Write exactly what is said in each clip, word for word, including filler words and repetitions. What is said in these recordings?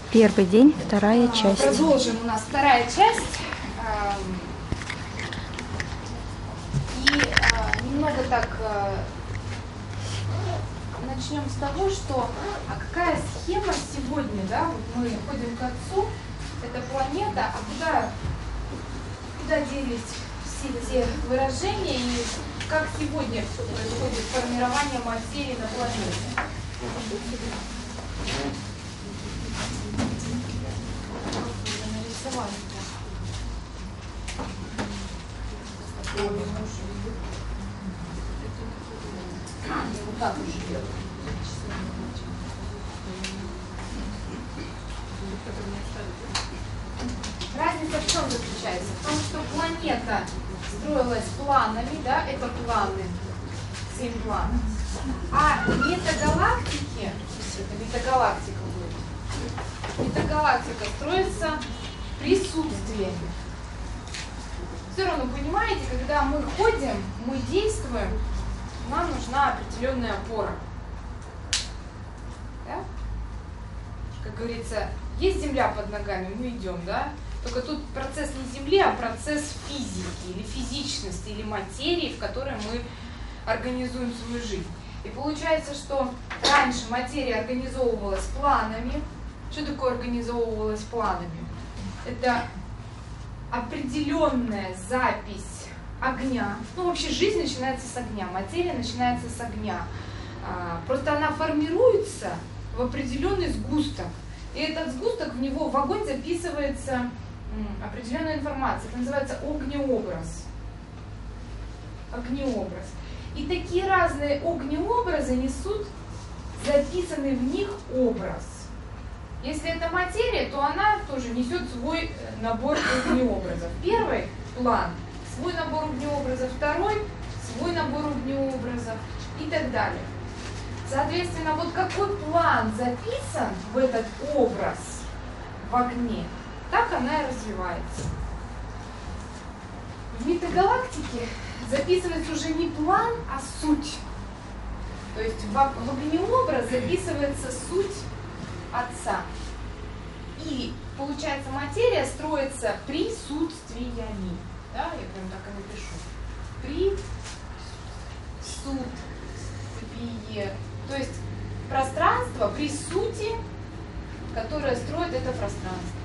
Первый день, вторая часть. Продолжим, у нас вторая часть. И немного так начнем с того, что а какая схема сегодня, да, вот мы ходим к Отцу, это планета, а куда, куда делись все те выражения и как сегодня все происходит формирование материи на планете? Вот так уже делаю. Разница в чем заключается? В том, что планета строилась планами, да, это планы, семь планов. А метагалактики, это метагалактика будет, метагалактика строится присутствиями. Все равно, понимаете, когда мы ходим, мы действуем, нам нужна определенная опора. Да? Как говорится, есть земля под ногами, мы идем, да? Только тут процесс не земли, а процесс физики, или физичности, или материи, в которой мы организуем свою жизнь. И получается, что раньше материя организовывалась планами. Что такое организовывалась планами? Это определенная запись огня. Ну, вообще жизнь начинается с огня, материя начинается с огня. А, просто она формируется в определенный сгусток. И этот сгусток, в него в огонь записывается м, определенная информация. Это называется огнеобраз. Огнеобраз. И такие разные огнеобразы несут записанный в них образ. Если это материя, то она тоже несет свой набор огнеобразов. Первый план – свой набор огнеобразов, второй – свой набор огнеобразов и так далее. Соответственно, вот какой план записан в этот образ в огне, так она и развивается. В метагалактике записывается уже не план, а суть. То есть в огнеобраз записывается суть Отца. И получается, материя строится присутствиями. Да, я прям так и напишу. Присутствие. То есть пространство при сути, которое строит это пространство.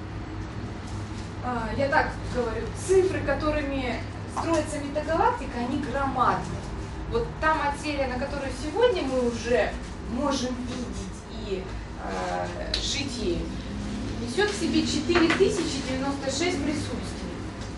А, я так говорю, цифры, которыми строится метагалактика, они громадны. Вот та материя, на которую сегодня мы уже можем видеть и э, жить ею, несет в себе четыре тысячи девяносто шесть присутствий.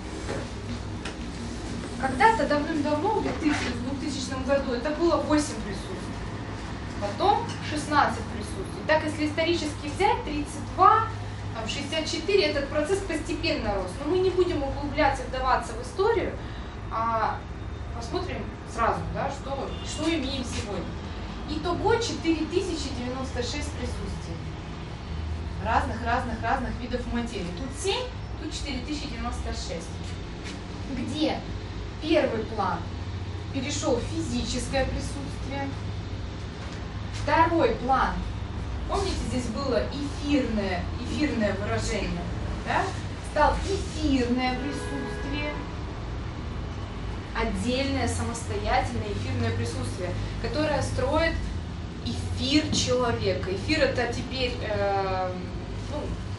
Когда-то давным-давно, в двухтысячном году, это было восемь присутствий. Потом шестнадцать присутствий. Так, если исторически взять, тридцать два, шестьдесят четыре, этот процесс постепенно рос. Но мы не будем углубляться, вдаваться в историю, а посмотрим сразу, да, что, что имеем сегодня. Итого четыре тысячи девяносто шесть присутствий. Разных, разных, разных видов материи. Тут семь, тут четыре тысячи девяносто шесть. Где первый план перешел в физическое присутствие. Второй план, помните, здесь было эфирное, эфирное выражение, да? Стал эфирное присутствие, отдельное, самостоятельное эфирное присутствие, которое строит эфир человека. Эфир — это теперь э, ну,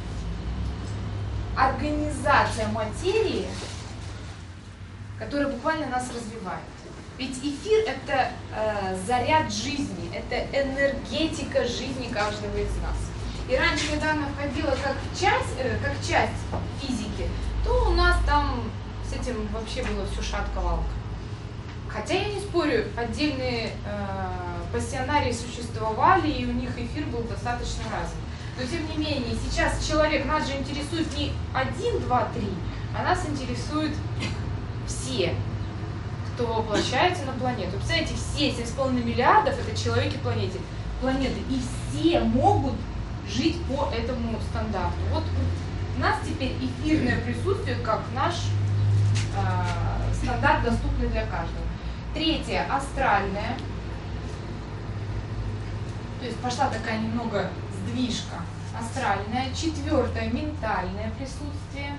организация материи, которая буквально нас развивает. Ведь эфир — это э, заряд жизни, это энергетика жизни каждого из нас. И раньше, когда она входила как часть, э, как часть физики, то у нас там с этим вообще было все шатко-валко. Хотя я не спорю, отдельные э, пассионарии существовали, и у них эфир был достаточно развит. Но тем не менее, сейчас человек, нас же интересует не один, два, три, а нас интересуют все, кто воплощается на планету. Представляете, все семь с половиной миллиардов это человеки планеты, планеты, и все могут жить по этому стандарту. Вот у нас теперь эфирное присутствие как наш э, стандарт, доступный для каждого. Третье, астральное. То есть пошла такая немного сдвижка астральная. Четвертое – ментальное присутствие.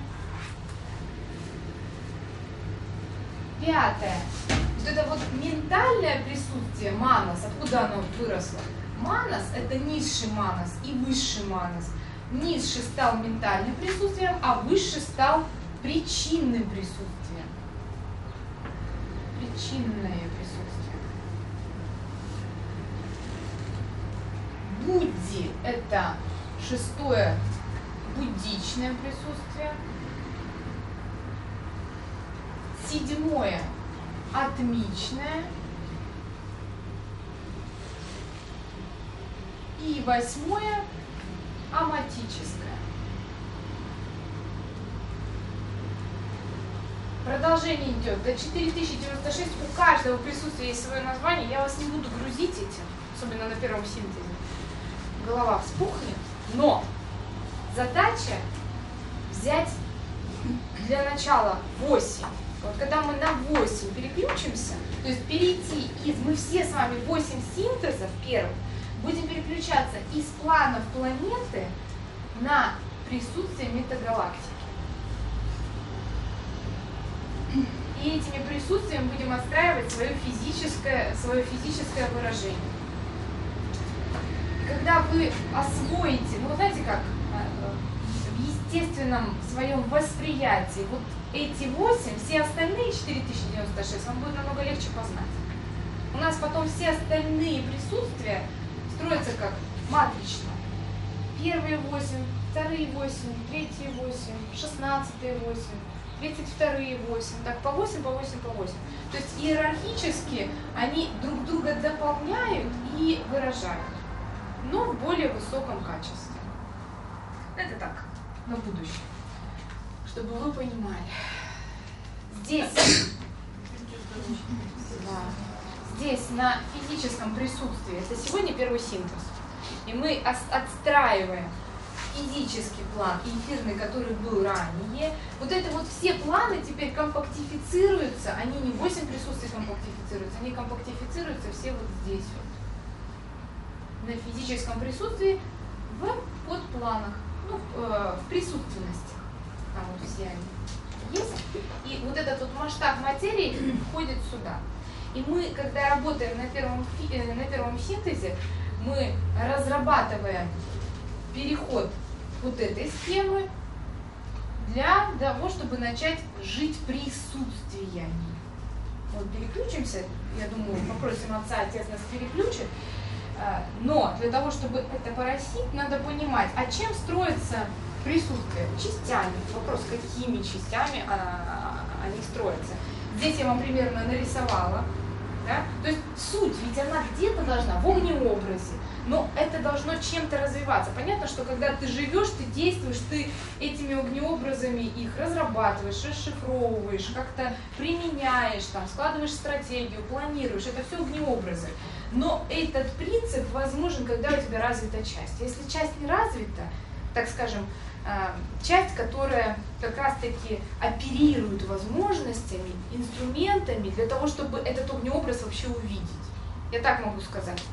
Пятое. Вот это вот ментальное присутствие, манас, откуда оно выросло? Манас – это низший манас и высший манас. Низший стал ментальным присутствием, а высший стал причинным присутствием. Причинное присутствие. Будди – это шестое буддичное присутствие. Седьмое – атмичное. И восьмое – аматическое. Продолжение идет. До четыре тысячи девяносто шесть. У каждого присутствия есть свое название. Я вас не буду грузить этим, особенно на первом синтезе. Голова вспухнет. Но задача взять для начала восемь. Вот когда мы на восемь переключимся, то есть перейти из, мы все с вами восемь синтезов первых, будем переключаться из планов планеты на присутствие метагалактики. И этими присутствиями будем отстраивать свое физическое, свое физическое выражение. И когда вы освоите, ну знаете как, в естественном своем восприятии, вот эти восемь, все остальные четыре тысячи девяносто шесть вам будет намного легче познать. У нас потом все остальные присутствия строятся как матрично. Первые восемь, вторые восемь, третьи восемь, шестнадцатые восемь, тридцать вторые восемь, так по восемь, по восемь, по восемь. То есть иерархически они друг друга дополняют и выражают, но в более высоком качестве. Это так, на будущее, чтобы вы понимали. Здесь, да, здесь на физическом присутствии, это сегодня первый синтез, и мы отстраиваем физический план и эфирный, который был ранее. Вот это вот все планы теперь компактифицируются, они не восемь присутствий компактифицируются, они компактифицируются все вот здесь вот. На физическом присутствии в подпланах, ну, в, в присутственности. Там вот все они есть. И вот этот вот масштаб материи входит сюда. И мы, когда работаем на первом, на первом синтезе, мы разрабатываем переход вот этой схемы для того, чтобы начать жить присутствиями. Вот переключимся, я думаю, попросим отца, отец нас переключит. Но для того, чтобы это поросить, надо понимать, а чем строится присутствие? Частями. Вопрос, какими частями они строятся. Здесь я вам примерно нарисовала. Да? То есть суть, ведь она где-то должна, в огнеобразе, но это должно чем-то развиваться. Понятно, что когда ты живешь, ты действуешь, ты этими огнеобразами их разрабатываешь, расшифровываешь, как-то применяешь, там, складываешь стратегию, планируешь. Это все огнеобразы. Но этот принцип возможен, когда у тебя развита часть. Если часть не развита, так скажем, часть, которая как раз-таки оперирует возможностями, инструментами для того, чтобы этот огнеобраз вообще увидеть. Я так могу сказать.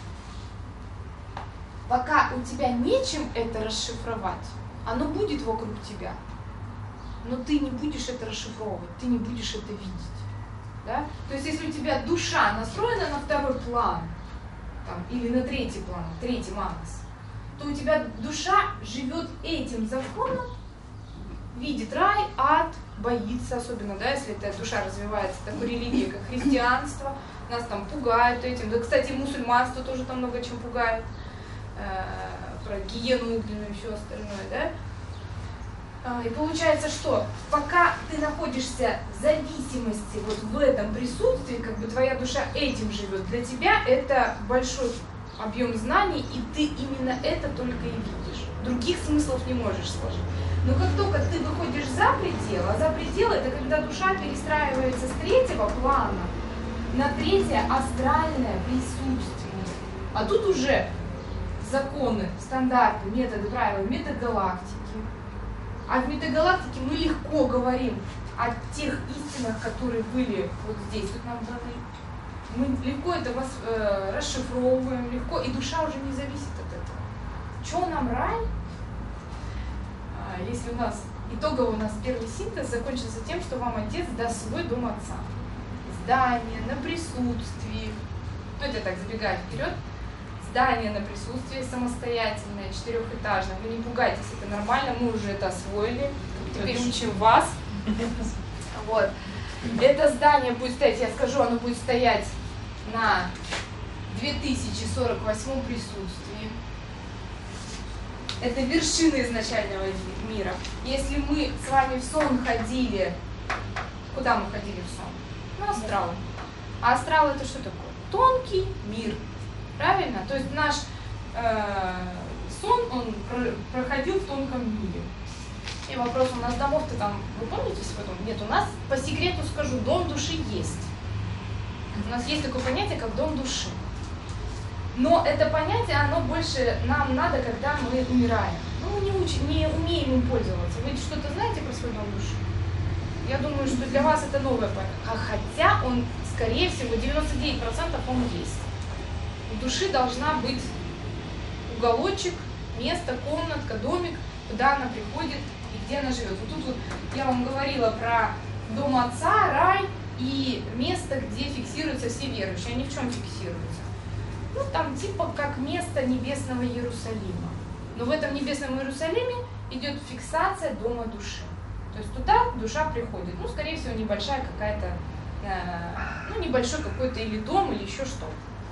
Пока у тебя нечем это расшифровать, оно будет вокруг тебя, но ты не будешь это расшифровывать, ты не будешь это видеть. Да? То есть если у тебя душа настроена на второй план, там, или на третий план, третий манас, то у тебя душа живет этим законом, видит рай, ад, боится, особенно, да, если эта душа развивается, такой религия, как христианство, нас там пугают этим. Да, кстати, мусульманство тоже там много чем пугает, э, про гиену огненную и все остальное, да. И получается, что пока ты находишься в зависимости вот в этом присутствии, как бы твоя душа этим живет, для тебя это большой объем знаний, и ты именно это только и видишь. Других смыслов не можешь сложить. Но как только ты выходишь за предел, а за предел это когда душа перестраивается с третьего плана на третье астральное присутствие. А тут уже законы, стандарты, методы, правила метагалактики. А в метагалактике мы легко говорим о тех истинах, которые были вот здесь вот нам даны. Мы легко это вас, э, расшифровываем, легко, и душа уже не зависит от этого. что нам рай? А, если у нас итогово у нас первый синтез закончится тем, что вам отец даст свой дом отца. Здание на присутствии. Ну, это так, забегая вперед. Здание на присутствии самостоятельное, четырехэтажное. Вы не пугайтесь, это нормально, мы уже это освоили. Теперь учим вас. Вот. Это здание будет стоять, я скажу, оно будет стоять на две тысячи сорок восьмом присутствии. Это вершина изначального мира. Если мы с вами в сон ходили, куда мы ходили в сон? На астралы. А астрал это что такое? Тонкий мир. Правильно? То есть наш э, сон, он про- проходил в тонком мире. И вопрос, у нас домов-то там, вы помните свой дом? Нет, у нас, по секрету скажу, дом души есть. У нас есть такое понятие, как дом души. Но это понятие, оно больше нам надо, когда мы умираем. Ну, мы не, уч- не умеем им пользоваться. Вы что-то знаете про свой дом души? Я думаю, что для вас это новое понятие. Хотя он, скорее всего, девяносто девять процентов он есть. У души должна быть уголочек, место, комнатка, домик, куда она приходит и где она живет. Вот тут вот я вам говорила про дом отца, рай и место, где фиксируются все верующие. Они в чем фиксируются? Ну, там типа как место небесного Иерусалима. Но в этом небесном Иерусалиме идет фиксация дома души. То есть туда душа приходит. Ну, скорее всего, небольшая какая-то, э, ну, небольшой какой-то или дом, или еще что-то.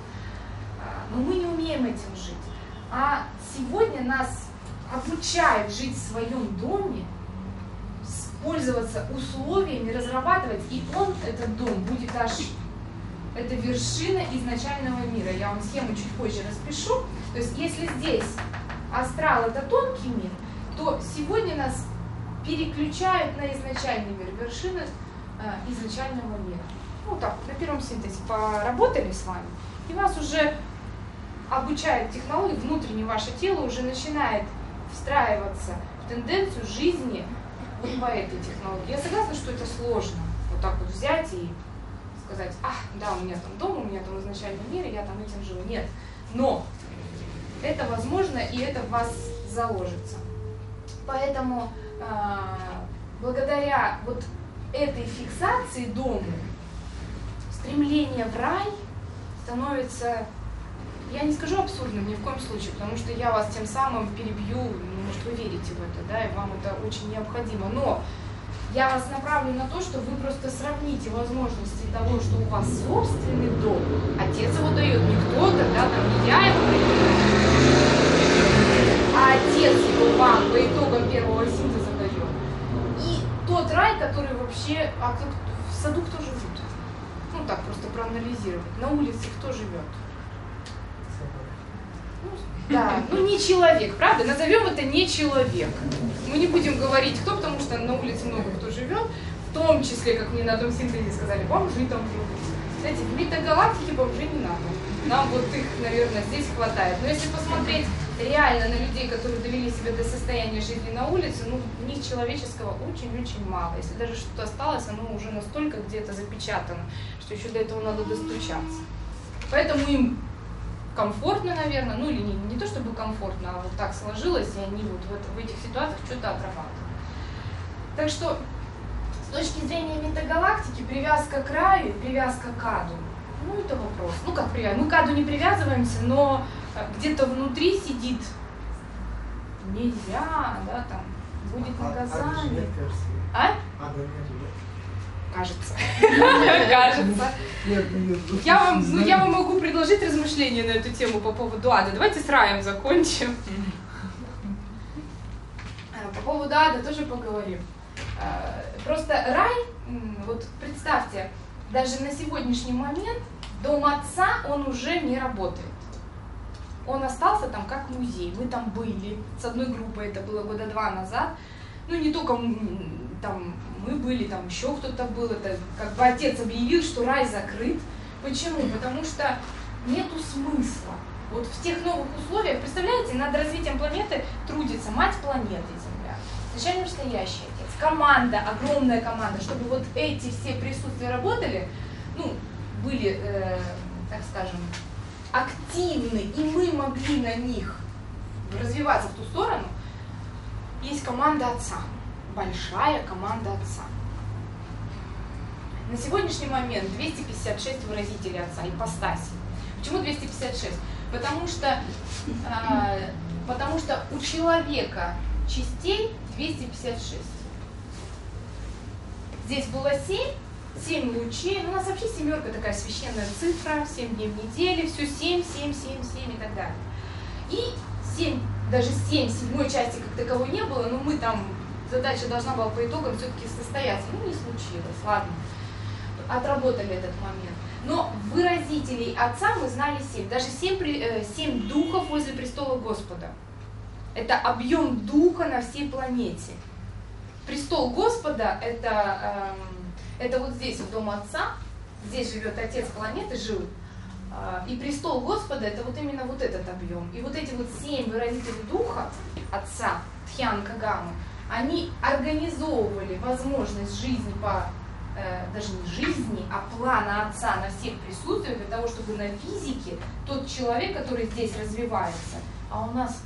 Но мы не умеем этим жить. А сегодня нас обучают жить в своем доме, пользоваться условиями, разрабатывать, и он, этот дом, будет аж, это вершина изначального мира. Я вам схему чуть позже распишу. То есть, если здесь астрал это тонкий мир, то сегодня нас переключают на изначальный мир, вершины э, изначального мира. Ну так, на первом синтезе поработали с вами, и вас уже обучает технологии, внутренне ваше тело уже начинает встраиваться в тенденцию жизни вот по этой технологии. Я согласна, что это сложно, вот так вот взять и сказать, а, да, у меня там дом, у меня там изначальный мир, и я там этим живу. Нет, но это возможно, и это в вас заложится. Поэтому э, благодаря вот этой фиксации дома, стремление в рай становится, я не скажу абсурдным ни в коем случае, потому что я вас тем самым перебью, может, вы верите в это, да, и вам это очень необходимо, но я вас направлю на то, что вы просто сравните возможности того, что у вас собственный дом, отец его дает, не кто-то, да, там, не я его даю, а отец его вам по итогам первого синтеза дает. И тот рай, который вообще, а кто, в саду кто живет? Ну так, просто проанализировать. На улице кто живет? Ну, да, ну не человек, правда? Назовем это не человек. Мы не будем говорить кто, потому что на улице много кто живет, в том числе, как мне на том синтезе сказали, бомжи там живут. Знаете, в метагалактике бомжей не надо. Нам вот их, наверное, здесь хватает. Но если посмотреть реально на людей, которые довели себя до состояния жизни на улице, ну, в них человеческого очень-очень мало. Если даже что-то осталось, оно уже настолько где-то запечатано, что еще до этого надо достучаться. Поэтому им комфортно, наверное, ну или не, не то чтобы комфортно, а вот так сложилось, и они вот в, в этих ситуациях что-то отрабатывают. Так что с точки зрения метагалактики привязка к раю, привязка к аду, ну это вопрос. Ну как привязка? Мы к аду не привязываемся, но где-то внутри сидит нельзя, да, там будет наказание. А? Кажется. Кажется. Я вам, ну, я вам могу предложить размышления на эту тему по поводу ада. Давайте с раем закончим. По поводу ада тоже поговорим. Просто рай, вот представьте, даже на сегодняшний момент дом отца, он уже не работает. Он остался там как музей. Мы там были с одной группой, это было года два назад. Ну, не только там мы были, там еще кто-то был. Это как бы отец объявил, что рай закрыт. Почему? Потому что нету смысла. Вот в тех новых условиях, представляете, над развитием планеты трудится мать планеты Земля, изначально настоящий отец, команда, огромная команда, чтобы вот эти все присутствия работали, ну, были, э, так скажем, активны, и мы могли на них развиваться в ту сторону, есть команда Отца, большая команда Отца. На сегодняшний момент двести пятьдесят шесть выразителей Отца, ипостаси. Почему двести пятьдесят шесть? Потому что, э, потому что у человека частей двести пятьдесят шесть. Здесь было семь, семь лучей. Ну, у нас вообще семерка такая священная цифра, семь дней в неделе, все семь, семь, семь, семь и так далее. И семь, даже семь, седьмой части как таковой не было, но мы там, задача должна была по итогам все-таки состояться. Ну, не случилось, ладно. Отработали этот момент. Но выразителей Отца мы знали семь. Даже семь, семь духов возле престола Господа. Это объем духа на всей планете. Престол Господа это, э, это вот здесь, в Дом Отца. Здесь живет Отец планеты, жил. И престол Господа это вот именно вот этот объем. И вот эти вот семь выразителей духа Отца, Тхьян Кагамы, они организовывали возможность жизни по даже не жизни, а плана Отца на всех присутствиях, для того, чтобы на физике тот человек, который здесь развивается, а у нас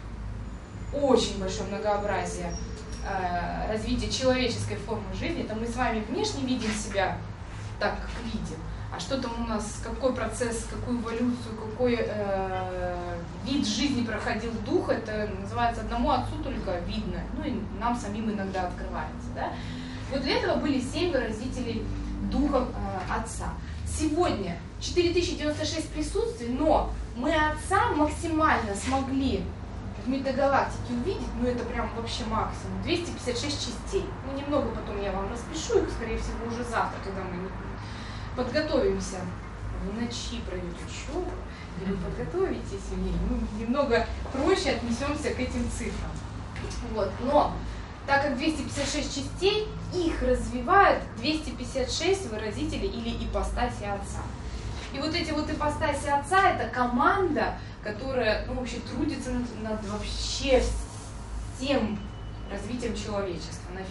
очень большое многообразие э, развития человеческой формы жизни, это мы с вами внешне видим себя так, как видим, а что там у нас, какой процесс, какую эволюцию, какой э, вид жизни проходил дух, это называется одному Отцу только видно, ну и нам самим иногда открывается, да? Вот для этого были семь выразителей духа э, Отца. Сегодня четыре тысячи девяносто шесть присутствий, но мы Отца максимально смогли в метагалактике увидеть, ну это прям вообще максимум, двести пятьдесят шесть частей. Ну немного потом я вам распишу их, скорее всего, уже завтра, когда мы подготовимся в ночи пройдет учебу, или подготовитесь, или ну, немного проще отнесемся к этим цифрам. Вот, но так как двести пятьдесят шесть частей, их развивают двести пятьдесят шесть выразителей или ипостаси Отца. И вот эти вот ипостаси Отца, это команда, которая ну, вообще трудится над, над вообще всем развитием человечества на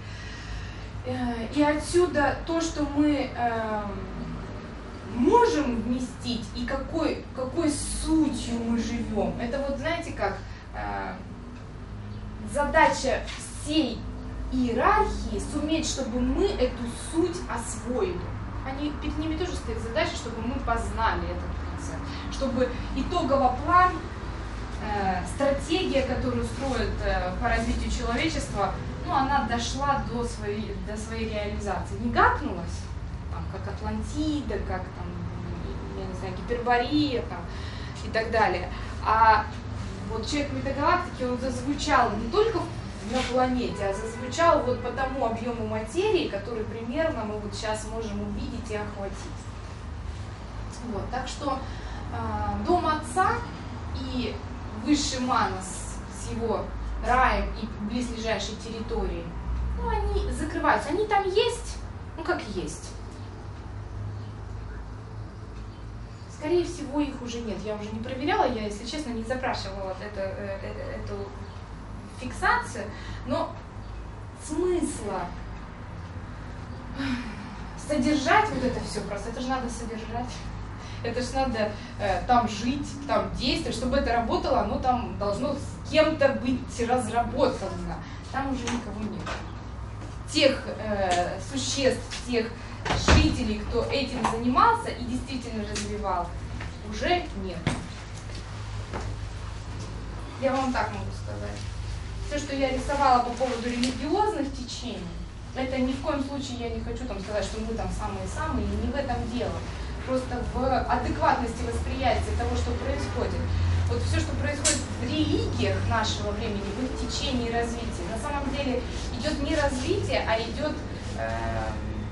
физике. И отсюда то, что мы э, можем вместить и какой, какой сутью мы живем, это вот знаете как, э, задача всей иерархии суметь, чтобы мы эту суть освоили. Они, перед ними тоже стоит задача, чтобы мы познали этот процесс, чтобы итоговый план, э, стратегия, которую строят э, по развитию человечества, ну, она дошла до своей, до своей реализации. Не гакнулась, там, как Атлантида, как там, я не знаю, Гиперборея там, и так далее. А вот человек метагалактики, он зазвучал не только на планете, а зазвучал вот по тому объему материи, который примерно мы вот сейчас можем увидеть и охватить. Вот, так что э, Дом Отца и Высший Манас с его раем и близлежащей территорией, ну, они закрываются. Они там есть, ну, как есть. Скорее всего, их уже нет. Я уже не проверяла, я, если честно, не запрашивала это, э, эту фиксацию, но смысла содержать вот это все просто, это же надо содержать. Это же надо э, там жить, там действовать, чтобы это работало, оно там должно с кем-то быть разработано. Там уже никого нет. Тех э, существ, тех жителей, кто этим занимался и действительно развивал, уже нет. Я вам так могу сказать. Все, что я рисовала по поводу религиозных течений, это ни в коем случае я не хочу там сказать, что мы там самые-самые, и не в этом дело. Просто в адекватности восприятия того, что происходит. Вот все, что происходит в религиях нашего времени, в их течении развития, на самом деле идет не развитие, а идет э,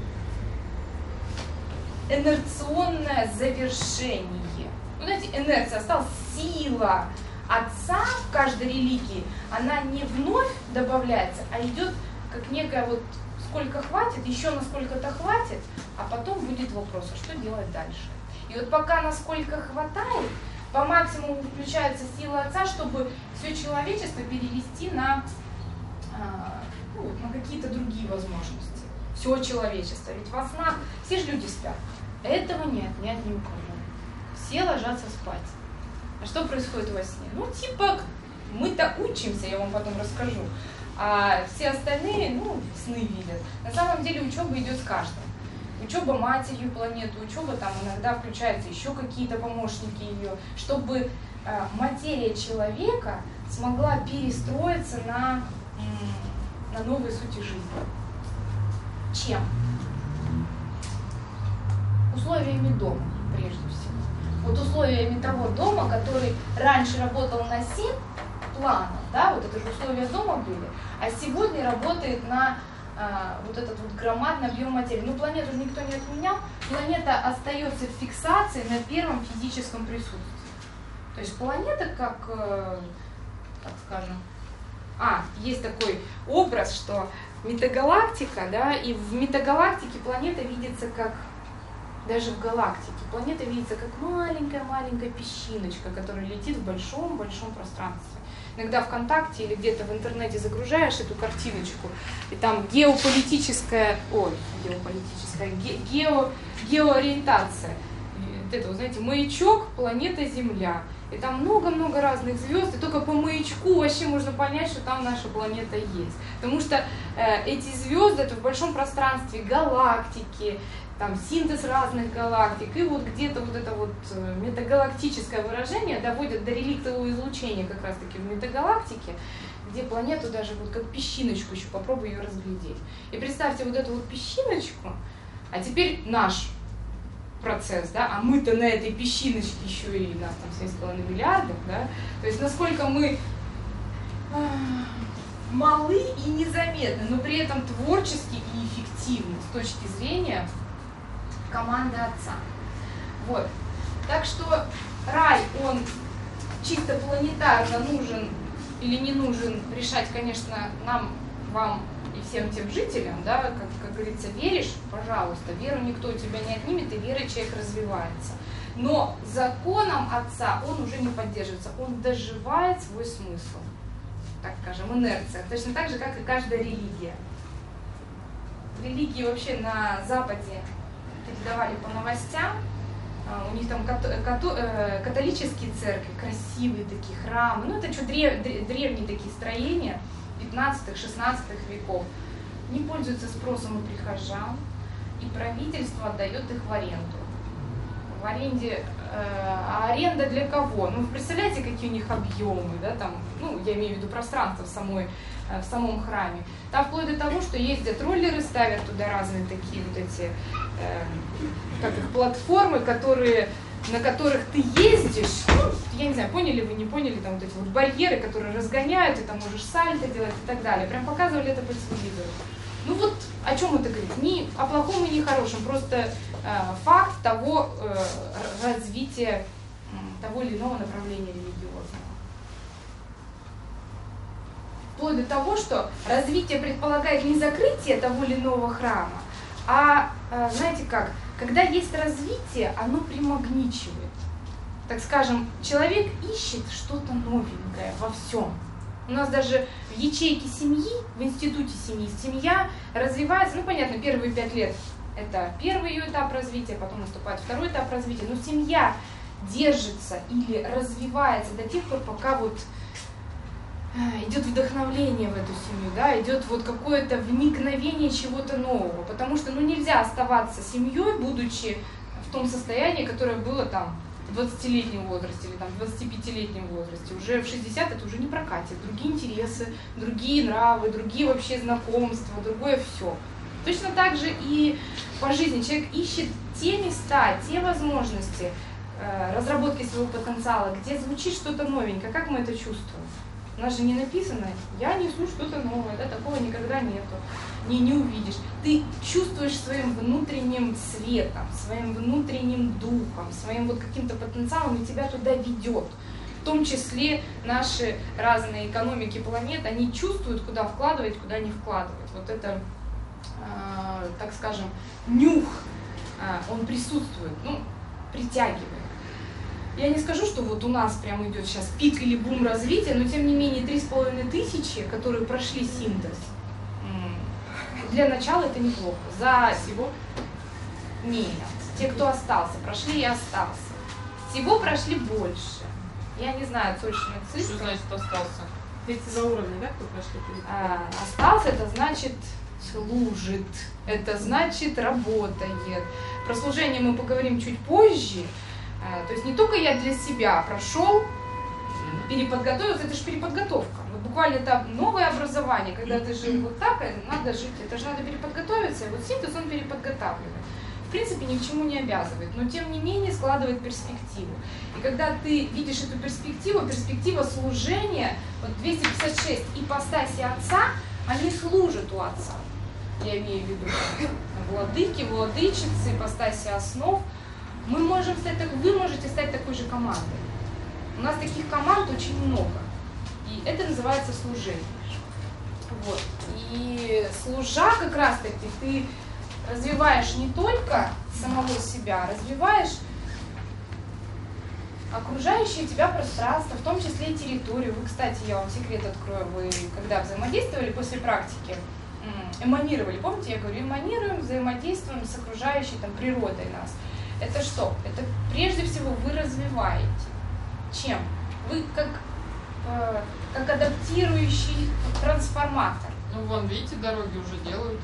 инерционное завершение. Ну, знаете, инерция осталась, сила Отца в каждой религии, она не вновь добавляется, а идет как некая вот сколько хватит, еще на сколько-то хватит, а потом будет вопрос, а что делать дальше? И вот пока насколько хватает, по максимуму включается сила Отца, чтобы все человечество перевести на, ну, на какие-то другие возможности. Все человечество. Ведь во снах все же люди спят. Этого не отнять ни у кого. Все ложатся спать. А что происходит во сне? Ну, типа, Мы-то учимся, я вам потом расскажу, а все остальные, ну, сны видят. На самом деле учеба идет с каждым. Учеба матерью планеты, учеба там иногда включаются еще какие-то помощники ее, чтобы э, материя человека смогла перестроиться на, на новые сути жизни. Чем? Условиями дома, прежде всего. Вот условиями того дома, который раньше работал на семь планов, да, вот это же условия дома были, а сегодня работает на а, вот этот вот громадный объем материи. Ну, планету же никто не отменял, планета остается в фиксации на первом физическом присутствии. То есть планета как, э, так скажем, а, есть такой образ, что метагалактика, да, и в метагалактике планета видится как, даже в галактике, планета видится как маленькая-маленькая песчиночка, которая летит в большом-большом пространстве. Иногда ВКонтакте или где-то в интернете загружаешь эту картиночку, и там геополитическая, ой, геополитическая, ге, гео, геоориентация. Вот это, вот, знаете, маячок, планета Земля. И там много-много разных звезд, и только по маячку вообще можно понять, что там наша планета есть. Потому что э, эти звезды, это в большом пространстве галактики, там синтез разных галактик, и вот где-то вот это вот метагалактическое выражение доводят до реликтового излучения как раз-таки в метагалактике, где планету даже вот как песчиночку еще попробуй ее разглядеть. И представьте вот эту вот песчиночку, а теперь наш процесс, да, а мы-то на этой песчиночке еще и нас там семь с половиной миллиардов, да, то есть насколько мы малы и незаметны, но при этом творчески и эффективны с точки зрения команды Отца. Вот. Так что рай, он чисто планетарно нужен или не нужен, решать, конечно, нам, вам и всем тем жителям, да, как, как говорится, веришь, пожалуйста, веру никто у тебя не отнимет, и верой человек развивается. Но законом Отца он уже не поддерживается, он доживает свой смысл, так скажем, инерция, точно так же, как и каждая религия. Религии вообще на Западе передавали по новостям, у них там католические церкви, красивые такие храмы, ну это что, древ, древние такие строения пятнадцатых-шестнадцатых веков, не пользуются спросом у прихожан, и правительство отдает их в аренду. В аренде, а аренда для кого? Ну, вы представляете, какие у них объемы, да, там, ну, я имею в виду пространство в, самой, в самом храме. Там вплоть до того, что ездят роллеры, ставят туда разные такие вот эти, э, как их, платформы, которые, на которых ты ездишь, ну, я не знаю, поняли вы, не поняли, там вот эти вот барьеры, которые разгоняют, и там можешь сальто делать и так далее. Прям показывали это по телевизору. Ну вот о чем это говорит? Не о плохом и не хорошем, просто э, факт того э, развития э, того или иного направления религиозного. Вплоть до того, что развитие предполагает не закрытие того или иного храма, а, э, знаете как, когда есть развитие, оно примагничивает. Так скажем, человек ищет что-то новенькое во всем. У нас даже в ячейке семьи, в институте семьи, семья развивается, ну понятно, первые пять лет это первый ее этап развития, потом наступает второй этап развития, но семья держится или развивается до тех пор, пока вот идет вдохновление в эту семью, да, идет вот какое-то вникновение чего-то нового, потому что ну нельзя оставаться семьей, будучи в том состоянии, которое было там в двадцатилетнем возрасте или там в двадцатипятилетнем возрасте. Уже в шестьдесят это уже не прокатит. Другие интересы, другие нравы, другие вообще знакомства, другое все. Точно так же и по жизни человек ищет те места, те возможности э, разработки своего потенциала, где звучит что-то новенькое. Как мы это чувствуем? У нас же не написано, я несу что-то новое, да, такого никогда нету, не, не увидишь. Ты чувствуешь своим внутренним светом, своим внутренним духом, своим вот каким-то потенциалом, и тебя туда ведет. В том числе наши разные экономики планет, они чувствуют, куда вкладывать, куда не вкладывать. Вот это, э, так скажем, нюх, э, он присутствует, ну, притягивает. Я не скажу, что вот у нас прям идет сейчас пик или бум развития, но тем не менее три с половиной тысячи, которые прошли синтез, для начала это неплохо. За всего нет. Те, кто остался, прошли и остался. Всего прошли больше. Я не знаю точно цифры. Что значит остался? тридцать два уровня, да, кто прошли? А, остался, это значит служит, это значит работает. Про служение мы поговорим чуть позже. А, то есть не только я для себя прошел, переподготовился, это же переподготовка. Вот буквально это новое образование, когда ты жил вот так, надо жить, это же надо переподготовиться, и вот синтез он переподготавливает. В принципе, ни к чему не обязывает, но тем не менее складывает перспективу. И когда ты видишь эту перспективу, перспектива служения, вот двести пятьдесят шесть ипостаси Отца, они служат у Отца. Я имею в виду владыки, владычицы, ипостаси основ. Мы можем стать, вы можете стать такой же командой. У нас таких команд очень много. И это называется служение. Вот. И служа как раз-таки ты развиваешь не только самого себя, развиваешь окружающее тебя пространство, в том числе и территорию. Вы, кстати, я вам секрет открою, вы когда взаимодействовали после практики, эманировали, помните, я говорю, эманируем, взаимодействуем с окружающей там, природой нас. Это что? Это прежде всего вы развиваете. Чем? Вы как, э, как адаптирующий трансформатор. Ну, вон, видите, дороги уже делают.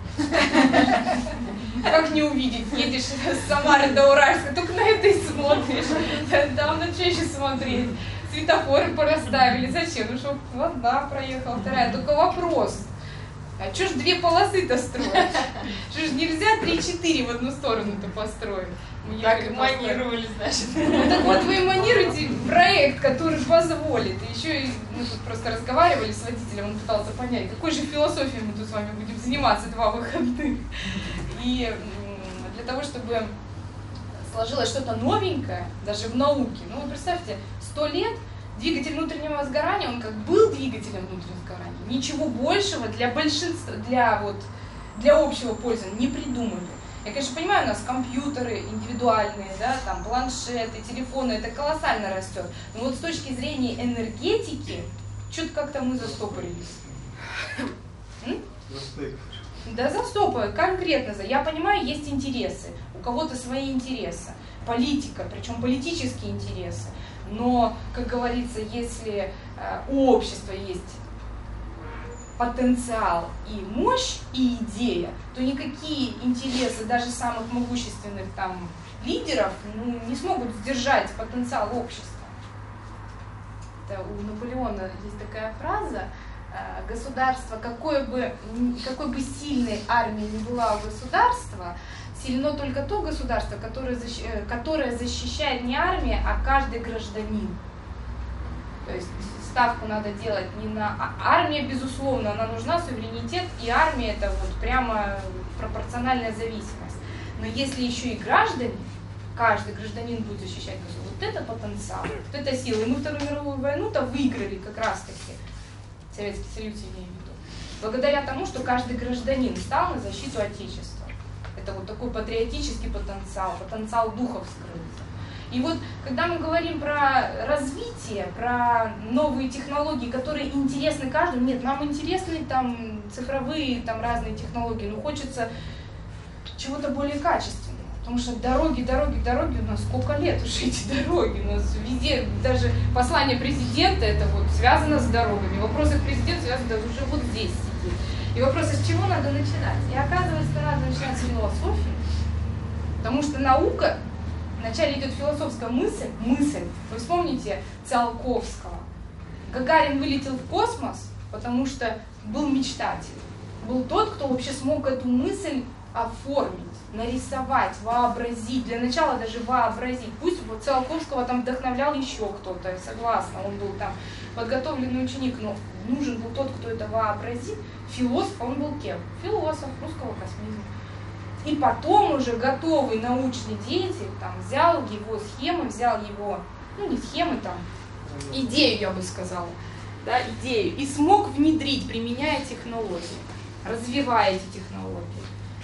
Как не увидеть? Едешь с Самары до Уральска, только на это и смотришь. Там на что еще смотреть? Светофоры порасставили. Зачем? Ну, чтобы одна проехала, вторая. Только вопрос. А что ж две полосы-то строить? Что ж нельзя три-четыре в одну сторону-то построить? Мы так эманировали, значит. Ну, так вот вы эманируете проект, который позволит. И еще и мы тут просто разговаривали с водителем, он пытался понять, какой же философией мы тут с вами будем заниматься два выходных. И для того, чтобы сложилось что-то новенькое, даже в науке, ну вы представьте, сто лет двигатель внутреннего сгорания, он как был двигателем внутреннего сгорания, ничего большего для большинства, для, вот, для общего пользования не придумали. Я, конечно, понимаю, у нас компьютеры индивидуальные, да, там планшеты, телефоны, это колоссально растет. Но вот с точки зрения энергетики, что-то как-то мы застопорились. Да, застопорились, конкретно. Я понимаю, есть интересы, у кого-то свои интересы, политика, причем политические интересы. Но, как говорится, если э, у общества есть потенциал и мощь, и идея, то никакие интересы даже самых могущественных там лидеров ну, не смогут сдержать потенциал общества. Это у Наполеона есть такая фраза: государство, какой бы, какой бы сильной армией ни была у государства, сильно только то государство, которое, защ... которое защищает не армия, а каждый гражданин. То есть ставку надо делать не на... Армия, безусловно, она нужна, суверенитет, и армия это вот прямо пропорциональная зависимость. Но если еще и граждане, каждый гражданин будет защищать государство, вот это потенциал, вот это сила. И мы Вторую мировую войну-то выиграли как раз-таки, Советский Союз имею в виду, благодаря тому, что каждый гражданин стал на защиту Отечества. Это вот такой патриотический потенциал, потенциал духа вскрылся. И вот, когда мы говорим про развитие, про новые технологии, которые интересны каждому, нет, нам интересны там цифровые, там разные технологии, но хочется чего-то более качественного. Потому что дороги, дороги, дороги, у нас сколько лет уже эти дороги, у нас везде, даже послание президента, это вот связано с дорогами, вопросы к президенту связаны даже уже вот здесь сидит. И вопрос, с чего надо начинать? И оказывается, надо начинать с философии, потому что наука, вначале идет философская мысль, мысль. Вы вспомните Циолковского. Гагарин вылетел в космос, потому что был мечтатель. Был тот, кто вообще смог эту мысль оформить, нарисовать, вообразить. Для начала даже вообразить. Пусть вот Циолковского там вдохновлял еще кто-то, я согласна, он был там подготовленный ученик, но нужен был тот, кто это вообразит. Философ, он был кем? Философ русского космизма. И потом уже готовый научный деятель там, взял его схемы, взял его, ну не схемы там, идею, я бы сказала, да, идею, и смог внедрить, применяя технологии, развивая эти технологии.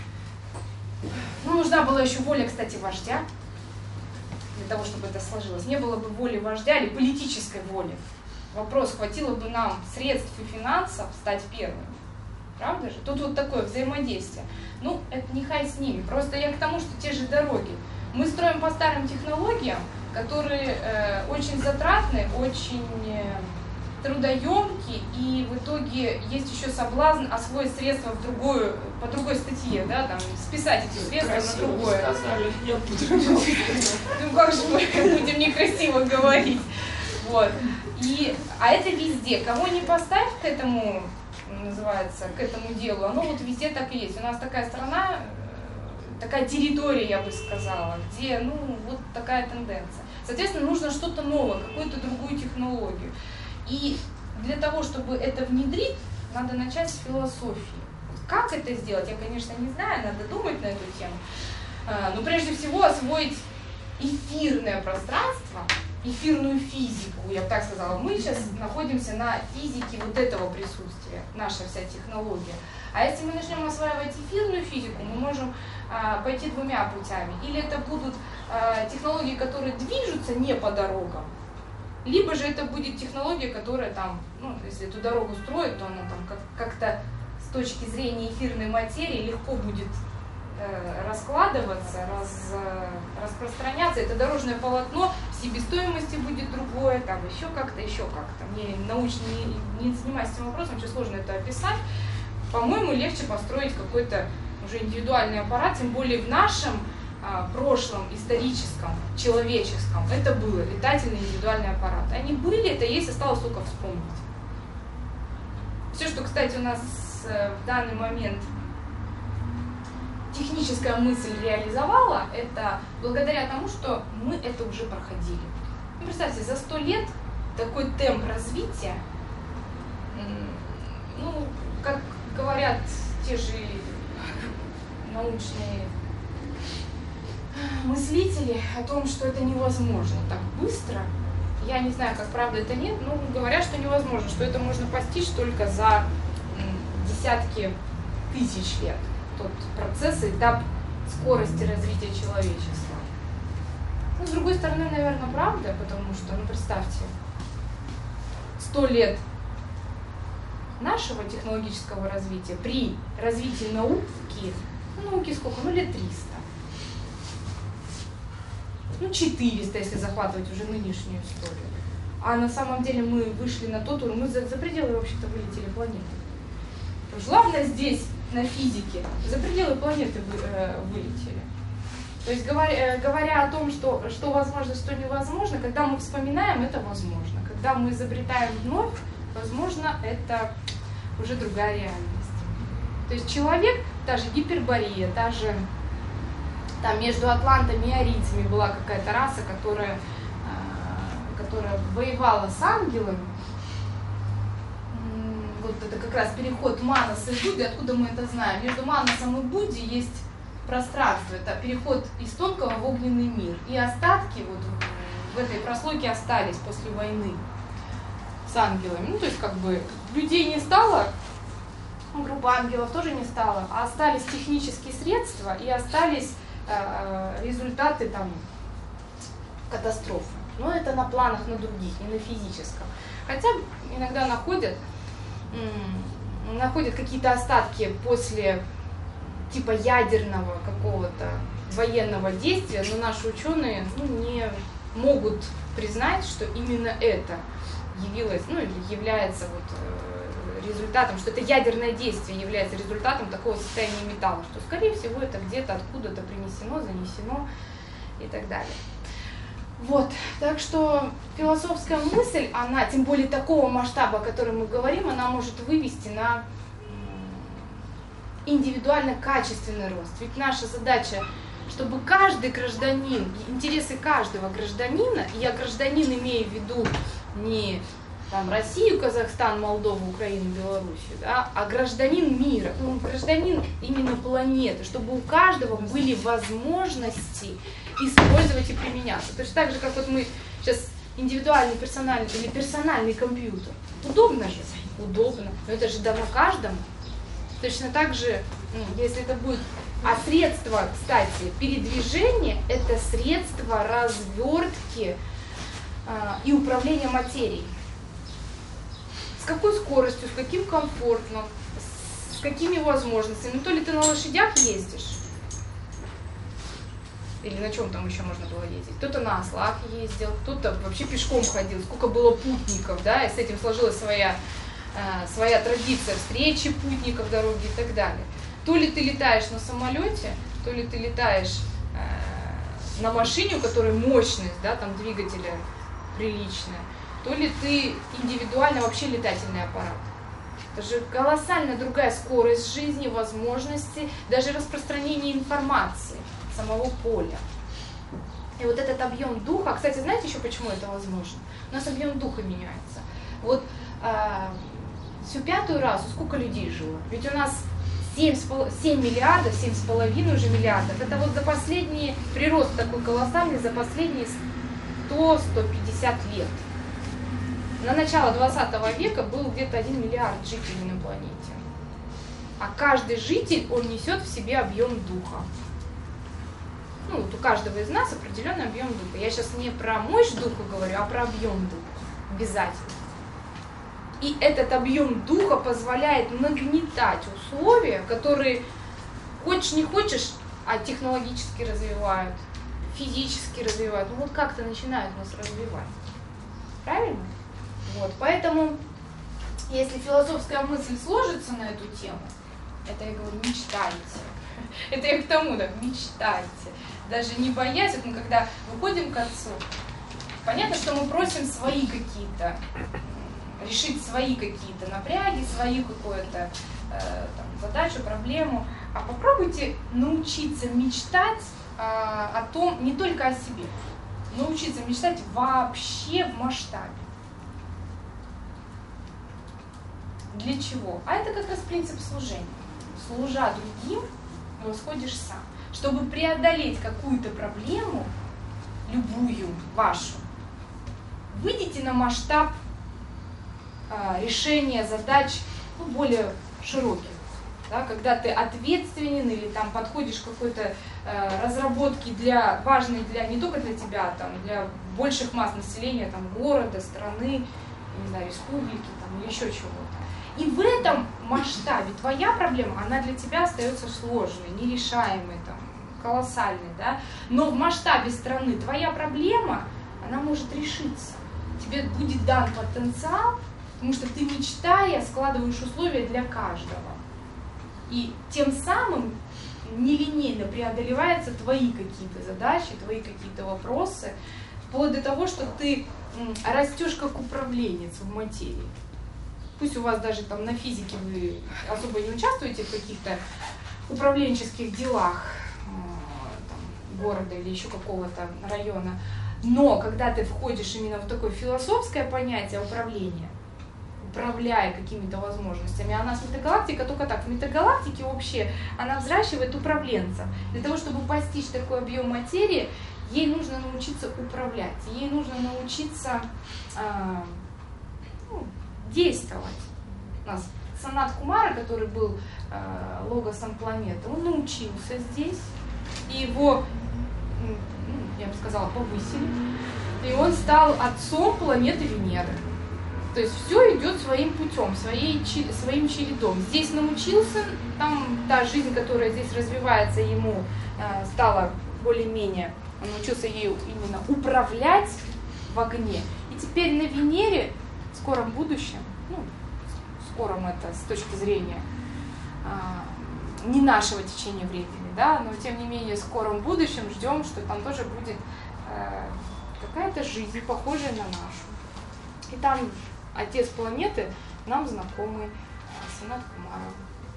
Ну, нужна была еще воля, кстати, вождя, для того, чтобы это сложилось. Не было бы воли вождя или политической воли. Вопрос, хватило бы нам средств и финансов стать первыми. Правда же? Тут вот такое взаимодействие. Ну, это не хай с ними. Просто я к тому, что те же дороги. Мы строим по старым технологиям, которые э, очень затратны, очень э, трудоемкий, и в итоге есть еще соблазн освоить средства в другую, по другой статье, да, там, списать эти средства Красиво на другое. сказали. Я буду. Ну как же мы будем некрасиво говорить. Вот. И, а это везде. Кого не поставь к этому, называется, к этому делу, оно вот везде так и есть. У нас такая страна, такая территория, я бы сказала, где, ну, вот такая тенденция. Соответственно, нужно что-то новое, какую-то другую технологию. И для того, чтобы это внедрить, надо начать с философии. Как это сделать, я, конечно, не знаю, надо думать на эту тему. Но прежде всего освоить эфирное пространство, эфирную физику, я бы так сказала. Мы сейчас находимся на физике вот этого присутствия, наша вся технология. А если мы начнем осваивать эфирную физику, мы можем а, пойти двумя путями. Или это будут а, технологии, которые движутся не по дорогам, либо же это будет технология, которая там, ну, если эту дорогу строят, то она там как- как-то с точки зрения эфирной материи легко будет э, раскладываться, раз, э, распространяться. Это дорожное полотно в себестоимости будет другое, там еще как-то, еще как-то. Мне научно не, не занимаюсь этим вопросом, очень сложно это описать. По-моему, легче построить какой-то уже индивидуальный аппарат, тем более в нашем прошлом, историческом, человеческом, это было летательный индивидуальный аппарат. Они были, это есть, осталось только вспомнить. Все, что, кстати, у нас в данный момент техническая мысль реализовала, это благодаря тому, что мы это уже проходили. Ну, представьте, за сто лет такой темп развития, ну, как говорят те же научные мыслители о том, что это невозможно так быстро. Я не знаю, как правда это нет, но говорят, что невозможно, что это можно постичь только за десятки тысяч лет. Тот процесс, этап скорости развития человечества. Ну, с другой стороны, наверное, правда, потому что, ну, представьте, сто лет нашего технологического развития при развитии науки, ну, науки сколько? Ну, лет триста. Ну, четыреста, если захватывать уже нынешнюю историю. А на самом деле мы вышли на тот уровень, мы за, за пределы вообще-то вылетели планеты. Потому что главное здесь, на физике, за пределы планеты вы, э, вылетели. То есть говоря, говоря о том, что, что возможно, что невозможно, когда мы вспоминаем, это возможно. Когда мы изобретаем вновь, возможно, это уже другая реальность. То есть человек, та же Гиперборея, та же там между Атлантами и арийцами была какая-то раса, которая, которая воевала с ангелами. Вот это как раз переход Манаса и Будды. Откуда мы это знаем? Между Манасом и Будди есть пространство. Это переход из тонкого в огненный мир. И остатки вот в этой прослойке остались после войны с ангелами. Ну, то есть, как бы, людей не стало, группа ангелов тоже не стала, а остались технические средства и остались результаты там катастрофы. Но это на планах, на других, не на физическом. Хотя иногда находят, находят какие-то остатки после типа ядерного какого-то военного действия, но наши ученые, ну, не могут признать, что именно это явилось, ну, или является вот результатом, что это ядерное действие является результатом такого состояния металла, что, скорее всего, это где-то откуда-то принесено, занесено и так далее. Вот, так что философская мысль, она, тем более такого масштаба, о котором мы говорим, она может вывести на индивидуально качественный рост. Ведь наша задача, чтобы каждый гражданин, интересы каждого гражданина, и я гражданин имею в виду не там, Россию, Казахстан, Молдову, Украину, Белоруссию, да, а гражданин мира, ну, гражданин именно планеты, чтобы у каждого были возможности использовать и применяться. Точно так же, как вот мы сейчас индивидуальный, персональный или персональный компьютер. Удобно же? Удобно. Но это же дано каждому. Точно так же, ну, если это будет... А средство, кстати, передвижения – это средство развертки э, и управления материей. С какой скоростью, с каким комфортом, с какими возможностями. Ну, то ли ты на лошадях ездишь, или на чем там еще можно было ездить. Кто-то на ослах ездил, кто-то вообще пешком ходил, сколько было путников, да, и с этим сложилась своя, э, своя традиция встречи путников дороги и так далее. То ли ты летаешь на самолете, то ли ты летаешь э, на машине, у которой мощность, да, там двигателя приличная, то ли ты индивидуально вообще летательный аппарат. Это же колоссально другая скорость жизни, возможности, даже распространение информации, самого поля. И вот этот объем духа, кстати, знаете еще почему это возможно? У нас объем духа меняется. Вот э, всю пятую расу сколько людей жило? Ведь у нас семь миллиардов, семь с половиной уже миллиардов. Это вот за последние, прирост такой колоссальный, за последние сто — сто пятьдесят лет. На начало двадцатого века был где-то один миллиард жителей на планете. А каждый житель, он несет в себе объем духа. Ну, вот у каждого из нас определенный объем духа. Я сейчас не про мощь духа говорю, а про объем духа. Обязательно. И этот объем духа позволяет нагнетать условия, которые, хочешь не хочешь, а технологически развивают, физически развивают. Ну вот как-то начинают нас развивать. Правильно? Вот, поэтому, если философская мысль сложится на эту тему, это я говорю, мечтайте. Это я к тому, так, мечтайте. Даже не боясь, вот мы когда выходим к Отцу, понятно, что мы просим свои какие-то, решить свои какие-то напряги, свою какую-то э, там, задачу, проблему. А попробуйте научиться мечтать э, о том, не только о себе, научиться мечтать вообще в масштабе. Для чего? А это как раз принцип служения. Служа другим, восходишь сам. Чтобы преодолеть какую-то проблему, любую вашу, выйдите на масштаб а, решения задач, ну, более широких. Да, когда ты ответственен или там подходишь к какой-то э, разработке для, важной для, не только для тебя, там, для больших масс населения, там, города, страны, не знаю, республики там, или еще чего-то. И в этом масштабе твоя проблема, она для тебя остается сложной, нерешаемой, там, колоссальной, да? Но в масштабе страны твоя проблема, она может решиться. Тебе будет дан потенциал, потому что ты, мечтая, складываешь условия для каждого. И тем самым нелинейно преодолеваются твои какие-то задачи, твои какие-то вопросы, вплоть до того, что ты растешь как управленец в материи. Пусть у вас даже там на физике вы особо не участвуете в каких-то управленческих делах там, города или еще какого-то района, но когда ты входишь именно в такое философское понятие управления, управляя какими-то возможностями, а у нас метагалактика только так. В метагалактике вообще она взращивает управленцев. Для того, чтобы постичь такой объем материи, ей нужно научиться управлять, ей нужно научиться э, ну, действовать. У нас Санат Кумара, который был э, логосом планеты, он научился здесь, и его, ну, я бы сказала, повысили, и он стал отцом планеты Венеры. То есть все идет своим путем, своей, своим чередом. Здесь научился, там та жизнь, которая здесь развивается, ему э, стала более-менее, он научился ею именно управлять в огне. И теперь на Венере в скором будущем, ну, в скором это с точки зрения э, не нашего течения времени, да, но тем не менее в скором будущем ждем, что там тоже будет э, какая-то жизнь, похожая на нашу. И там отец планеты нам знакомый, Санат Кумара.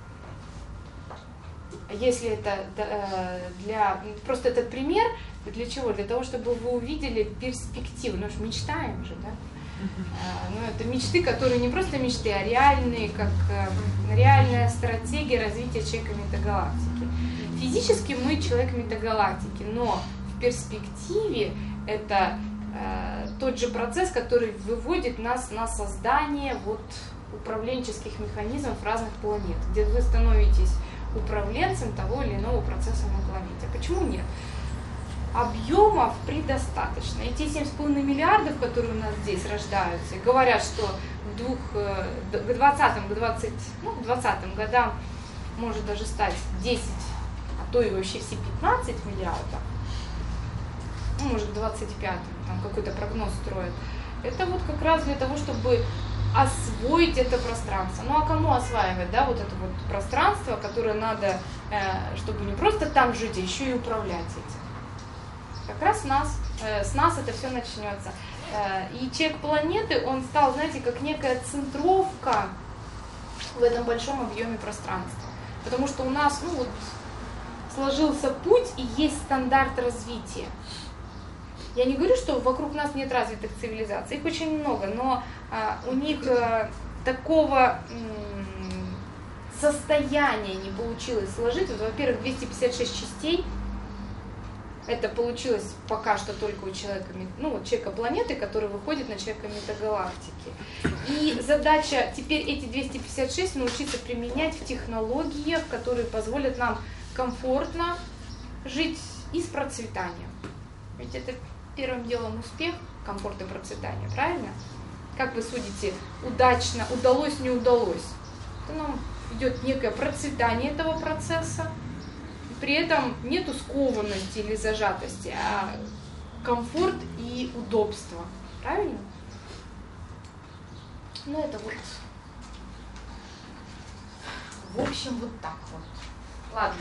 Если это для... Просто этот пример для чего? Для того, чтобы вы увидели перспективу. Ну, мы мечтаем же, да? Ну, это мечты, которые не просто мечты, а реальные, как реальная стратегия развития человека метагалактики. Физически мы человек метагалактики, но в перспективе это тот же процесс, который выводит нас на создание вот управленческих механизмов разных планет, где вы становитесь управленцем того или иного процесса на планете. Почему нет? Объемов предостаточно. И те семь с половиной миллиардов, которые у нас здесь рождаются, и говорят, что в двух, к двадцатым, к двадцать, ну, к двадцатым годам может даже стать десять, а то и вообще все пятнадцать миллиардов. ну, может, к двадцать пятому, там какой-то прогноз строят. Это вот как раз для того, чтобы освоить это пространство. Ну а кому осваивать, да, вот это вот пространство, которое надо, э, чтобы не просто там жить, а еще и управлять этим. Как раз нас, э, с нас это все начнется. Э, и человек планеты, он стал, знаете, как некая центровка в этом большом объеме пространства. Потому что у нас, ну вот, сложился путь и есть стандарт развития. Я не говорю, что вокруг нас нет развитых цивилизаций, их очень много, но а, у них а, такого м, состояния не получилось сложить. Вот, во-первых, двести пятьдесят шесть частей, это получилось пока что только у человека, ну, вот человека планеты, который выходит на человека метагалактики. И задача теперь эти двести пятьдесят шесть научиться применять в технологиях, которые позволят нам комфортно жить и с процветанием. Ведь это первым делом успех, комфорт и процветание, правильно? Как вы судите, удачно, удалось, не удалось? Это нам идет некое процветание этого процесса, при этом нету скованности или зажатости, а комфорт и удобство, правильно? Ну это вот, в общем, вот так вот. Ладно.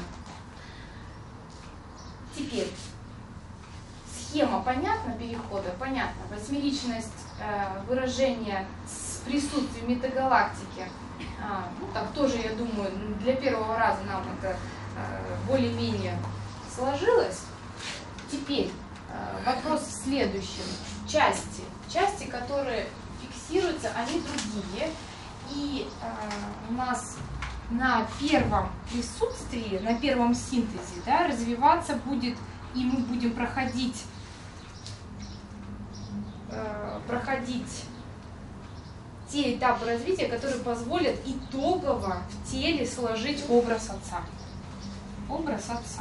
Теперь. Схема понятна перехода? Понятно. Восьмеричность э, выражения с присутствием метагалактики. А, ну, так тоже, я думаю, для первого раза нам это э, более-менее сложилось. Теперь э, вопрос в следующем. Части. Части, которые фиксируются, они другие. И э, у нас на первом присутствии, на первом синтезе, да, развиваться будет, и мы будем проходить проходить те этапы развития, которые позволят итогово в теле сложить образ отца. Образ отца.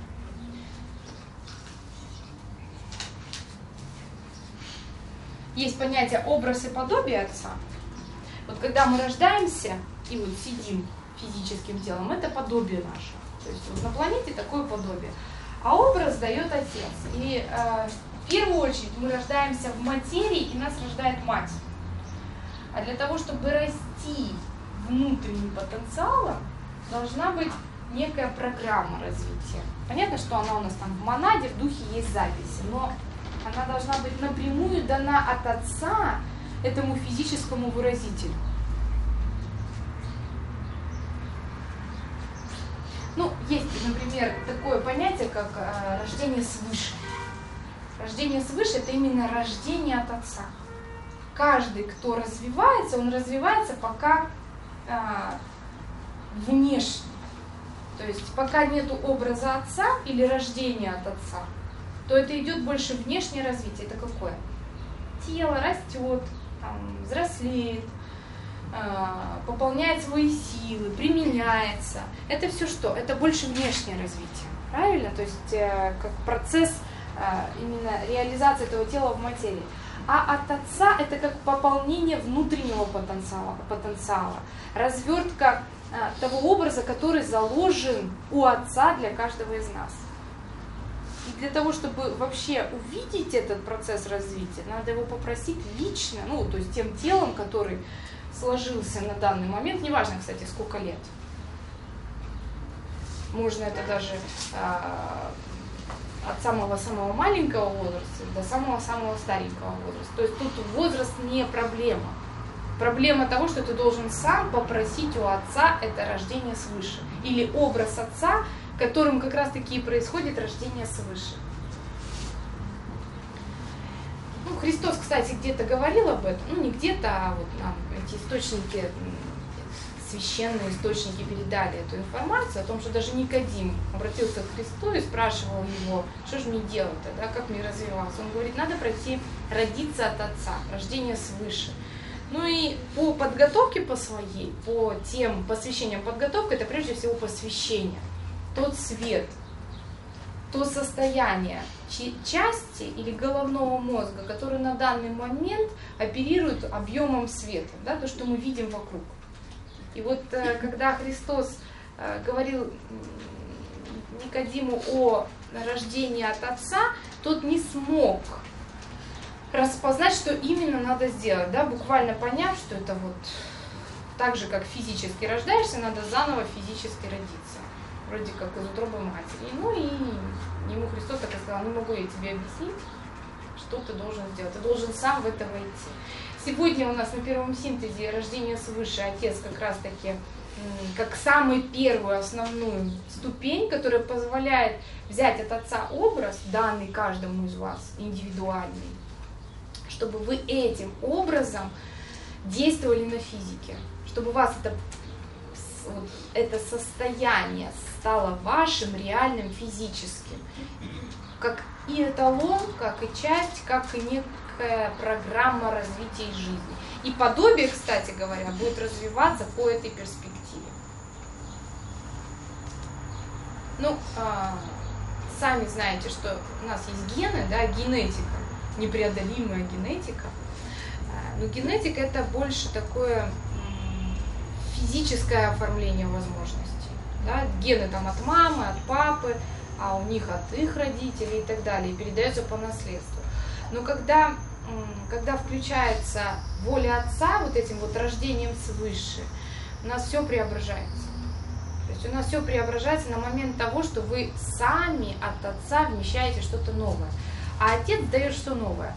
Есть понятие образ и подобие отца. Вот когда мы рождаемся и вот сидим физическим телом, это подобие наше. То есть вот на планете такое подобие. А образ дает отец. И э, в первую очередь мы рождаемся в материи, и нас рождает мать. А для того, чтобы расти внутренним потенциалом, должна быть некая программа развития. Понятно, что она у нас там в монаде, в духе есть записи, но она должна быть напрямую дана от отца этому физическому выразителю. Ну, есть, например, такое понятие, как э, рождение свыше. Рождение свыше – это именно рождение от отца. Каждый, кто развивается, он развивается пока э, внешне. То есть пока нет образа отца или рождения от отца, то это идет больше внешнее развитие. Это какое? Тело растет, там, взрослеет, пополняет свои силы, применяется. Это все что? Это больше внешнее развитие. Правильно? То есть как процесс именно реализации этого тела в материи. А от отца это как пополнение внутреннего потенциала, потенциала, развертка того образа, который заложен у отца для каждого из нас. И для того, чтобы вообще увидеть этот процесс развития, надо его попросить лично, ну, то есть тем телом, который сложился на данный момент, неважно, кстати, сколько лет. Можно это даже а, от самого-самого маленького возраста до самого-самого старенького возраста. То есть тут возраст не проблема. Проблема того, что ты должен сам попросить у отца это рождение свыше. Или образ отца, которым как раз-таки и происходит рождение свыше. Ну, Христос, кстати, где-то говорил об этом, ну не где-то, а вот нам эти источники, священные источники передали эту информацию о том, что даже Никодим обратился к Христу и спрашивал его, что же мне делать-то, да, как мне развиваться. Он говорит, надо пройти родиться от отца, рождение свыше. Ну и по подготовке по своей, по тем посвящениям подготовка, это прежде всего посвящение. Тот свет, то состояние части или головного мозга, который на данный момент оперирует объемом света, да, то, что мы видим вокруг. И вот когда Христос говорил Никодиму о рождении от отца, тот не смог распознать, что именно надо сделать, да, буквально поняв, что это вот так же, как физически рождаешься, надо заново физически родиться, вроде как из утробы матери. Ну и ему Христос так и сказал: не могу я тебе объяснить, что ты должен сделать, ты должен сам в это войти. Сегодня у нас на первом синтезе рождение свыше Отец как раз-таки как самую первую основную ступень, которая позволяет взять от Отца образ, данный каждому из вас, индивидуальный, чтобы вы этим образом действовали на физике, чтобы у вас это, вот, это состояние стало вашим реальным физическим, как и эталон, как и часть, как и некая программа развития жизни. И подобие, кстати говоря, будет развиваться по этой перспективе. Ну, а, сами знаете, что у нас есть гены, да, генетика, непреодолимая генетика. Но генетика — это больше такое физическое оформление возможностей. Да? Гены там от мамы, от папы, а у них от их родителей и так далее, и передается по наследству. Но когда, когда включается воля Отца, вот этим вот рождением свыше, у нас все преображается. То есть у нас все преображается на момент того, что вы сами от Отца вмещаете что-то новое. А Отец дает что новое?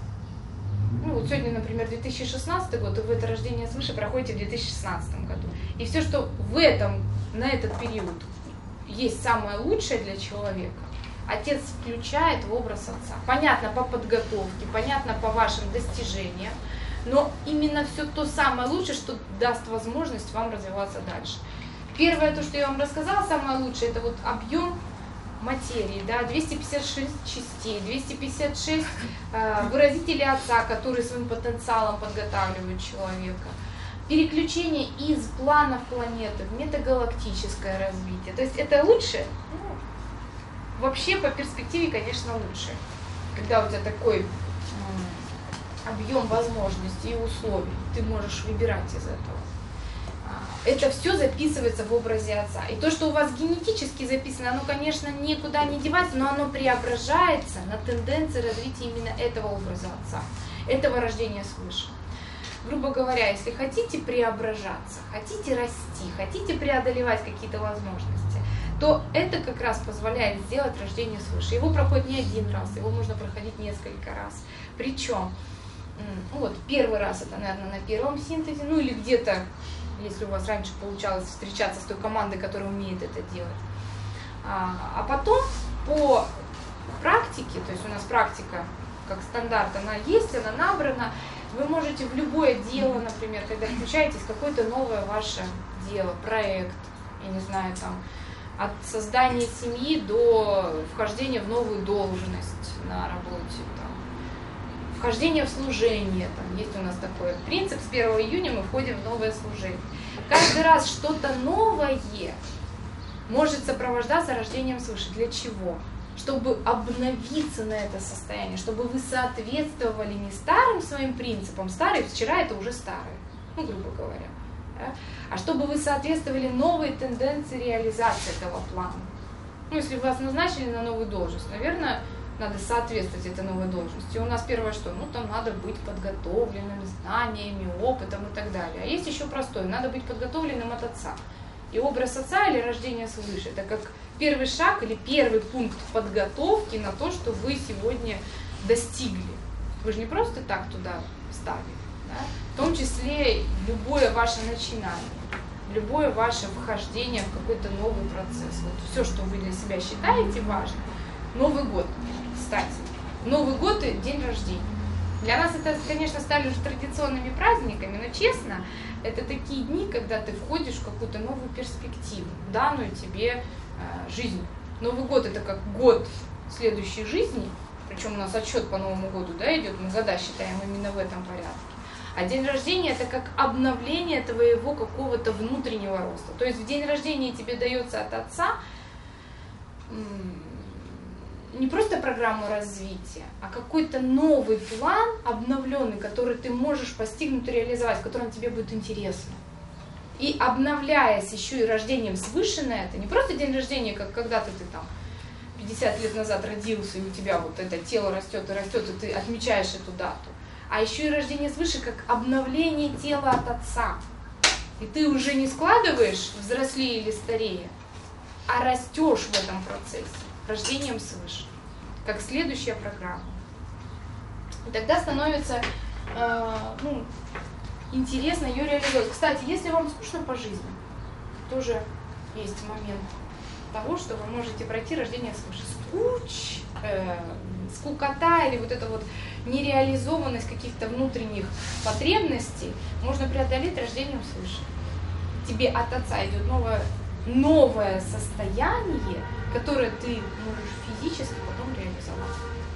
Ну вот сегодня, например, две тысячи шестнадцатый год, и вы это рождение свыше проходите в две тысячи шестнадцатом году. И все, что в этом, на этот период есть самое лучшее для человека, Отец включает в образ Отца. Понятно по подготовке, понятно по вашим достижениям, но именно все то самое лучшее, что даст возможность вам развиваться дальше. Первое, то, что я вам рассказала, самое лучшее, это вот объем материи, да, двести пятьдесят шесть частей, двести пятьдесят шесть э, выразителей Отца, которые своим потенциалом подготавливают человека. Переключение из планов планеты в метагалактическое развитие. То есть это лучше? Ну, вообще по перспективе, конечно, лучше. Когда у тебя такой э, объем возможностей и условий, ты можешь выбирать из этого. Это все записывается в образе Отца. И то, что у вас генетически записано, оно, конечно, никуда не девается, но оно преображается на тенденции развития именно этого образа Отца, этого рождения свыше. Грубо говоря, если хотите преображаться, хотите расти, хотите преодолевать какие-то возможности, то это как раз позволяет сделать рождение свыше. Его проходит не один раз, его можно проходить несколько раз. Причем, вот, первый раз это, наверное, на первом синтезе, ну или где-то, если у вас раньше получалось встречаться с той командой, которая умеет это делать. А, а потом по практике, то есть у нас практика как стандарт, она есть, она набрана, вы можете в любое дело, например, когда включаетесь, какое-то новое ваше дело, проект, я не знаю, там, от создания семьи до вхождения в новую должность на работе, там, вхождение в служение, там есть у нас такой принцип, с первого июня мы входим в новое служение. Каждый раз что-то новое может сопровождаться рождением свыше. Для чего? Чтобы обновиться на это состояние, чтобы вы соответствовали не старым своим принципам, старый вчера это уже старый, ну, грубо говоря, да? А чтобы вы соответствовали новой тенденции реализации этого плана. Ну, если вас назначили на новую должность, наверное, надо соответствовать этой новой должности. У нас первое что? Ну, там надо быть подготовленным знаниями, опытом и так далее. А есть еще простое, надо быть подготовленным от Отца. И образ Отца или рождение свыше, это как первый шаг или первый пункт подготовки на то, что вы сегодня достигли. Вы же не просто так туда встали, да? В том числе любое ваше начинание, любое ваше вхождение в какой-то новый процесс. Вот все, что вы для себя считаете важным. Новый год, кстати. Новый год и день рождения. Для нас это, конечно, стали уже традиционными праздниками, но честно, это такие дни, когда ты входишь в какую-то новую перспективу, данную тебе э, жизнь. Новый год это как год следующей жизни, причем у нас отсчет по Новому году, да, идет, мы года считаем именно в этом порядке. А день рождения это как обновление твоего какого-то внутреннего роста. То есть в день рождения тебе дается от Отца не просто программу развития, а какой-то новый план обновленный, который ты можешь постигнуть и реализовать, в котором тебе будет интересно. И обновляясь еще и рождением свыше на это, не просто день рождения, как когда-то ты там пятьдесят лет назад родился, и у тебя вот это тело растет и растет, и ты отмечаешь эту дату, а еще и рождение свыше, как обновление тела от Отца. И ты уже не складываешь взрослее или старее, а растешь в этом процессе, рождением свыше, как следующая программа. И тогда становится э, ну, интересно ее реализовать. Кстати, если вам скучно по жизни, тоже есть момент того, что вы можете пройти рождение свыше. Скуч, э, скукота или вот эта вот нереализованность каких-то внутренних потребностей можно преодолеть рождением свыше. Тебе от Отца идет новое, новое состояние, которое ты можешь физически потом реализовать.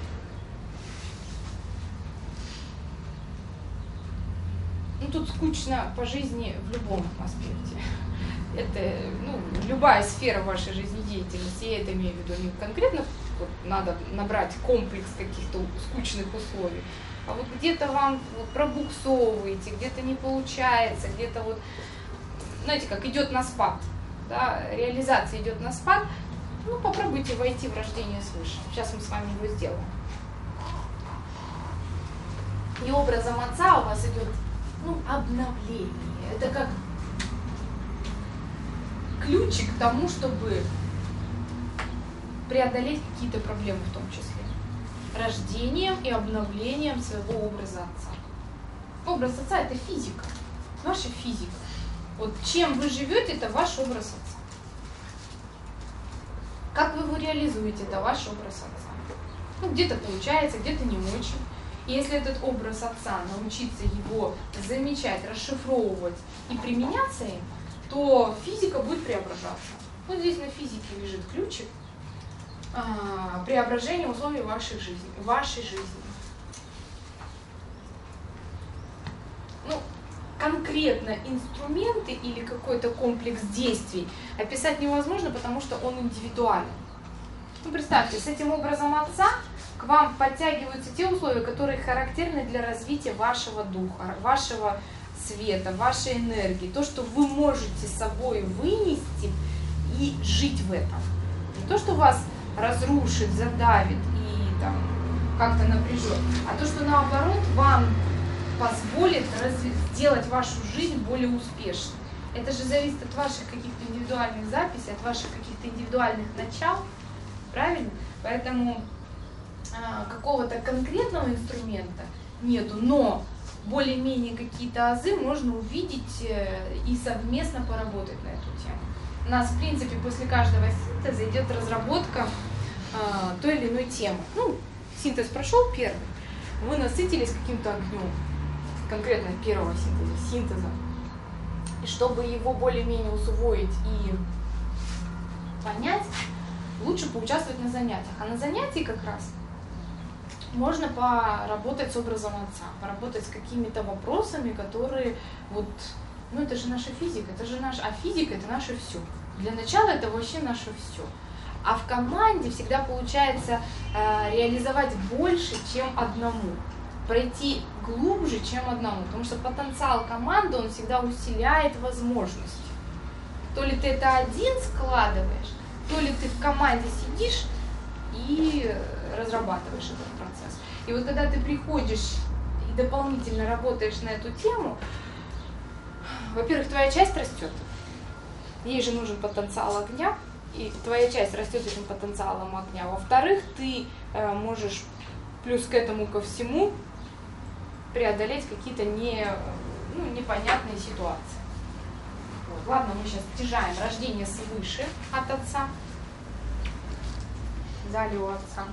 Ну, тут скучно по жизни в любом аспекте. Это, ну, любая сфера вашей жизнедеятельности, я это имею в виду не конкретно, вот, надо набрать комплекс каких-то скучных условий, а вот где-то вам вот, пробуксовываете, где-то не получается, где-то вот, знаете, как идет на спад, да, реализация идет на спад, ну, попробуйте войти в рождение свыше. Сейчас мы с вами его сделаем. И образом Отца у вас идет, ну, обновление. Это как ключик к тому, чтобы преодолеть какие-то проблемы в том числе. Рождением и обновлением своего образа Отца. Образ Отца – это физика, ваша физика. Вот чем вы живете, это ваш образ Отца. Как вы его реализуете, это ваш образ Отца. Ну, где-то получается, где-то не очень. И если этот образ Отца, научиться его замечать, расшифровывать и применяться им, то физика будет преображаться. Вот здесь на физике лежит ключик а, преображения условий вашей жизни, вашей жизни. Ну, конкретно инструменты или какой-то комплекс действий описать невозможно, потому что он индивидуален. Ну, представьте, с этим образом Отца к вам подтягиваются те условия, которые характерны для развития вашего духа, вашего света, вашей энергии, то, что вы можете с собой вынести и жить в этом. Не то, что вас разрушит, задавит и там как-то напряжет, а то, что наоборот вам позволит разви- сделать вашу жизнь более успешной. Это же зависит от ваших каких-то индивидуальных записей, от ваших каких-то индивидуальных начал, правильно? Поэтому а, какого-то конкретного инструмента нету, но более-менее какие-то азы можно увидеть и совместно поработать на эту тему. У нас, в принципе, после каждого синтеза идет разработка а, той или иной темы. Ну, синтез прошел первый, вы насытились каким-то огнем, конкретно первого синтеза, синтеза. И чтобы его более-менее усвоить и понять, лучше поучаствовать на занятиях. А на занятии как раз можно поработать с образом Отца, поработать с какими-то вопросами, которые вот, ну это же наша физика, это же наш, а физика это наше все. Для начала это вообще наше все. А в команде всегда получается э, реализовать больше, чем одному, пройти глубже, чем одному, потому что потенциал команды, он всегда усиляет возможности. То ли ты это один складываешь, то ли ты в команде сидишь и разрабатываешь этот процесс. И вот когда ты приходишь и дополнительно работаешь на эту тему, во-первых, твоя часть растет, ей же нужен потенциал огня, и твоя часть растет этим потенциалом огня. Во-вторых, ты э, можешь плюс к этому ко всему преодолеть какие-то не, ну, непонятные ситуации. Вот. Ладно, мы сейчас снижаем рождение свыше от Отца. Далее у Отца.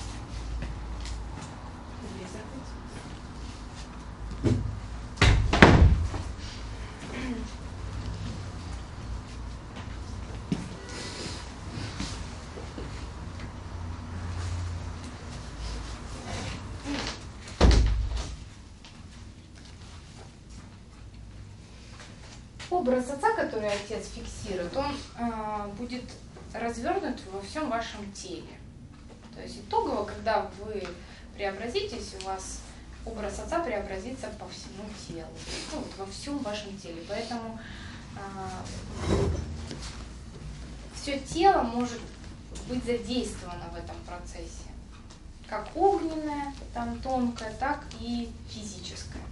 Образ Отца, который Отец фиксирует, он э, будет развернут во всем вашем теле. То есть итогово, когда вы преобразитесь, у вас образ Отца преобразится по всему телу, ну, вот во всем вашем теле. Поэтому э, все тело может быть задействовано в этом процессе. Как огненное, там тонкое, так и физическое.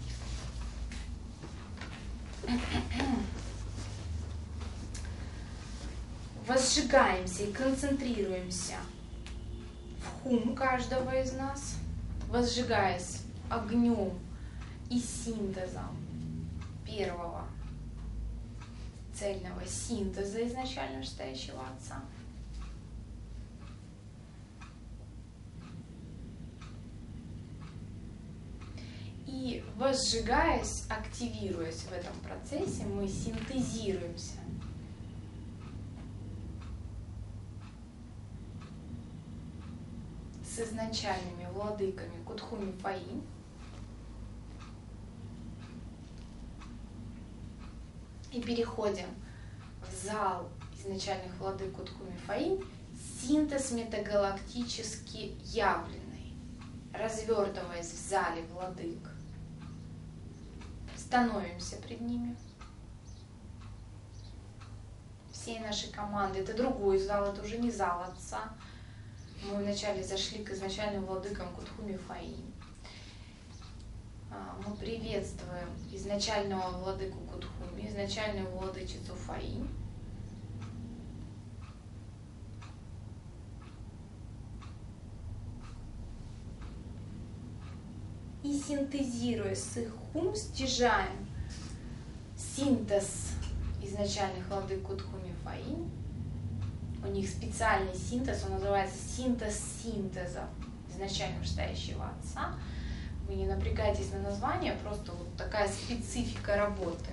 Возжигаемся и концентрируемся в хум каждого из нас, возжигаясь огнем и синтезом первого цельного синтеза изначально вышестоящего Отца. И возжигаясь, активируясь в этом процессе, мы синтезируемся. С изначальными владыками Кутхуми Фаинь. И переходим в зал изначальных владык Кутхуми Фаинь, синтез метагалактически явленный, развертываясь в зале владык. Становимся пред ними. Всей нашей команды. Это другой зал, это уже не зал Отца. Мы вначале зашли к изначальным владыкам Кутхуми Фаинь. Мы приветствуем изначального владыку Кутхуми, изначальную владычицу Фаинь. И синтезируя с их хум, стяжаем синтез изначальных владык Кутхуми Фаинь. У них специальный синтез, он называется синтез синтезов изначально вышестоящего Отца. Вы не напрягайтесь на название, просто вот такая специфика работы.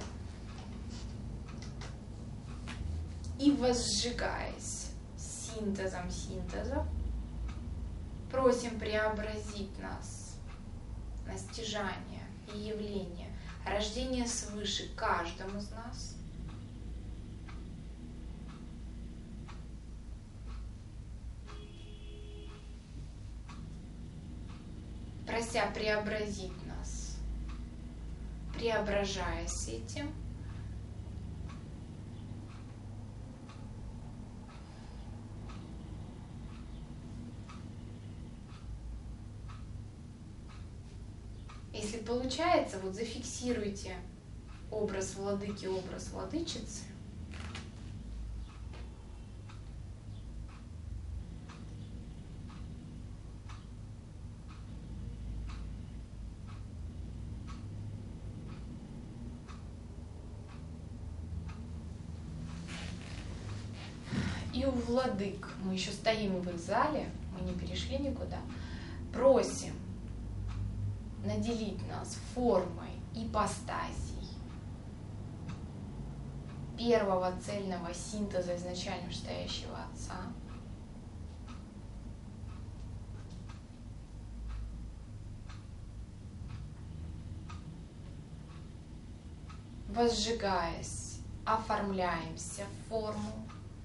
И возжигаясь синтезом синтезов, просим преобразить нас на стяжание и явление, рождение свыше каждому из нас. Прося преобразить нас, преображаясь этим, если получается, вот зафиксируйте образ владыки, образ владычицы. И у владык, мы еще стоим в их зале, мы не перешли никуда, просим наделить нас формой ипостасей первого цельного синтеза изначально вышестоящего Отца. Возжигаясь, оформляемся в форму.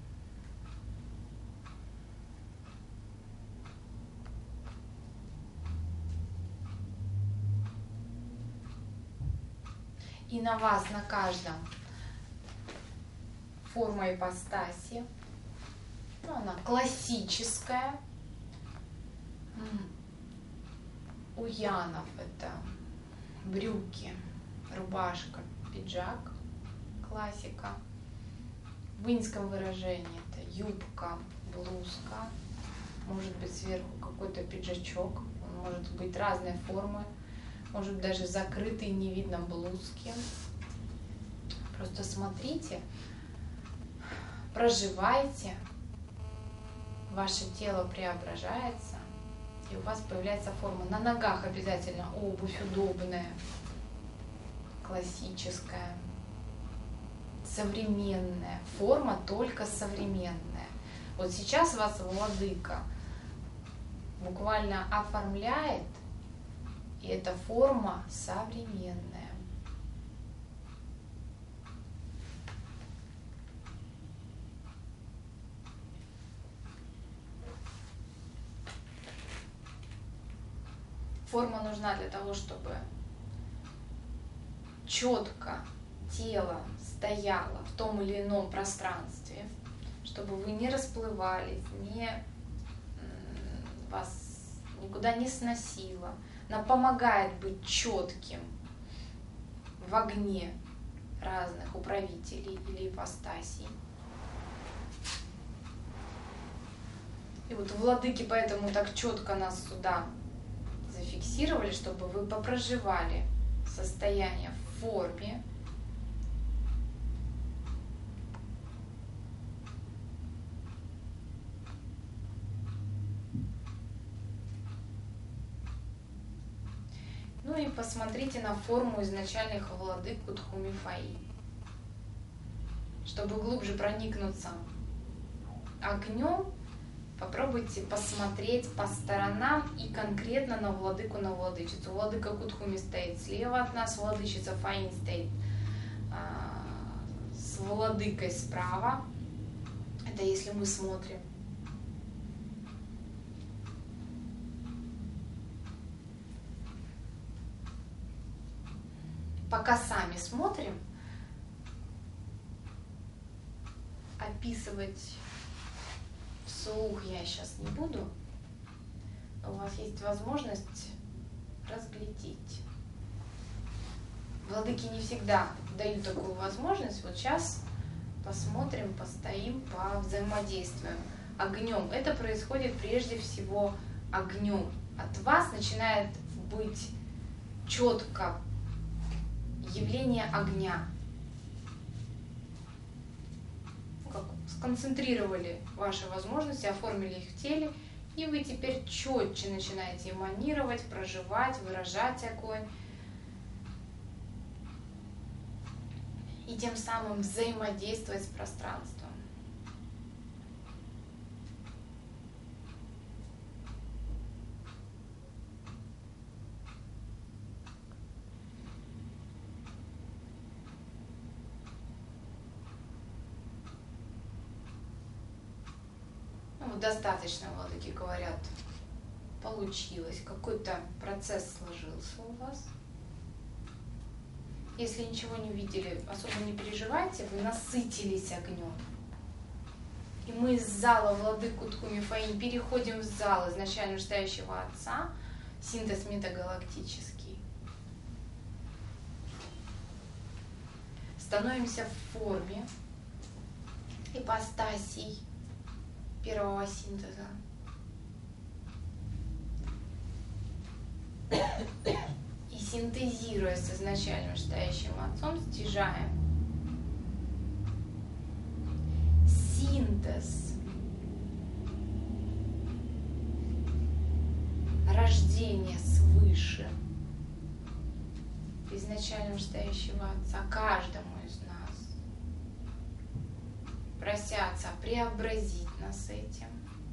И на вас, на каждом, форма ипостаси. Ну, она классическая. У янов это брюки, рубашка, пиджак, классика. В иньском выражении это юбка, блузка, может быть сверху какой-то пиджачок, он может быть разной формы. Может даже закрытый, не видно блузки. Просто смотрите, проживайте, ваше тело преображается, и у вас появляется форма. На ногах обязательно обувь удобная, классическая, современная. Форма только современная. Вот сейчас вас владыка буквально оформляет, и эта форма современная. Форма нужна для того, чтобы четко тело стояла в том или ином пространстве, чтобы вы не расплывались, не м, вас никуда не сносило. Она помогает быть четким в огне разных управителей или ипостасей. И вот владыки поэтому так четко нас сюда зафиксировали, чтобы вы попроживали состояние в форме. Ну и посмотрите на форму изначальных владык Кутху-Мифаи, чтобы глубже проникнуться огнем. Попробуйте посмотреть по сторонам и конкретно на владыку, на владычицу. Владыка Кутхуми стоит слева от нас, владычица Фаин стоит а, с владыкой справа. Это если мы смотрим. Пока сами смотрим, описывать вслух я сейчас не буду, но у вас есть возможность разглядеть. Владыки не всегда дают такую возможность. Вот сейчас посмотрим, постоим, повзаимодействуем огнем. Это происходит прежде всего огнем. От вас начинает быть четко явление огня. Как сконцентрировали ваши возможности, оформили их в теле, и вы теперь четче начинаете эманировать, проживать, выражать огонь. И тем самым взаимодействовать с пространством. Ну, достаточно, владыки говорят, получилось, какой-то процесс сложился у вас. Если ничего не видели, особо не переживайте, вы насытились огнем. И мы из зала владык Кутху-Мифаи переходим в зал изначально стоящего Отца, синтез метагалактический. Становимся в форме ипостасей первого синтеза. И синтезируя с изначальным стоящим Отцом, стяжаем синтез рождения свыше изначального стоящего Отца каждому из нас, просятся преобразить нас этим.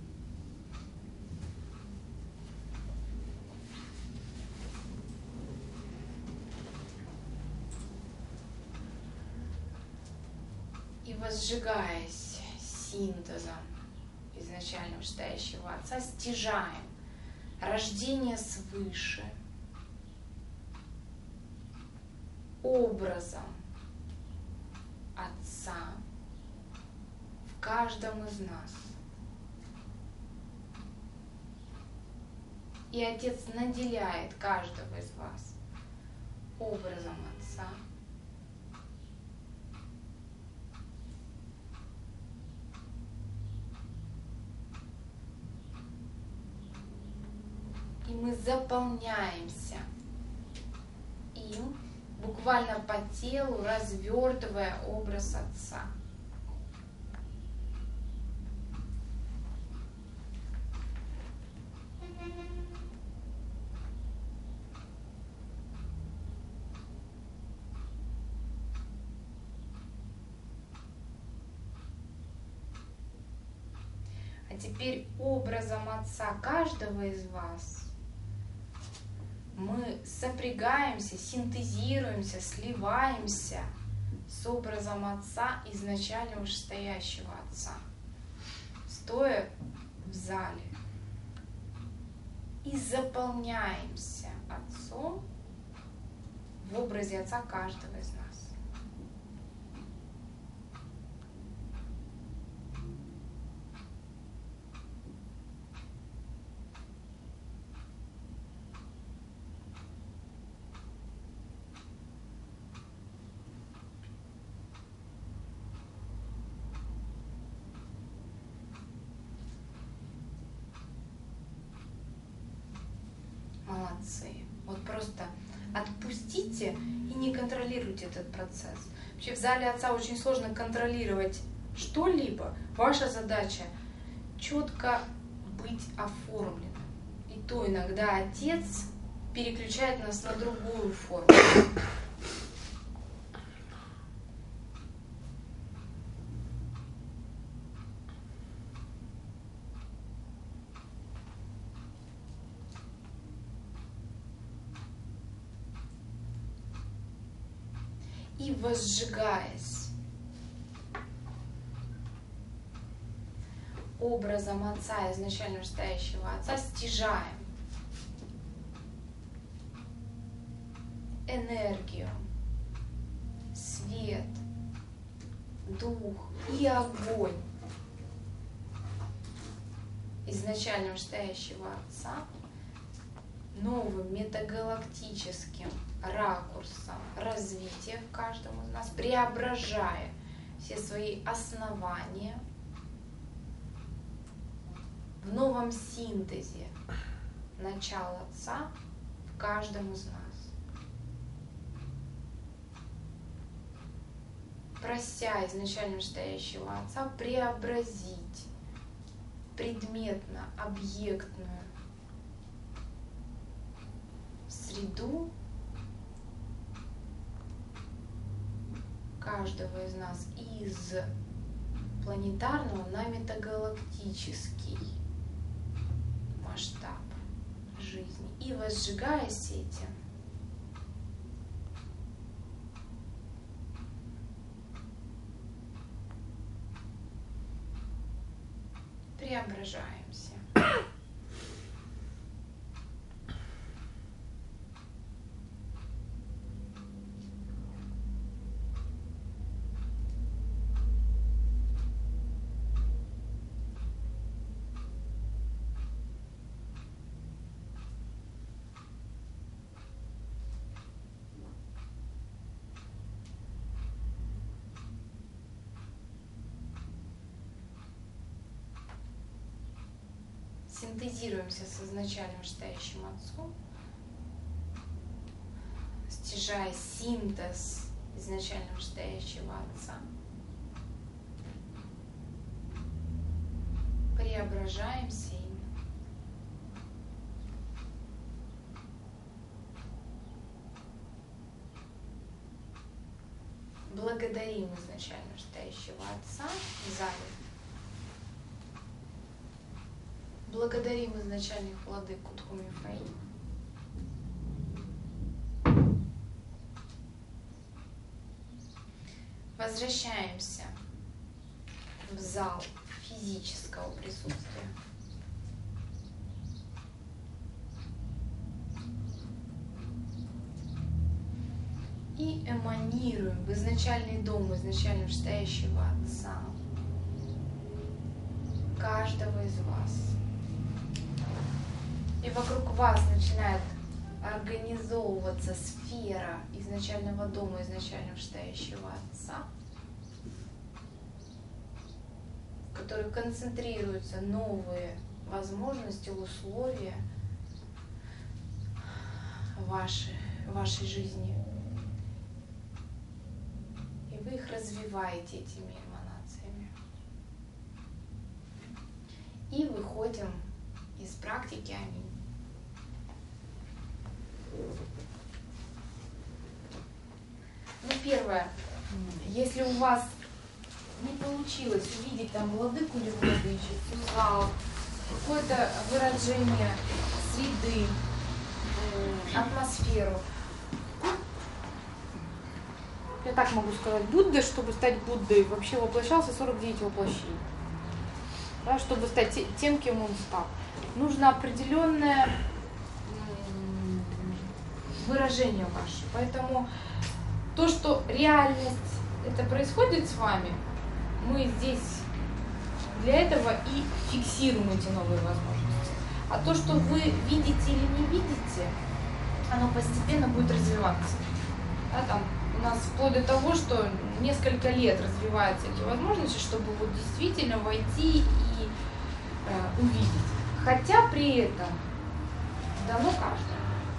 И возжигаясь синтезом изначального стоящего Отца, стяжаем рождение свыше образом Отца в каждом из нас. И Отец наделяет каждого из вас образом Отца. И мы заполняемся им, буквально по телу, развертывая образ Отца. А теперь образом Отца каждого из вас мы сопрягаемся, синтезируемся, сливаемся с образом Отца, изначально вышестоящего Отца, стоя в зале. И заполняемся Отцом в образе Отца каждого из нас. эмоции. Вот просто отпустите и не контролируйте этот процесс. Вообще в зале Отца очень сложно контролировать что-либо. Ваша задача четко быть оформленным. И то иногда Отец переключает нас на другую форму. И возжигаясь образом Отца, изначально стоящего Отца, стяжаем энергию, свет, дух и огонь изначально стоящего Отца новым метагалактическим ракурсом развития в каждом из нас, преображая все свои основания в новом синтезе начала Отца в каждом из нас. Прося изначально стоящего Отца преобразить предметно-объектную среду каждого из нас из планетарного на метагалактический масштаб жизни. И возжигаясь этим, преображаемся. Синтезируемся с изначально стоящим Отцом, стяжая синтез изначально стоящего Отца, преображаемся им, благодарим изначально стоящего Отца в зале. Благодарим изначальных владык Кутхуми Фэй. Возвращаемся в зал физического присутствия. И эманируем в изначальный дом изначально стоящего Отца каждого из вас. И вокруг вас начинает организовываться сфера изначального дома, изначально стоящего Отца, в которой концентрируются новые возможности, условия вашей, вашей жизни. И вы их развиваете этими эманациями. И выходим из практики Аминь. Ну, первое, если у вас не получилось увидеть там владыку или владычицу, зал, какое-то выражение среды, атмосферу. Я так могу сказать, Будда, чтобы стать Буддой, вообще воплощался сорок девять воплощений. Да, чтобы стать тем, кем он стал. Нужно определенное выражение ваше. Поэтому то, что реальность это происходит с вами, мы здесь для этого и фиксируем эти новые возможности. А то, что вы видите или не видите, оно постепенно будет развиваться. Да, там у нас вплоть до того, что несколько лет развиваются эти возможности, чтобы вот действительно войти и э, увидеть. Хотя при этом дано каждому.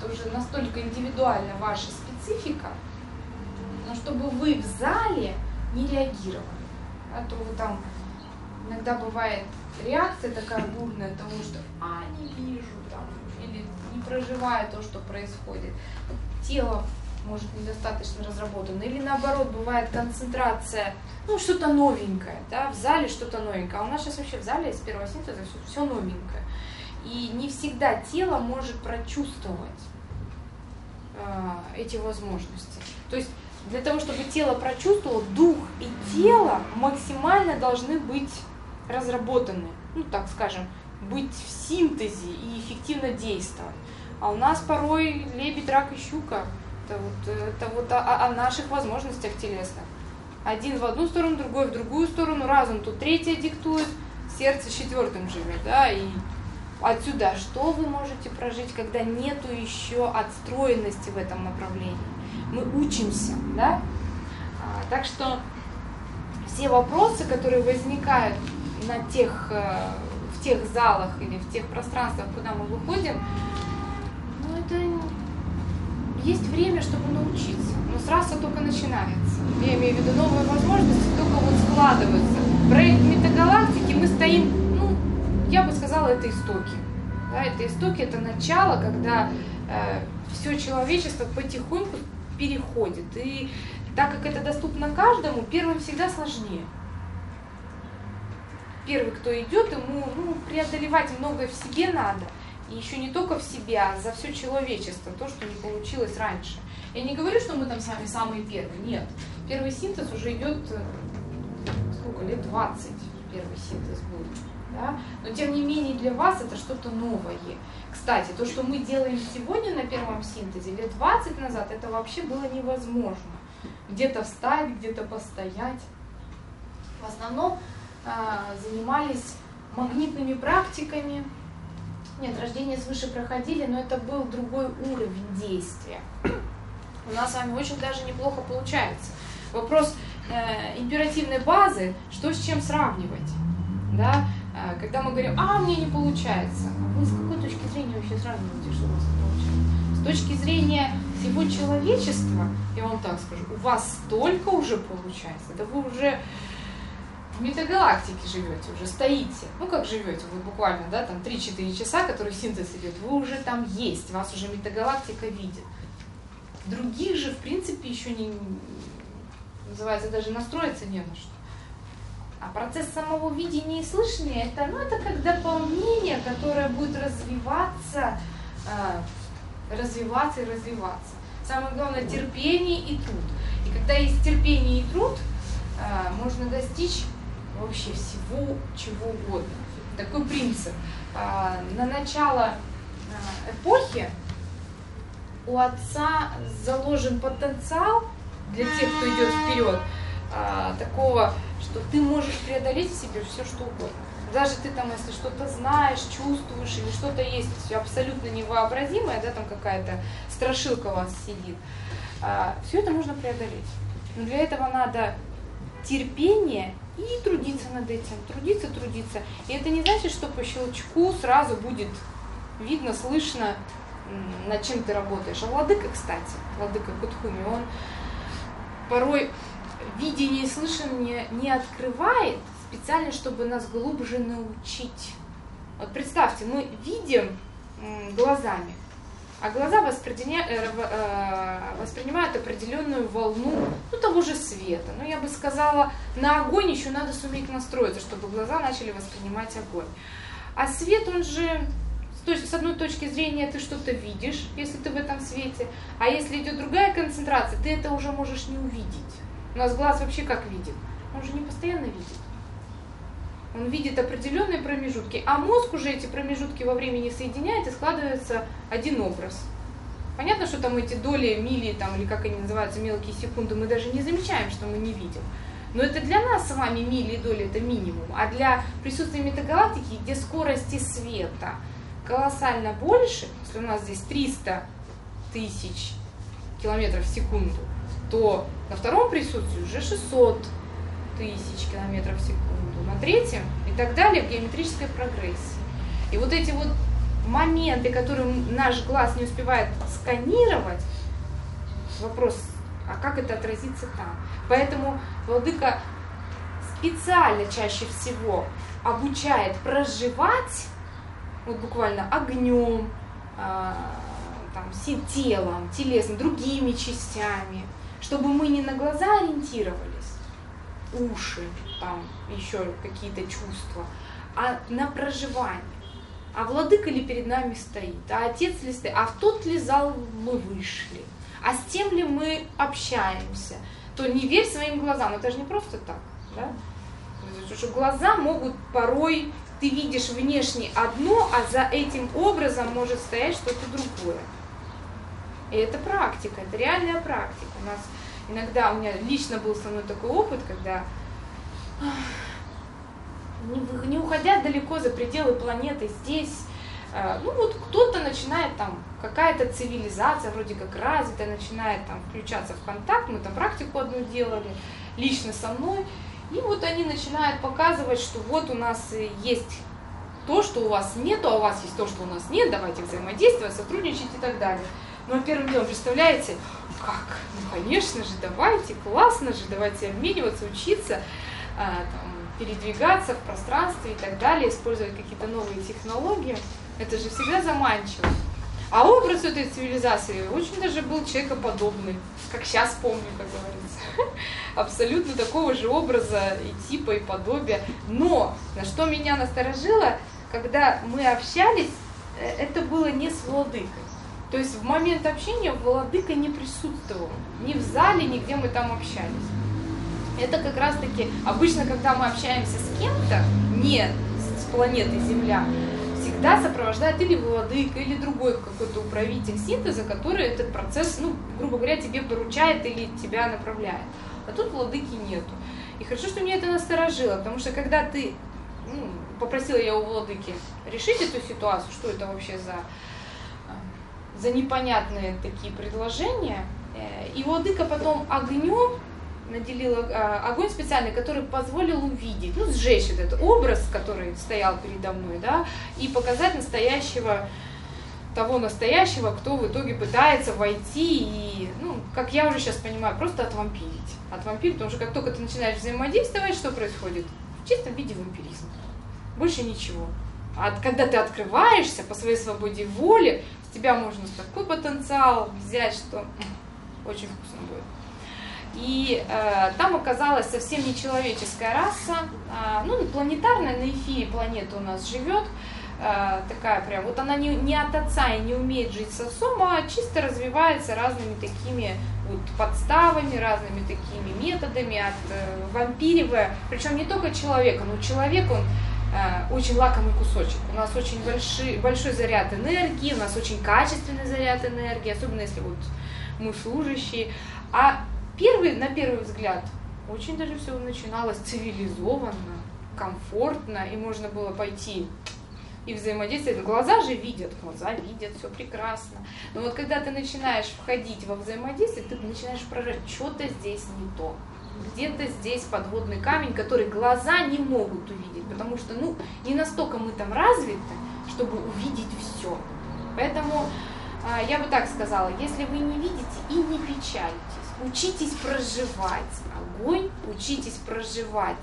это уже настолько индивидуально ваша специфика, но чтобы вы в зале не реагировали. А то вы там иногда бывает реакция такая бурная того, что «а, не вижу», там, или не проживаю то, что происходит. Тело может недостаточно разработано. Или наоборот, бывает концентрация, ну, что-то новенькое, да, в зале что-то новенькое. А у нас сейчас вообще в зале с первого синтеза все, все новенькое. И не всегда тело может прочувствовать э, эти возможности. То есть для того, чтобы тело прочувствовало, дух и тело максимально должны быть разработаны, ну так скажем, быть в синтезе и эффективно действовать. А у нас порой лебедь, рак и щука. Это вот, это вот о, о наших возможностях телесных. Один в одну сторону, другой в другую сторону, разум тут третье диктует, сердце четвертым живет, да, и отсюда что вы можете прожить, когда нету еще отстроенности в этом направлении? Мы учимся, да? А, так что все вопросы, которые возникают на тех, в тех залах или в тех пространствах, куда мы выходим, ну это есть время, чтобы научиться. Но сразу только начинается. Я имею в виду, новые возможности только вот складываются. Проект Метагалактики, мы стоим, ну, я бы сказала, это истоки. Да, это истоки, это начало, когда э, все человечество потихоньку переходит. И так как это доступно каждому, первым всегда сложнее. Первый, кто идет, ему ну, преодолевать многое в себе надо. И еще не только в себе, а за все человечество, то, что не получилось раньше. Я не говорю, что мы там с вами самые первые, нет. Первый синтез уже идет, сколько, лет двадцать первый синтез будет. Да? Но тем не менее для вас это что-то новое. Кстати, то, что мы делаем сегодня на первом синтезе, лет двадцать назад, это вообще было невозможно. Где-то встать, где-то постоять. В основном э, занимались магнитными практиками. Нет, рождение свыше проходили, но это был другой уровень действия. У нас с вами очень даже неплохо получается. Вопрос э, императивной базы, что с чем сравнивать. Да? Э, когда мы говорим, а, мне не получается. Вы с какой точки зрения вообще сравниваете, что у вас не получается? С точки зрения всего человечества, я вам так скажу, у вас столько уже получается. Да вы уже в метагалактике живете, уже стоите. Ну, как живете, вы буквально, да, там три-четыре часа, который синтез идет, вы уже там есть, вас уже метагалактика видит. Других же, в принципе, еще не, называется, даже настроиться не на что. А процесс самого видения и слышания, это, ну, это как дополнение, которое будет развиваться, э, развиваться и развиваться. Самое главное, терпение и труд. И когда есть терпение и труд, э, можно достичь вообще всего, чего угодно. Такой принцип. Э, на начало э, эпохи у Отца заложен потенциал для тех, кто идет вперед, э, такого, что ты можешь преодолеть в себе все, что угодно. Даже ты там, если что-то знаешь, чувствуешь, или что-то есть абсолютно невообразимое, да, там какая-то страшилка у вас сидит, э, все это можно преодолеть. Но для этого надо терпение и трудиться над этим, трудиться, трудиться. И это не значит, что по щелчку сразу будет видно, слышно, над чем ты работаешь. А владыка, кстати, владыка Кутхуми, он порой видение и слышание не открывает специально, чтобы нас глубже научить. Вот представьте, мы видим глазами, а глаза воспринимают определенную волну, ну, того же света. Ну, я бы сказала, на огонь еще надо суметь настроиться, чтобы глаза начали воспринимать огонь. А свет, он же, с одной точки зрения, ты что-то видишь, если ты в этом свете, а если идет другая концентрация, ты это уже можешь не увидеть. У нас глаз вообще как видит? Он же не постоянно видит. Он видит определенные промежутки, а мозг уже эти промежутки во времени соединяет, и складывается один образ. Понятно, что там эти доли, мили, там, или как они называются, мелкие секунды, мы даже не замечаем, что мы не видим. Но это для нас с вами мили и доли, это минимум. А для присутствия метагалактики, где скорости света колоссально больше, если у нас здесь триста тысяч километров в секунду, то на втором присутствии уже шестьсот тысяч километров в секунду, на третьем и так далее в геометрической прогрессии. И вот эти вот моменты, которые наш глаз не успевает сканировать, вопрос, а как это отразится там? Поэтому владыка специально чаще всего обучает проживать, вот буквально огнем, э, там, телом, телесом, другими частями, чтобы мы не на глаза ориентировались, уши, там еще какие-то чувства, а на проживание. А владыка ли перед нами стоит, а отец ли стоит, а в тот ли зал мы вышли, а с тем ли мы общаемся, то не верь своим глазам, это же не просто так, да? Потому что глаза могут порой, ты видишь внешне одно, а за этим образом может стоять что-то другое. И это практика, это реальная практика. У нас иногда, у меня лично был со мной такой опыт, когда не, не уходя далеко за пределы планеты, здесь, ну вот кто-то начинает там, какая-то цивилизация вроде как развитая, начинает там включаться в контакт, мы там практику одну делали, лично со мной, и вот они начинают показывать, что вот у нас есть то, что у вас нет, а у вас есть то, что у нас нет, давайте взаимодействовать, сотрудничать и так далее. Ну, а первым делом, представляете, как? Ну, конечно же, давайте, классно же, давайте обмениваться, учиться, а, там, передвигаться в пространстве и так далее, использовать какие-то новые технологии. Это же всегда заманчиво. А образ этой цивилизации очень даже был человекоподобный, как сейчас помню, как говорится. Абсолютно такого же образа и типа, и подобия. Но, на что меня насторожило, когда мы общались, это было не с владыкой. То есть в момент общения владыка не присутствовал, ни в зале, ни где мы там общались. Это как раз таки, обычно, когда мы общаемся с кем-то, не с планеты Земля, всегда сопровождает или владыка, или другой какой-то управитель синтеза, который этот процесс, ну, грубо говоря, тебе поручает или тебя направляет. А тут владыки нету. И хорошо, что меня это насторожило, потому что когда ты, ну, попросила я у владыки решить эту ситуацию, что это вообще за... за непонятные такие предложения. И владыка потом огнем наделил огонь специальный, который позволил увидеть, ну, сжечь этот образ, который стоял передо мной, да, и показать настоящего, того настоящего, кто в итоге пытается войти и, ну, как я уже сейчас понимаю, просто отвампирить. Отвампирить, потому что как только ты начинаешь взаимодействовать, что происходит? В чистом виде вампиризм. Больше ничего. А когда ты открываешься по своей свободе воли, с тебя можно такой потенциал взять, что очень вкусно будет. И э, там оказалась совсем не человеческая раса, э, ну, планетарная, на эфире планета у нас живет, э, такая прям, вот она не, не от отца и не умеет жить с отцом, а чисто развивается разными такими вот подставами, разными такими методами, от э, вампиривая, причем не только человека, но человек, он э, очень лакомый кусочек, у нас очень большой, большой заряд энергии, у нас очень качественный заряд энергии, особенно если вот мы служащие, а Первый, на первый взгляд, очень даже все начиналось цивилизованно, комфортно, и можно было пойти и взаимодействовать. Глаза же видят, глаза видят, все прекрасно. Но вот когда ты начинаешь входить во взаимодействие, ты начинаешь проживать, что-то здесь не то. Где-то здесь подводный камень, который глаза не могут увидеть, потому что, ну, не настолько мы там развиты, чтобы увидеть все. Поэтому я бы так сказала, если вы не видите и не печальтесь, учитесь проживать огонь, учитесь проживать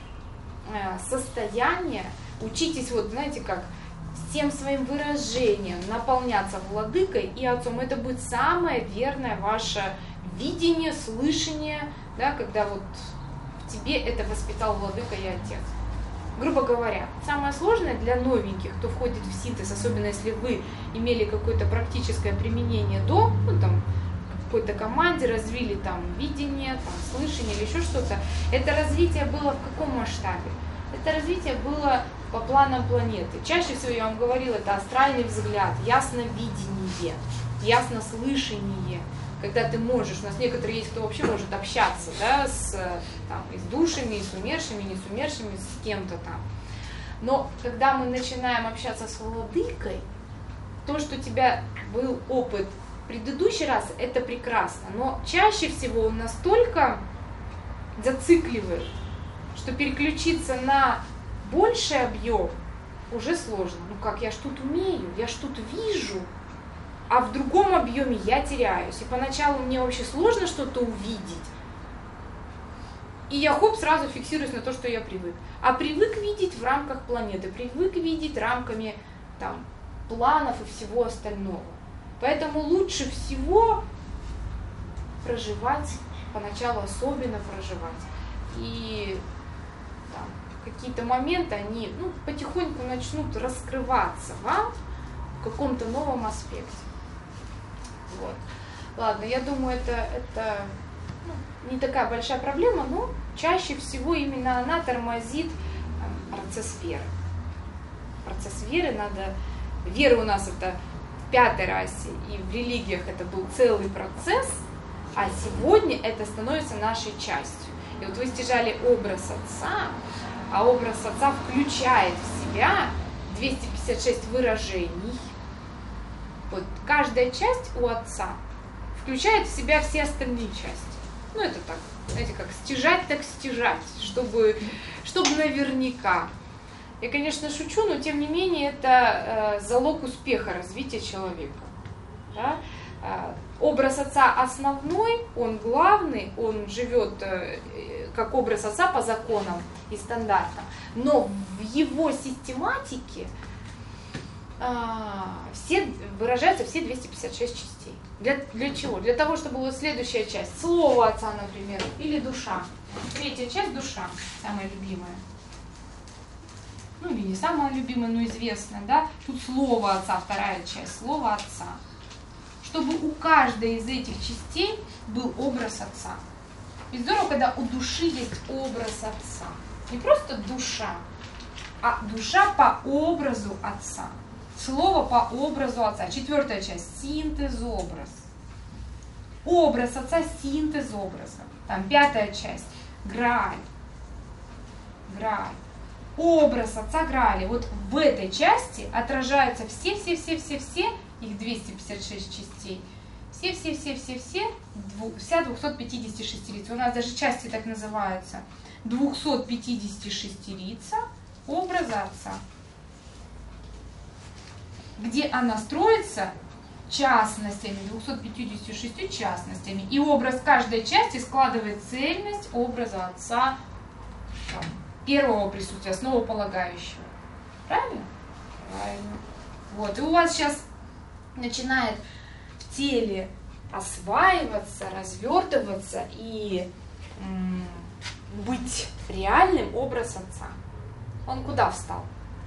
э, состояние, учитесь, вот знаете как, всем своим выражением наполняться владыкой и отцом. Это будет самое верное ваше видение, слышание, да, когда вот в тебе это воспитал владыка и отец. Грубо говоря, самое сложное для новеньких, кто входит в синтез, особенно если вы имели какое-то практическое применение до, ну там, в какой-то команде, развили там видение, там, слышание или еще что-то, это развитие было в каком масштабе? Это развитие было по планам планеты. Чаще всего, я вам говорила, это астральный взгляд, ясновидение, яснослышание, когда ты можешь, у нас некоторые есть, кто вообще может общаться, да, с, там, и с душами, и с умершими, и не с умершими, с кем-то там. Но когда мы начинаем общаться с владыкой, то, что у тебя был опыт предыдущий раз, это прекрасно, но чаще всего он настолько зацикливает, что переключиться на больший объем уже сложно. Ну как, я ж тут умею, я ж тут вижу, а в другом объеме я теряюсь. И поначалу мне вообще сложно что-то увидеть. И я хоп, сразу фиксируюсь на то, что я привык. А привык видеть в рамках планеты, привык видеть рамками там, планов и всего остального. Поэтому лучше всего проживать, поначалу особенно проживать. И там, какие-то моменты, они ну, потихоньку начнут раскрываться вам в каком-то новом аспекте. Вот. Ладно, я думаю, это, это ну, не такая большая проблема, но чаще всего именно она тормозит э, процесс веры. Процесс веры надо... Вера у нас это в пятой расе, и в религиях это был целый процесс, а сегодня это становится нашей частью. И вот вы стяжали образ Отца, а образ Отца включает в себя двести пятьдесят шесть выражений. Вот каждая часть у Отца включает в себя все остальные части. Ну это так, знаете, как стяжать, так стяжать, чтобы, чтобы наверняка. Я, конечно, шучу, но тем не менее это э, залог успеха развития человека. Да? Э, образ Отца основной, он главный, он живет э, как образ Отца по законам и стандартам, но в его систематике э, все, выражаются все двести пятьдесят шесть частей. Для, для чего? Для того, чтобы вот следующая часть, слово Отца, например, или душа. Третья часть – душа, самая любимая. Ну или не самая любимая, но известная, да, тут слово Отца, вторая часть, слово Отца. Чтобы у каждой из этих частей был образ Отца. И здорово, когда у души есть образ Отца. Не просто душа, а душа по образу Отца. Слово по образу Отца. Четвертая часть, синтез образ. Образ Отца, синтез образа. Там пятая часть, граль. Граль. Образ Отца Грааля. Вот в этой части отражаются все-все-все-все-все, их двести пятьдесят шесть частей, все-все-все-все-все, вся двухсот пятидесятишестилица. У нас даже части так называются. двухсот пятидесятишестилица образа Отца. Где она строится частностями, двумястами пятьюдесятью шестью частностями. И образ каждой части складывает цельность образа Отца там, первого присутствия, основополагающего. Правильно? Правильно. Вот. И у вас сейчас начинает в теле осваиваться, развертываться и м- быть реальным образ Отца. Он куда встал?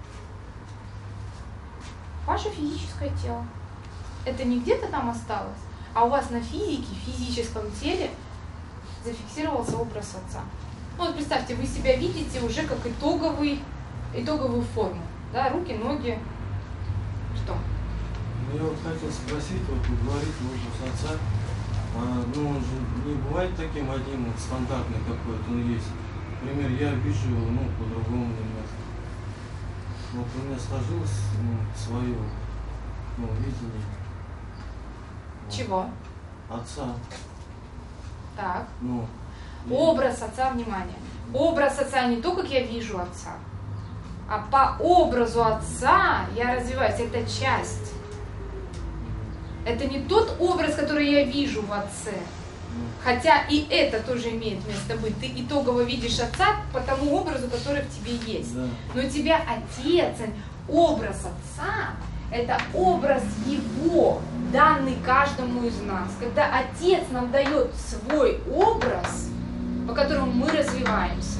Ваше физическое тело. Это не где-то там осталось, а у вас на физике, в физическом теле зафиксировался образ Отца. Ну вот представьте, вы себя видите уже как итоговый, итоговую форму. Да, руки, ноги. Что? Ну, я вот хотел спросить, вот вы говорите образ Отца, а, ну он же не бывает таким одним, вот, стандартный какой-то, он есть. Например, я вижу его, ну, по-другому немножко. Вот у меня сложилось ну, свое ну, видение. Вот. Чего? Отца. Так. Ну, и... Образ Отца, внимание. Образ Отца не то, как я вижу Отца, а по образу Отца я развиваюсь. Это часть. Это не тот образ, который я вижу в Отце. Хотя и это тоже имеет место быть. Ты итогово видишь Отца по тому образу, который в тебе есть. Да. Но у тебя Отец, образ Отца, это образ Его, данный каждому из нас. Когда Отец нам дает свой образ, по которому мы развиваемся,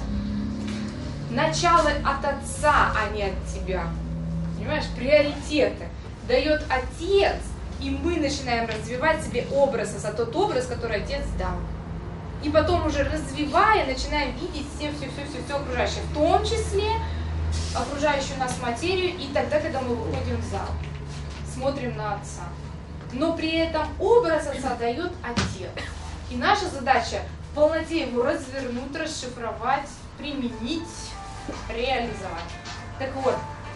начало от Отца, а не от тебя. Понимаешь, приоритеты дает Отец, и мы начинаем развивать себе образ, а тот образ, который Отец дал. И потом уже развивая, начинаем видеть все-все-все-все окружающее, в том числе окружающую нас материю, и тогда, когда мы выходим в зал, смотрим на Отца. Но при этом образ Отца дает Отец. И наша задача в полноте его развернуть, расшифровать, применить, реализовать. Так вот,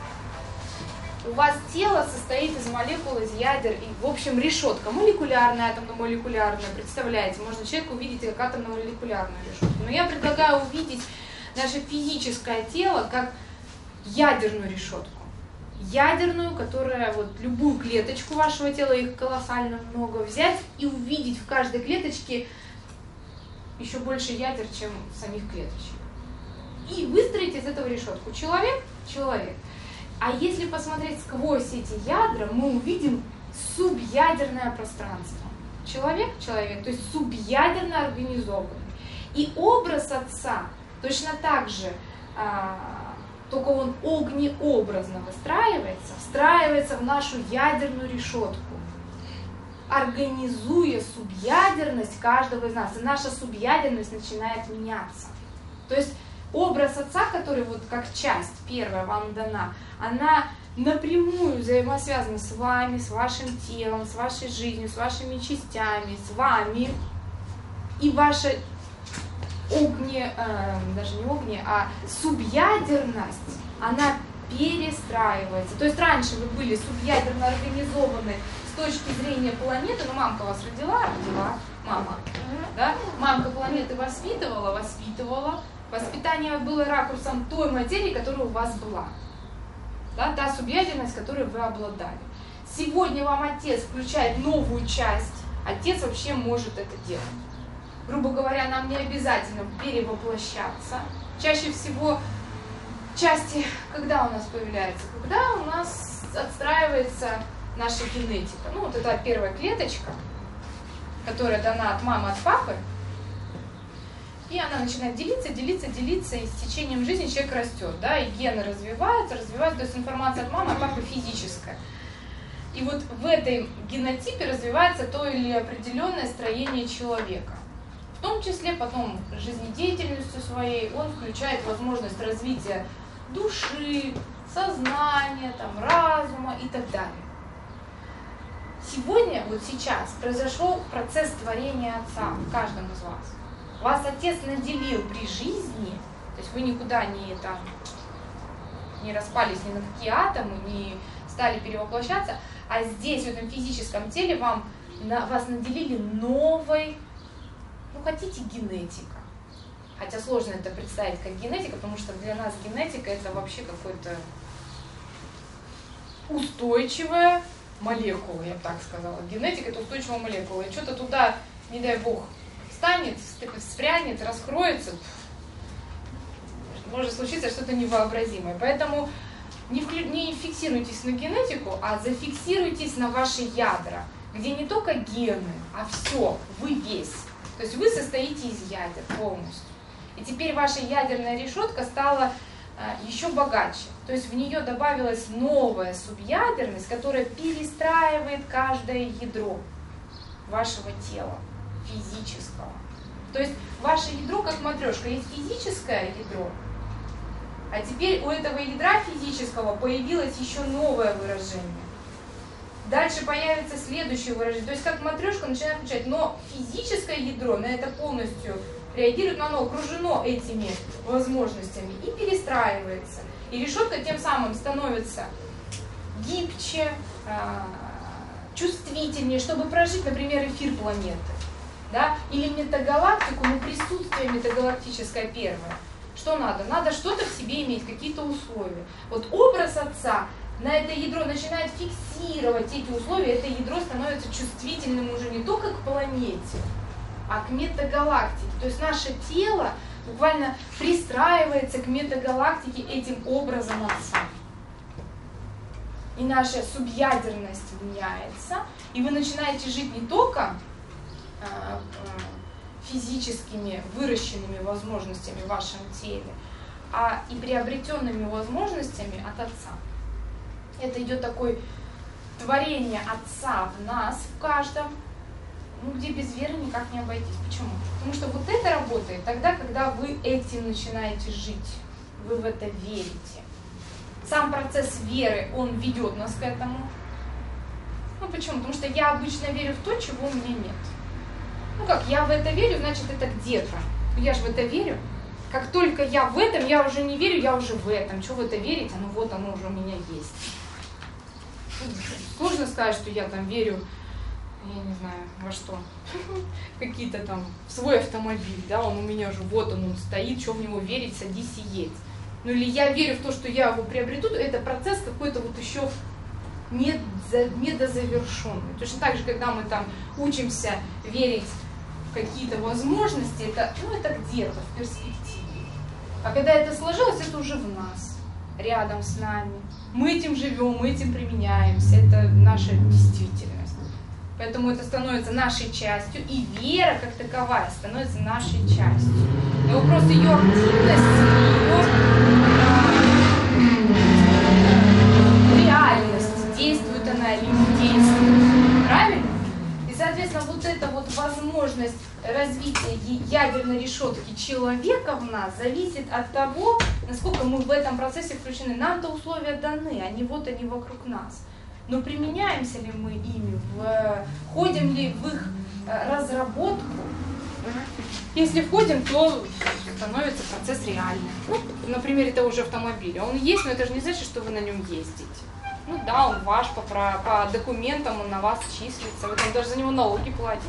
у вас тело состоит из молекул, из ядер, и, в общем, решетка. Молекулярная, атомно-молекулярная, представляете? Можно человека увидеть как атомно-молекулярную решетку. Но я предлагаю увидеть наше физическое тело как ядерную решетку. ядерную, которая вот любую клеточку вашего тела, их колоссально много, взять и увидеть в каждой клеточке еще больше ядер, чем самих клеточек. И выстроить из этого решетку. Человек – человек. А если посмотреть сквозь эти ядра, мы увидим субъядерное пространство. Человек – человек, то есть субъядерно организованный. И образ Отца точно так же, а, только он огнеобразно выстраивается, встраивается в нашу ядерную решетку, организуя субъядерность каждого из нас. И наша субъядерность начинает меняться. То есть образ Отца, который вот как часть первая вам дана, она напрямую взаимосвязана с вами, с вашим телом, с вашей жизнью, с вашими частями, с вами. И ваша огне, э, даже не огне, а субъядерность, она перестраивается. То есть раньше вы были субъядерно организованы с точки зрения планеты, но мамка вас родила, родила, мама, да? Мамка планеты воспитывала, воспитывала. Воспитание было ракурсом той материи, которая у вас была. Да? Та субъядерность, которой вы обладали. Сегодня вам Отец включает новую часть. Отец вообще может это делать. Грубо говоря, нам не обязательно перевоплощаться. Чаще всего части, когда у нас появляются? Когда у нас отстраивается наша генетика. Ну, вот это первая клеточка, которая дана от мамы, от папы. И она начинает делиться, делиться, делиться, и с течением жизни человек растет, да, и гены развиваются, развиваются, то есть информация от мамы, от папы физическая. И вот в этой генотипе развивается то или определенное строение человека. В том числе потом жизнедеятельностью своей он включает возможность развития души, сознания, там, разума и так далее. Сегодня, вот сейчас, произошел процесс творения Отца в каждом из вас. Вас Отец наделил при жизни, то есть вы никуда не, там, не распались ни на какие атомы, не стали перевоплощаться, а здесь, в этом физическом теле, вам, на, вас наделили новой, ну, хотите, генетика. Хотя сложно это представить как генетика, потому что для нас генетика это вообще какой-то устойчивая молекула, я бы так сказала. Генетика это устойчивая молекула. И что-то туда, не дай бог, встанет, спрянет, раскроется, может случиться что-то невообразимое. Поэтому не, вклю... не фиксируйтесь на генетику, а зафиксируйтесь на ваши ядра, где не только гены, а все, вы весь. То есть вы состоите из ядер полностью. И теперь ваша ядерная решетка стала а, еще богаче. То есть в нее добавилась новая субъядерность, которая перестраивает каждое ядро вашего тела, физического. То есть ваше ядро как матрешка. Есть физическое ядро, а теперь у этого ядра физического появилось еще новое выражение. Дальше появится следующее выражение. То есть как матрешка начинает включать, но физическое ядро на это полностью реагирует, но оно окружено этими возможностями и перестраивается. И решетка тем самым становится гибче, чувствительнее, чтобы прожить, например, эфир планеты. Да? Или метагалактику, но присутствие метагалактическое первое. Что надо? Надо что-то в себе иметь, какие-то условия. Вот образ Отца на это ядро начинает фиксировать эти условия, это ядро становится чувствительным уже не только к планете, а к метагалактике. То есть наше тело буквально пристраивается к метагалактике этим образом Отца. И наша субъядерность меняется, и вы начинаете жить не только э, э, физическими выращенными возможностями в вашем теле, а и приобретенными возможностями от Отца. Это идет такое творение Отца в нас, в каждом, ну, где без веры никак не обойтись. Почему? Потому что вот это работает тогда, когда вы этим начинаете жить, вы в это верите. Сам процесс веры, он ведет нас к этому. Ну почему? Потому что я обычно верю в то, чего у меня нет. Ну как, я в это верю, значит это где-то. Я же в это верю. Как только я в этом, я уже не верю, я уже в этом. Что в это верить? Ну вот оно уже у меня есть. Сложно сказать, что я там верю, я не знаю, во что. Какие-то там, в свой автомобиль, да, он у меня уже, вот он, он стоит, что в него верить, садись и едь. Ну или я верю в то, что я его приобрету, это процесс какой-то вот еще недозавершенный. Точно так же, когда мы там учимся верить в какие-то возможности, это, ну, это где-то в перспективе. А когда это сложилось, это уже в нас, рядом с нами. Мы этим живем, мы этим применяемся, это наша действительность. Поэтому это становится нашей частью, и вера как таковая становится нашей частью. Но вопрос ее активности, ее реальности, действует она или не действует. Правильно? И, соответственно, вот эта вот возможность развития ядерной решетки человека в нас зависит от того, насколько мы в этом процессе включены. Нам-то условия даны, они вот они вокруг нас. Но применяемся ли мы ими, входим ли в их разработку? Если входим, то становится процесс реальным. Ну, на примере того же автомобиля. Он есть, но это же не значит, что вы на нем ездите. Ну да, он ваш, по, по документам он на вас числится, вы там даже за него налоги платите.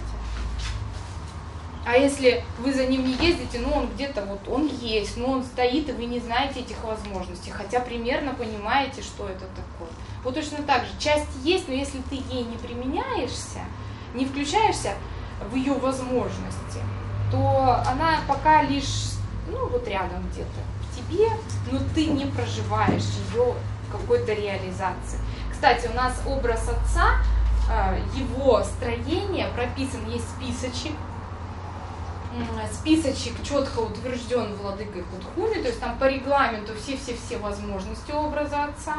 А если вы за ним не ездите, ну он где-то вот, он есть, но он стоит, и вы не знаете этих возможностей, хотя примерно понимаете, что это такое. Вот точно так же, часть есть, но если ты ей не применяешься, не включаешься в ее возможности, то она пока лишь, ну вот рядом где-то в тебе, но ты не проживаешь ее в какой-то реализации. Кстати, у нас образ отца, его строение прописан, есть списочек, списочек четко утвержден владыкой Кутхуми, то есть там по регламенту все-все-все возможности образа отца.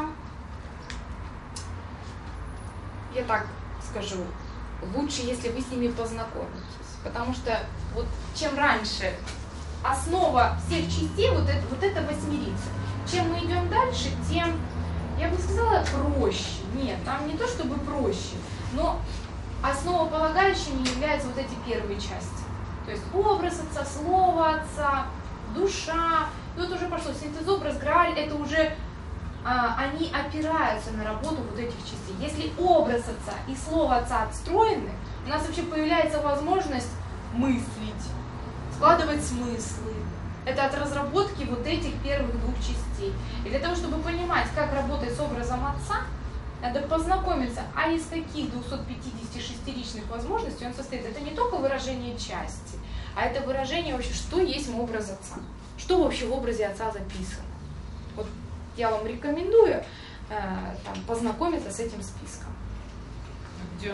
Я так скажу, лучше, если вы с ними познакомитесь, потому что вот чем раньше основа всех частей, вот это, вот это восьмерица, чем мы идем дальше, тем, я бы сказала, проще. Нет, там не то чтобы проще, но основополагающими являются вот эти первые части. То есть образ отца, слово отца, душа, и вот уже пошло синтез-образ, грааль, это уже а, они опираются на работу вот этих частей. Если образ отца и слово отца отстроены, у нас вообще появляется возможность мыслить, складывать смыслы. Это от разработки вот этих первых двух частей. И для того, чтобы понимать, как работать с образом отца, надо познакомиться, а из каких двухсот пятидесяти шести личных возможностей он состоит. Это не только выражение части, а это выражение вообще, что есть образ отца. Что вообще в образе отца записано. Вот я вам рекомендую э, там, познакомиться с этим списком. Где?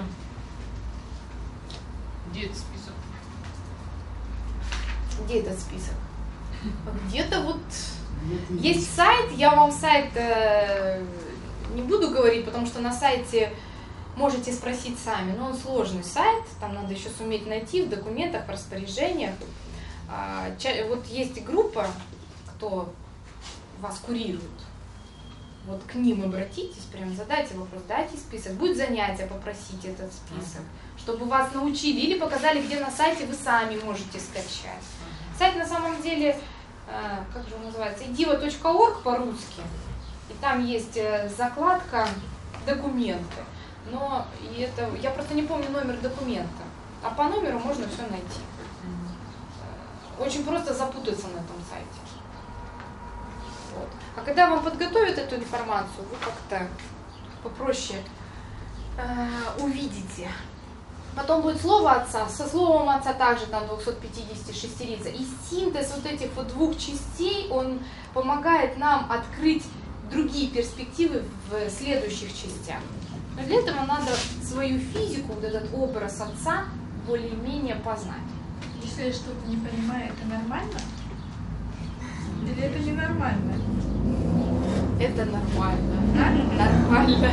Где этот список? Где этот список? Где-то вот есть сайт, я вам сайт э, не буду говорить, потому что на сайте можете спросить сами, но он сложный сайт, там надо еще суметь найти в документах, в распоряжениях. А, ча- вот есть группа, кто вас курирует, вот к ним обратитесь, прям задайте вопрос, дайте список, будет занятие, попросите этот список, чтобы вас научили или показали, где на сайте вы сами можете скачать. Сайт на самом деле, как же он называется, идива точка орг по-русски, и там есть закладка «Документы», но и это, я просто не помню номер документа, а по номеру можно все найти. Очень просто запутаться на этом сайте. Вот. А когда вам подготовят эту информацию, вы как-то попроще э, увидите. Потом будет слово отца, со словом отца также там двухсот пятидесяти шестерица. И синтез вот этих вот двух частей, он помогает нам открыть другие перспективы в следующих частях. Но для этого надо свою физику, вот этот образ отца, более-менее познать. Если я что-то не понимаю, это нормально? Или это ненормально? Это нормально. Да? Нормально.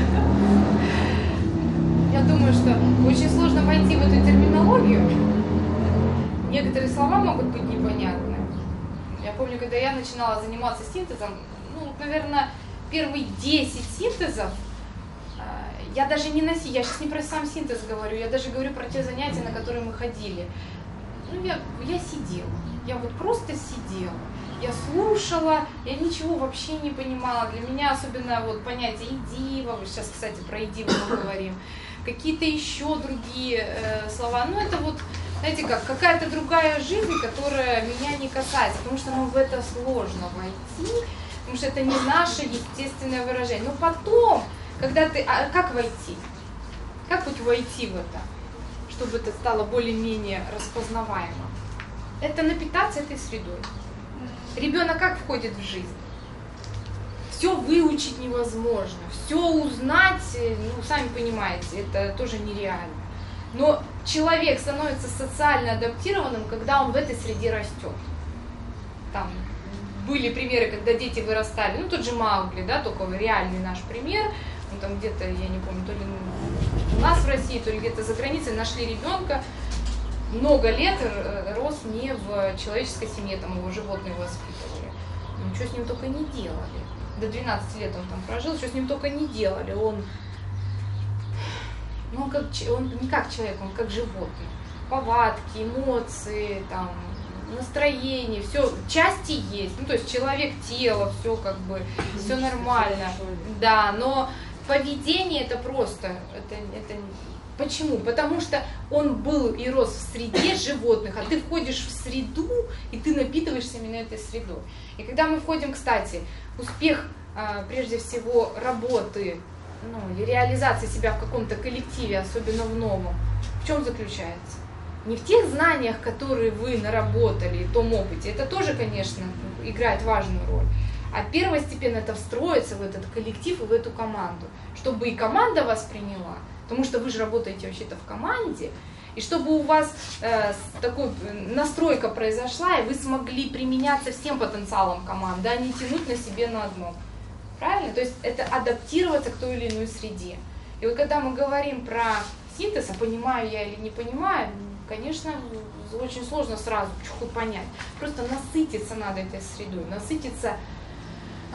Я думаю, что очень сложно войти в эту терминологию. Некоторые слова могут быть непонятны. Я помню, когда я начинала заниматься синтезом, ну, наверное, первые десять синтезов, я даже не на я сейчас не про сам синтез говорю, я даже говорю про те занятия, на которые мы ходили. Ну, я, я сидела, я вот просто сидела. Я слушала, я ничего вообще не понимала. Для меня особенно вот понятие идива, сейчас, кстати, про идиву мы говорим, какие-то еще другие э, слова. Ну, это вот, знаете как, какая-то другая жизнь, которая меня не касается, потому что ну, в это сложно войти. потому что это не наше естественное выражение. Но потом, когда ты... А как войти? Как вот войти в это, чтобы это стало более-менее распознаваемо? Это напитаться этой средой. Ребенок как входит в жизнь? Все выучить невозможно, все узнать, ну, сами понимаете, это тоже нереально. Но человек становится социально адаптированным, когда он в этой среде растет. Там были примеры, когда дети вырастали, ну тот же Маугли, да, только реальный наш пример, ну, там где-то, я не помню, то ли у нас в России, то ли где-то за границей нашли ребенка, много лет рос не в человеческой семье, там его животные воспитывали. Ничего с ним только не делали. До двенадцати лет он там прожил, что с ним только не делали. Он, ну, он, как, он не как человек, он как животное. Повадки, эмоции, там, настроение, все, части есть. Ну, то есть человек, тело, все как бы, все нормально. Да, но поведение это просто, это, это почему? Потому что он был и рос в среде животных, а ты входишь в среду, и ты напитываешься именно этой средой. И когда мы входим, кстати, успех, прежде всего, работы, ну, и реализации себя в каком-то коллективе, особенно в новом, в чем заключается? Не в тех знаниях, которые вы наработали, в том опыте, это тоже, конечно, играет важную роль, а первостепенно это встроиться в этот коллектив и в эту команду, чтобы и команда вас приняла, потому что вы же работаете вообще-то в команде, и чтобы у вас э, такой настройка произошла, и вы смогли применяться всем потенциалом команды, а не тянуть на себе на одном. Правильно? То есть это адаптироваться к той или иной среде. И вот когда мы говорим про синтез, а понимаю я или не понимаю, конечно, очень сложно сразу чуху понять. Просто насытиться надо этой средой, насытиться, э,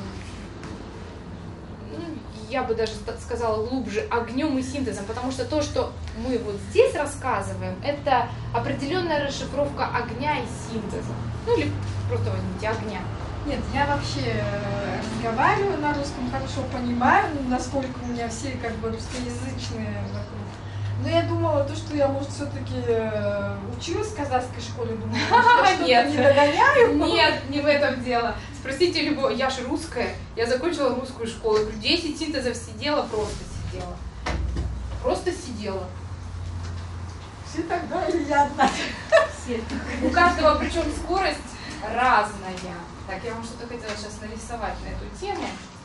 ну, я бы даже сказала глубже, огнем и синтезом, потому что то, что мы вот здесь рассказываем, это определенная расшифровка огня и синтеза. Ну или просто возьмите огня. Нет, я вообще разговариваю на русском, хорошо понимаю, насколько у меня все как бы русскоязычные вокруг. Но я думала, то, что я, может, все-таки училась в казахской школе, думала, что я что-то не догоняю. Нет, не в этом дело. Спросите любого, я же русская, я закончила русскую школу, я говорю, десять синтезов сидела, просто сидела. Просто сидела. Все тогда или я одна? Все. У каждого, причем скорость разная. Так, я вам что-то хотела сейчас нарисовать на эту тему.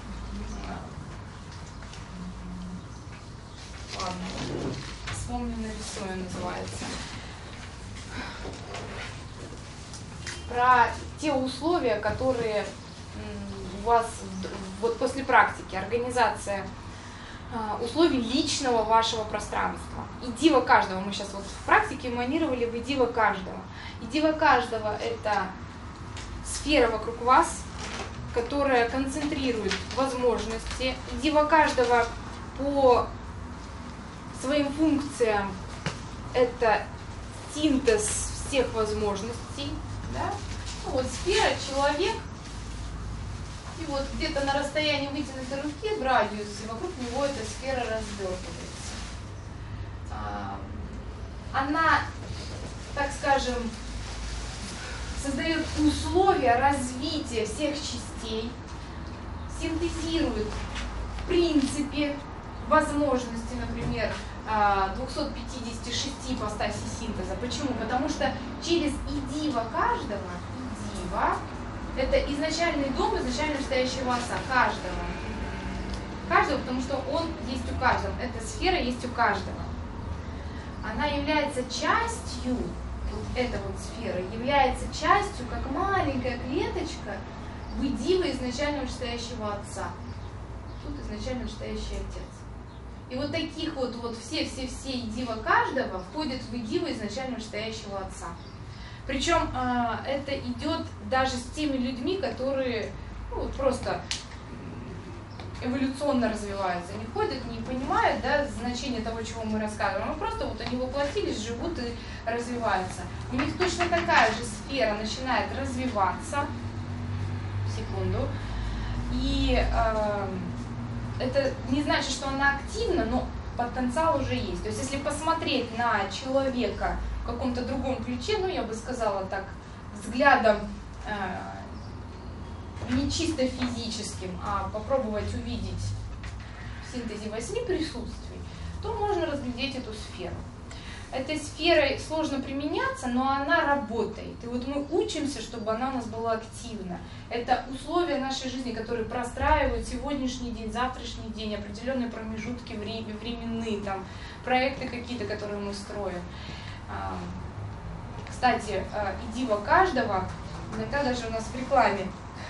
Ладно. Вспомню, нарисую, называется. Про те условия, которые у вас вот после практики, организация условий личного вашего пространства. Идива каждого, мы сейчас вот в практике эманировали в идива каждого. Идива каждого — это сфера вокруг вас, которая концентрирует возможности. Идива каждого по своим функциям — это синтез всех возможностей. Да? Ну, вот сфера, человек, и вот где-то на расстоянии вытянутой руки в радиусе вокруг него эта сфера развертывается. Она, так скажем, создает условия развития всех частей, синтезирует в принципе возможности, например, двухсот пятидесяти шести ипостасей синтеза. Почему? Потому что через идива каждого, идива — это изначальный дом изначально стоящего отца, каждого. Каждого, потому что он есть у каждого, эта сфера есть у каждого. Она является частью, вот эта вот сфера, является частью, как маленькая клеточка, в идива изначально вышестоящего отца. Тут изначально вышестоящий отец. И вот таких вот, вот все-все-все идива каждого входят в идива изначально вышестоящего отца. Причем э, это идет даже с теми людьми, которые ну, просто эволюционно развиваются, не ходят, не понимают, да, значение того, чего мы рассказываем, а просто вот они воплотились, живут и развиваются. У них точно такая же сфера начинает развиваться, секунду, и э, это не значит, что она активна, но потенциал уже есть. То есть если посмотреть на человека в каком-то другом ключе, ну я бы сказала так, взглядом э, не чисто физическим, а попробовать увидеть в синтезе восьми присутствий, то можно разглядеть эту сферу. Этой сферой сложно применяться, но она работает. И вот мы учимся, чтобы она у нас была активна. Это условия нашей жизни, которые простраивают сегодняшний день, завтрашний день, определенные промежутки времени, временные, там, проекты какие-то, которые мы строим. Кстати, идива каждого, иногда даже у нас в рекламе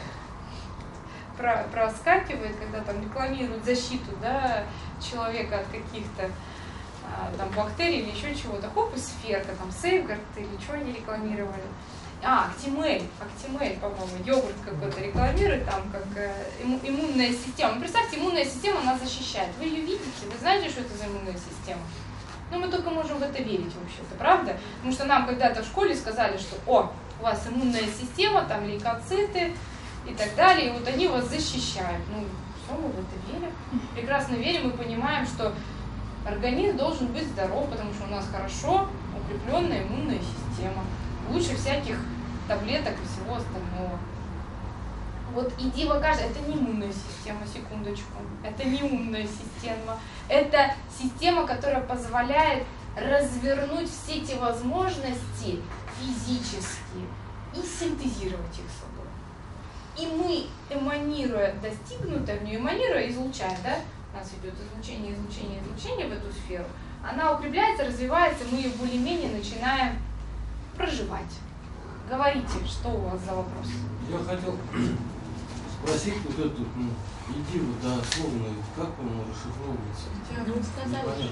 про, проскакивает, когда там рекламируют защиту, да, человека от каких-то там бактерий или еще чего-то. Хоп, и сферка, там Сейфгард или что они рекламировали. А, Актимель, Актимель, по-моему, йогурт какой-то рекламирует, там как э, иммунная система. Ну, представьте, иммунная система нас защищает. Вы ее видите? Вы знаете, что это за иммунная система? Ну, мы только можем в это верить вообще-то, правда? Потому что нам когда-то в школе сказали, что о, у вас иммунная система, там лейкоциты и так далее, и вот они вас защищают. Ну, все, мы в это верим. Прекрасно верим и понимаем, что организм должен быть здоров, потому что у нас хорошо укрепленная иммунная система. Лучше всяких таблеток и всего остального. Вот идива каждая, это не иммунная система, секундочку, это не умная система, это система, которая позволяет развернуть все эти возможности физически и синтезировать их собой. И мы, эманируя достигнутое в нее, эманируя, излучая, да, у нас идет излучение, излучение, излучение в эту сферу, она укрепляется, развивается, мы ее более-менее начинаем проживать. Говорите, что у вас за вопрос? Я хотел спросить вот эту ну, идиву, да, словно, как он расшифровывается? Ну, сказали.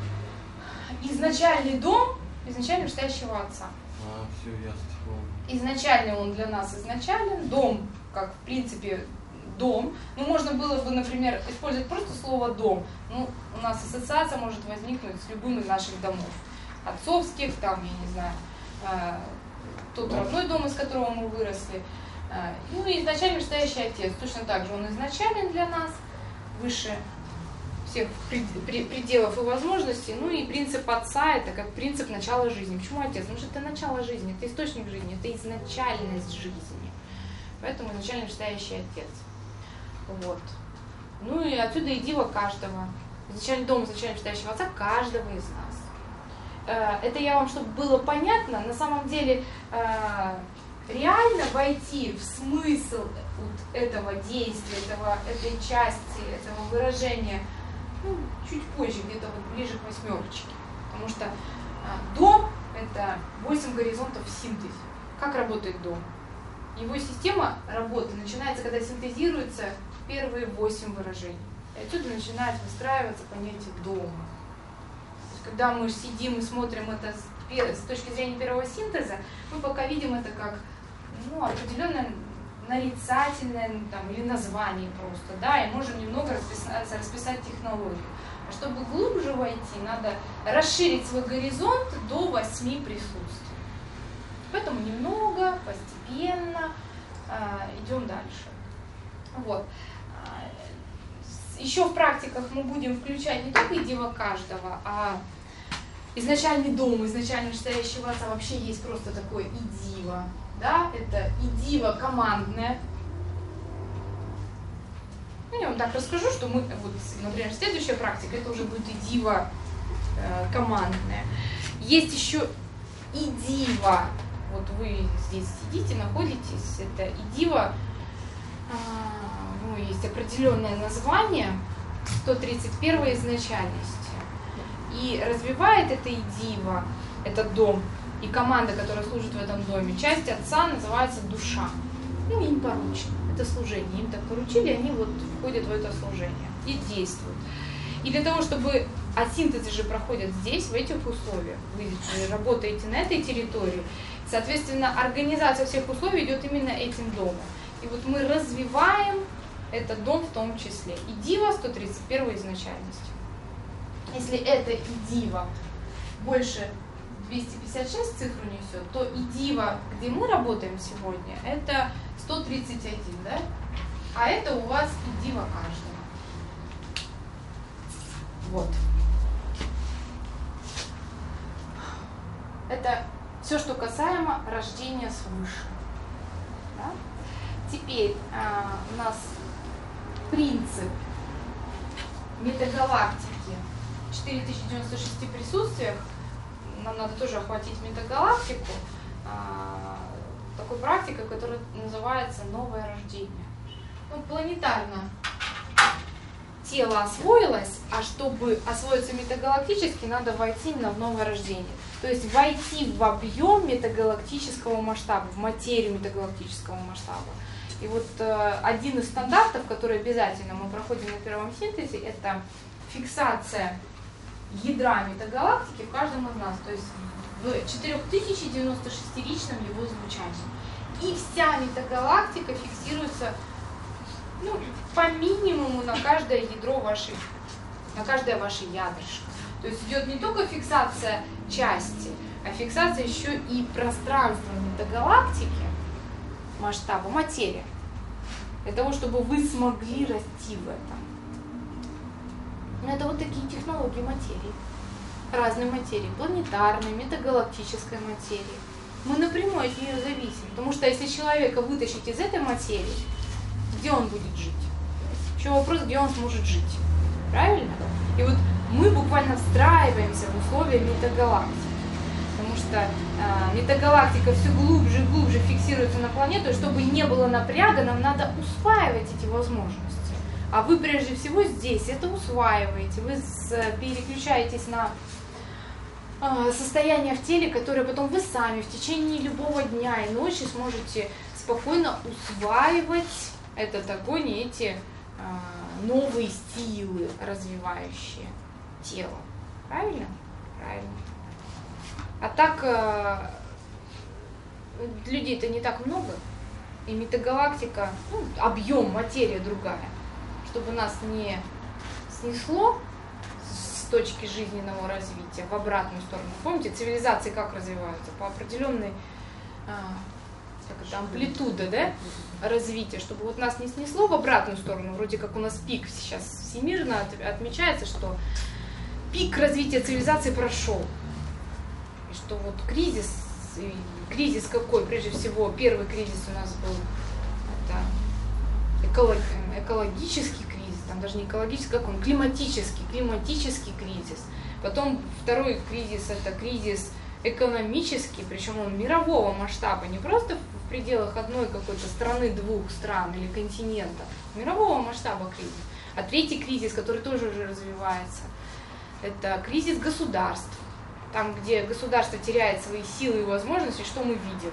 Изначальный дом, изначально настоящего отца. А, все, ясно. Изначально он для нас изначален, дом, как в принципе дом. Ну, можно было бы, например, использовать просто слово дом. Ну, у нас ассоциация может возникнуть с любым из наших домов. Отцовских, там, я не знаю, тот родной дом, из которого мы выросли. Ну и изначально настоящий отец. Точно так же он изначален для нас, выше всех пределов и возможностей. Ну и принцип отца — это как принцип начала жизни. Почему отец? Потому что это начало жизни, это источник жизни, это изначальность жизни. Поэтому изначально настоящий отец. Вот. Ну и отсюда и дива каждого. Изначальный дом, изначально настоящего отца каждого из нас. Это я вам, чтобы было понятно, на самом деле реально войти в смысл вот этого действия, этого, этой части, этого выражения, ну, чуть позже, где-то вот ближе к восьмерочке. Потому что дом — это восемь горизонтов в синтезе. Как работает дом? Его система работы начинается, когда синтезируются первые восемь выражений. И отсюда начинает выстраиваться понятие дома. Когда мы сидим и смотрим это с точки зрения первого синтеза, мы пока видим это как ну, определенное нарицательное там, или название просто, да, и можем немного расписать, расписать технологию. А чтобы глубже войти, надо расширить свой горизонт до восьми присутствий. Поэтому немного, постепенно э, идем дальше. Вот. Еще в практиках мы будем включать не только идива каждого, а изначальный дом, изначально настоящего отца. Вообще есть просто такое идива. Да? Это идива командная. Ну, я вам так расскажу, что мы, вот, например, следующая практика, это уже будет идива э, командная. Есть еще идива. Вот вы здесь сидите, находитесь. Это идива. Э, Ну, есть определенное название, сто тридцать первая изначальности. И развивает это идива, этот дом, и команда, которая служит в этом доме. Часть отца называется душа. Ну, им поручено. Это служение. Им так поручили, они вот входят в это служение и действуют. И для того, чтобы... А синтезы же проходят здесь, в этих условиях. Вы работаете на этой территории. Соответственно, организация всех условий идет именно этим домом. И вот мы развиваем этот дом в том числе. Идива сто тридцать первая изначальности. Если это идива больше двести пятьдесят шесть цифру несет, то идива, где мы работаем сегодня, это сто тридцать один, да? А это у вас идива каждого. Вот. Это все, что касаемо рождения свыше. Да? теперь а, у нас принцип метагалактики в четыре тысячи девяносто шести присутствиях, нам надо тоже охватить метагалактику, а, такой практикой, которая называется новое рождение. Ну, планетарно тело освоилось, а чтобы освоиться метагалактически, надо войти именно в новое рождение. То есть войти в объем метагалактического масштаба, в материю метагалактического масштаба. И вот э, один из стандартов, который обязательно мы проходим на первом синтезе, это фиксация ядра метагалактики в каждом из нас, то есть в четыре тысячи девяносто шестиричном его звучании. И вся метагалактика фиксируется, ну, по минимуму на каждое ядро вашей, на каждое ваше ядрышко. То есть идет не только фиксация части, а фиксация еще и пространства метагалактики, масштаба, материя, для того, чтобы вы смогли расти в этом. Но это вот такие технологии материи, разной материи, планетарной, метагалактической материи. Мы напрямую от нее зависим, потому что если человека вытащить из этой материи, где он будет жить? Еще вопрос, где он сможет жить. Правильно? И вот мы буквально встраиваемся в условия метагалактики. Потому что э, метагалактика все глубже и глубже фиксируется на планету, и чтобы не было напряга, нам надо усваивать эти возможности. А вы прежде всего здесь это усваиваете. Вы с, переключаетесь на э, состояние в теле, которое потом вы сами в течение любого дня и ночи сможете спокойно усваивать этот огонь и эти э, новые силы, развивающие тело. Правильно? Правильно. А так э, людей-то не так много, и метагалактика, ну, объем, материя другая, чтобы нас не снесло с точки жизненного развития в обратную сторону. Помните, цивилизации как развиваются? По определенной э, как это, амплитуда, да, развития, чтобы вот нас не снесло в обратную сторону, вроде как у нас пик сейчас всемирно отмечается, что пик развития цивилизации прошел. И что вот кризис, кризис какой? Прежде всего, первый кризис у нас был это эколог, экологический кризис, там даже не экологический, как он, климатический, климатический кризис. Потом второй кризис это кризис экономический, причем он мирового масштаба, не просто в пределах одной какой-то страны, двух стран или континента, мирового масштаба кризис. А третий кризис, который тоже уже развивается, это кризис государств. Там, где государство теряет свои силы и возможности, что мы видим?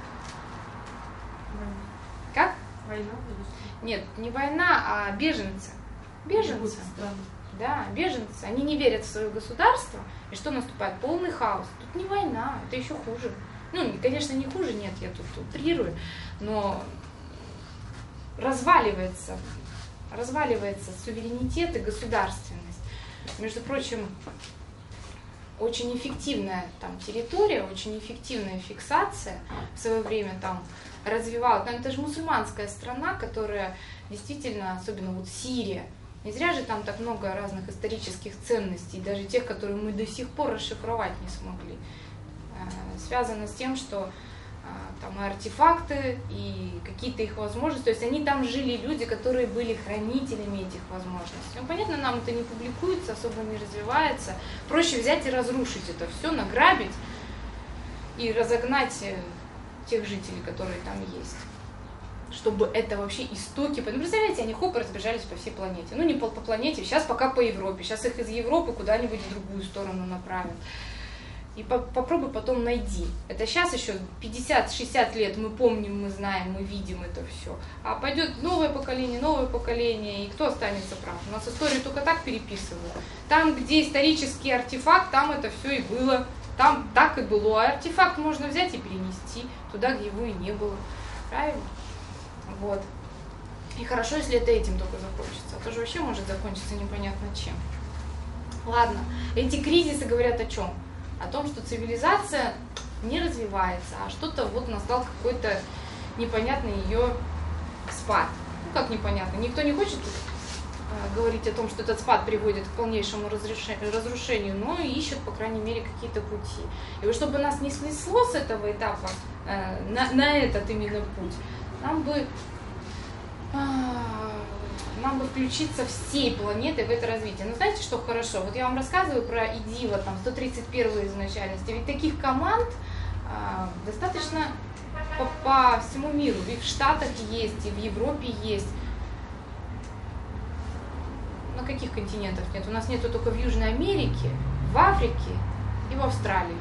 Как? Война? Нет, не война, а беженцы. Беженцы. Да, беженцы. Они не верят в свое государство, и что наступает? Полный хаос. Тут не война, это еще хуже. Ну, конечно, не хуже, нет, я тут утрирую, но разваливается, разваливается суверенитет и государственность. Между прочим, очень эффективная там территория, очень эффективная фиксация в свое время там развивалась. Но это же мусульманская страна, которая действительно, особенно вот Сирия, не зря же там так много разных исторических ценностей, даже тех, которые мы до сих пор расшифровать не смогли. Связано с тем, что там и артефакты, и какие-то их возможности, то есть они там жили люди, которые были хранителями этих возможностей. Ну, понятно, нам это не публикуется, особо не развивается. Проще взять и разрушить это все, награбить и разогнать тех жителей, которые там есть. Чтобы это вообще истоки... Ну, представляете, они хоп, разбежались по всей планете. Ну, не по, по планете, сейчас пока по Европе. Сейчас их из Европы куда-нибудь в другую сторону направят. И по попробуй потом найди. Это сейчас еще пятьдесят-шестьдесят лет мы помним, мы знаем, мы видим это все. А пойдет новое поколение, новое поколение, и кто останется прав? У нас историю только так переписывают. Там, где исторический артефакт, там это все и было. Там так и было. А артефакт можно взять и перенести туда, где его и не было. Правильно? Вот. И хорошо, если это этим только закончится. А то же вообще может закончиться непонятно чем. Ладно. Эти кризисы говорят о чем? О том, что цивилизация не развивается, а что-то вот настал какой-то непонятный ее спад. Ну как непонятно, никто не хочет э, говорить о том, что этот спад приводит к полнейшему разрушению, но ищет, по крайней мере, какие-то пути. И вот чтобы нас не снесло с этого этапа э, на, на этот именно путь, нам бы нам бы включиться всей планетой в это развитие. Но знаете, что хорошо? Вот я вам рассказываю про ИДИВа, там, сто тридцать первую изначальности. Ведь таких команд а, достаточно по, по всему миру. И в Штатах есть, и в Европе есть. На каких континентах нет? У нас нету только в Южной Америке, в Африке и в Австралии.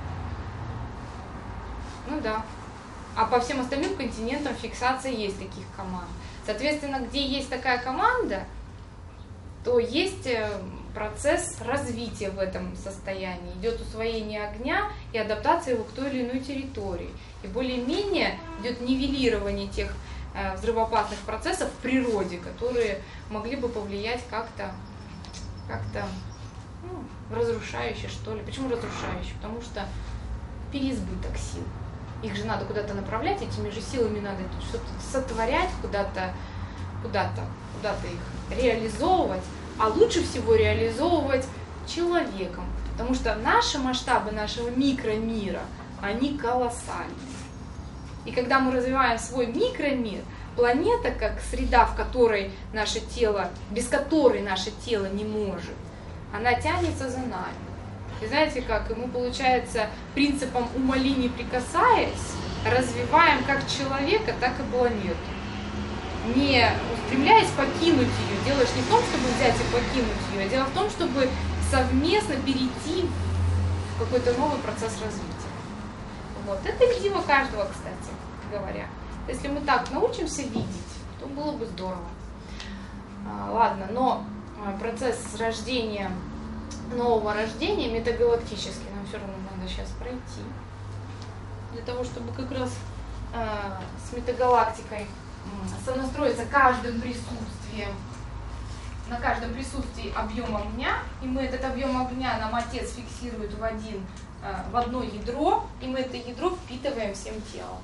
Ну да. А по всем остальным континентам фиксация есть таких команд. Соответственно, где есть такая команда, то есть процесс развития в этом состоянии. Идет усвоение огня и адаптация его к той или иной территории. И более-менее идет нивелирование тех взрывоопасных процессов в природе, которые могли бы повлиять как-то, как-то ну, разрушающе, что ли. Почему разрушающе? Потому что переизбыток сил. Их же надо куда-то направлять, этими же силами надо что-то сотворять, куда-то, куда-то, куда-то их реализовывать. А лучше всего реализовывать человеком. Потому что наши масштабы нашего микромира, они колоссальные. И когда мы развиваем свой микромир, планета как среда, в которой наше тело, без которой наше тело не может, она тянется за нами. И знаете как, и мы, получается, принципом «умоли, не прикасаясь» развиваем как человека, так и планету. Не устремляясь покинуть ее, делаешь не в том, чтобы взять и покинуть ее, а дело в том, чтобы совместно перейти в какой-то новый процесс развития. Вот. Это видимо каждого, кстати говоря. Если мы так научимся видеть, то было бы здорово. А, ладно, но процесс рождения, нового рождения метагалактический нам все равно надо сейчас пройти. Для того, чтобы как раз а, с метагалактикой сонастроиться каждым присутствием, на каждом присутствии объем огня, и мы этот объем огня нам Отец фиксирует в, один, в одно ядро, и мы это ядро впитываем всем телом.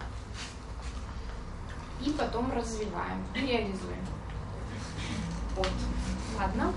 И потом развиваем, и реализуем. Вот. Ладно.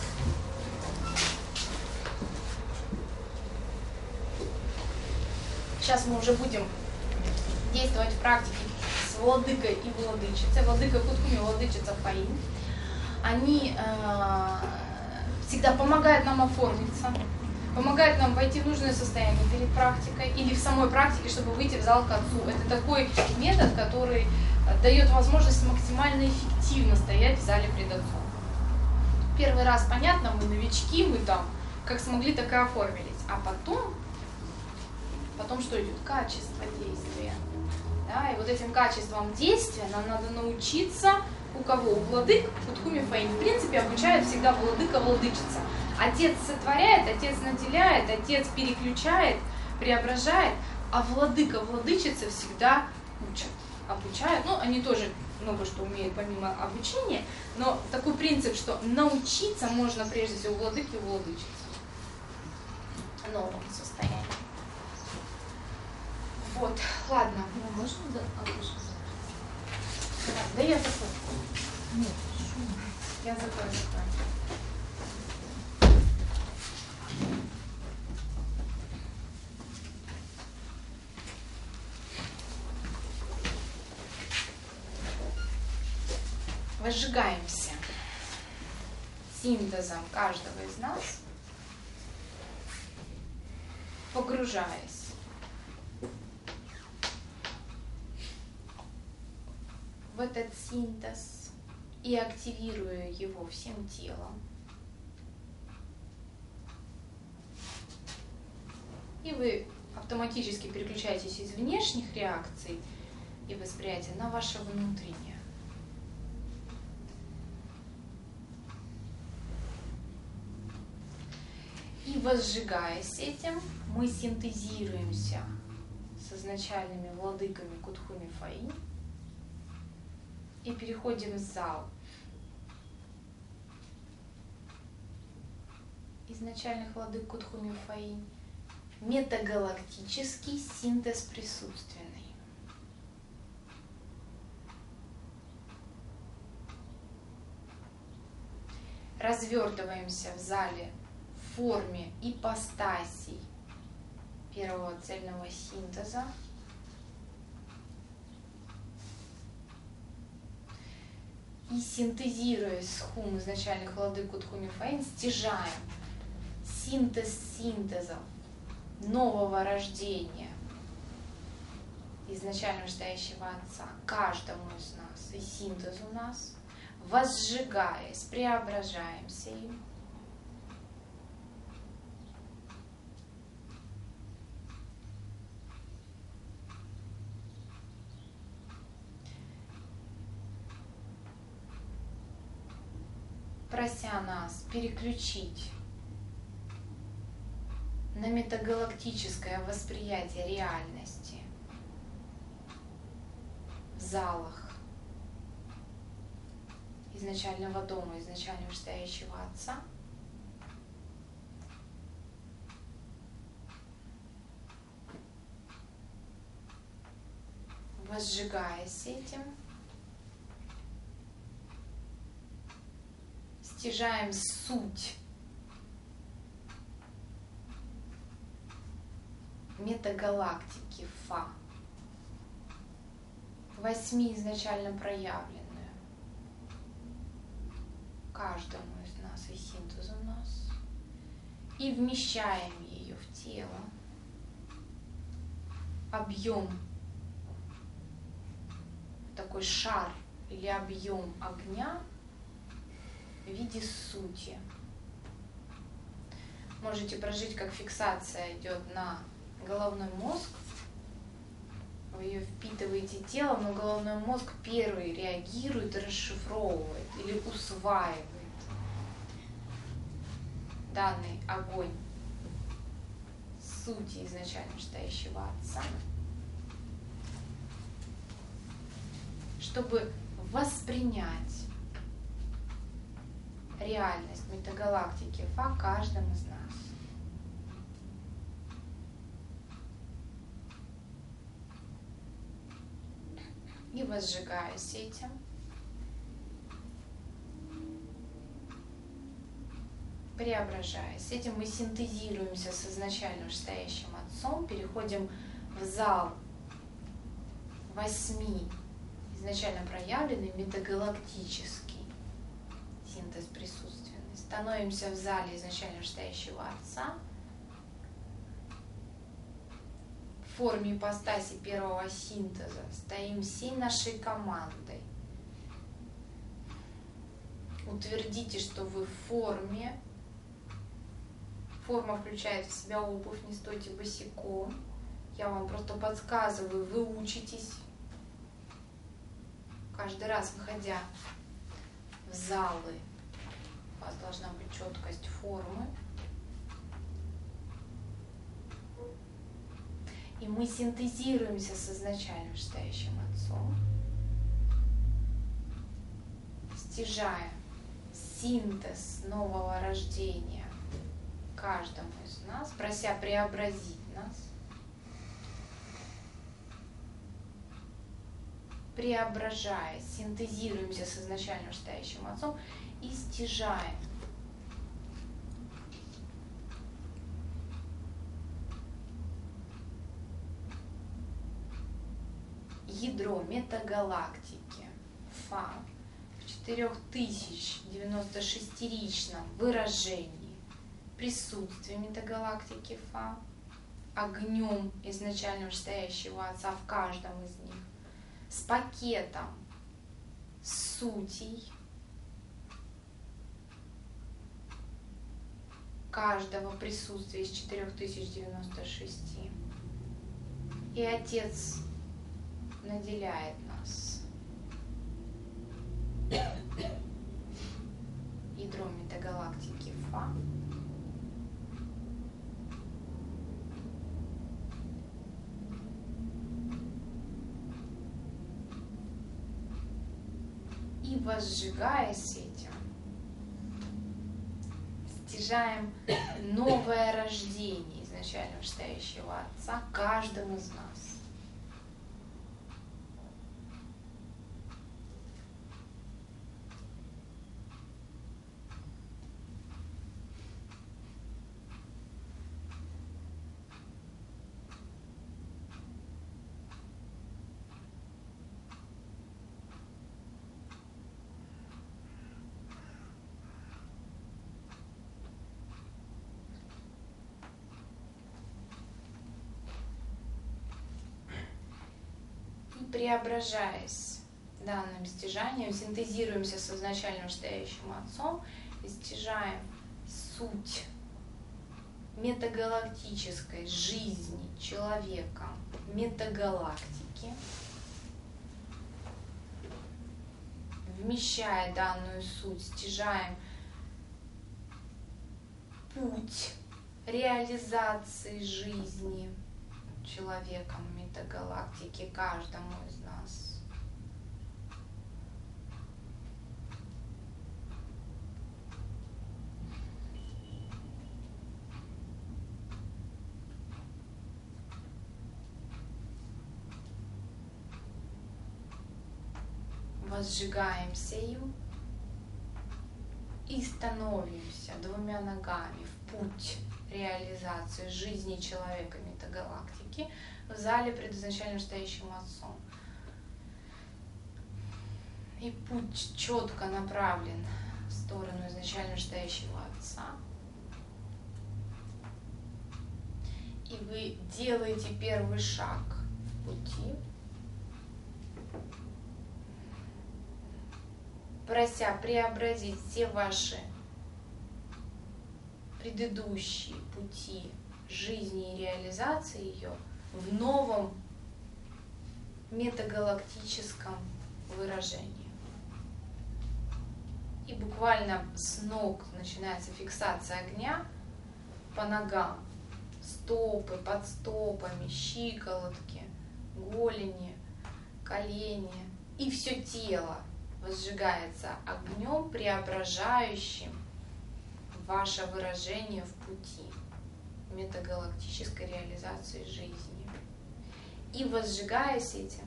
Сейчас мы уже будем действовать в практике с владыкой и владычицей. Владыка Кутхуми, владычица Фаин. Они э, всегда помогают нам оформиться, помогают нам войти в нужное состояние перед практикой или в самой практике, чтобы выйти в зал к Отцу. Это такой метод, который дает возможность максимально эффективно стоять в зале пред Отцом. Первый раз, понятно, мы новички, мы там как смогли, так и оформились. А потом, потом что идет? Качество действия. Да, и вот этим качеством действия нам надо научиться. У кого? У владык Кутхуми Фаин. В принципе, обучает всегда владыка-владычица. Отец сотворяет, отец наделяет, отец переключает, преображает, а владыка-владычица всегда учат, обучают. Ну, они тоже много что умеют помимо обучения, но такой принцип, что научиться можно прежде всего владыке и владычице. Новому состоянию. Вот, ладно. Ну, можно да, отложить? Да я закрою. Нет, я закрою, закрою. Возжигаемся синтезом каждого из нас, погружаясь в этот синтез и активируя его всем телом. И вы автоматически переключаетесь из внешних реакций и восприятия на ваше внутреннее. И возжигаясь этим, мы синтезируемся с изначальными владыками Кутхуми Фаин и переходим в зал изначальных владык Кутхуми Фаин. Метагалактический синтез присутственный. Развертываемся в зале в форме ипостасей первого цельного синтеза. И синтезируясь с хум изначальных владык Утхуми Фаин, стяжаем синтез синтезов нового рождения изначально стоящего Отца каждому из нас, и синтез у нас, возжигаясь, преображаемся им. Прося нас переключить на метагалактическое восприятие реальности в залах изначального дома, изначально вышестоящего Отца, возжигаясь этим, стяжаем суть метагалактики Фа, восьми изначально проявленную каждому из нас и синтезу нас, и вмещаем ее в тело, объем, такой шар или объем огня в виде сути. Можете прожить, как фиксация идет на головной мозг. Вы ее впитываете телом, но головной мозг первый реагирует и расшифровывает или усваивает данный огонь сути изначально стоящего Отца, чтобы воспринять реальность метагалактики Фа каждым из нас. И возжигаясь этим, преображаясь, этим мы синтезируемся с изначально вышестоящим Отцом, переходим в зал восьми изначально проявленный метагалактический синтез присутственный. Становимся в зале изначально вышестоящего Отца в форме ипостаси первого синтеза. Стоим всей нашей командой. Утвердите, что вы в форме. Форма включает в себя обувь, не стойте босиком. Я вам просто подсказываю, вы учитесь. Каждый раз, выходя в залы, у вас должна быть четкость формы. И мы синтезируемся с изначально вышестоящим Отцом, стяжая синтез нового рождения каждому из нас, прося преобразить нас, преображаясь, синтезируемся с изначально вышестоящим Отцом и стяжаем ядро метагалактики Фа в четырех тысяч девяносто шестеричном выражении присутствия метагалактики Фа, огнем изначально вышестоящего Отца в каждом из них, с пакетом сутей каждого присутствия из четырех тысяч девяносто шести. И Отец наделяет нас ядром метагалактики Фа, и возжигаясь этим, стяжаем новое рождение изначально вышестоящего Отца каждому из нас. преображаясь данным стяжанием, синтезируемся с изначально стоящим Отцом и стяжаем суть метагалактической жизни человека, метагалактики, вмещая данную суть, стяжаем путь реализации жизни человеком метагалактики каждому из нас. Возжигаемся им и становимся двумя ногами в путь реализации жизни человека метагалактики в зале, предизначально стоящим Отцом. И путь четко направлен в сторону изначально стоящего Отца. И вы делаете первый шаг в пути, прося преобразить все ваши предыдущие пути жизни и реализации ее в новом метагалактическом выражении. И буквально с ног начинается фиксация огня по ногам, стопы, под стопами, щиколотки, голени, колени, и все тело возжигается огнем, преображающим ваше выражение в пути метагалактической реализации жизни. И возжигаясь этим,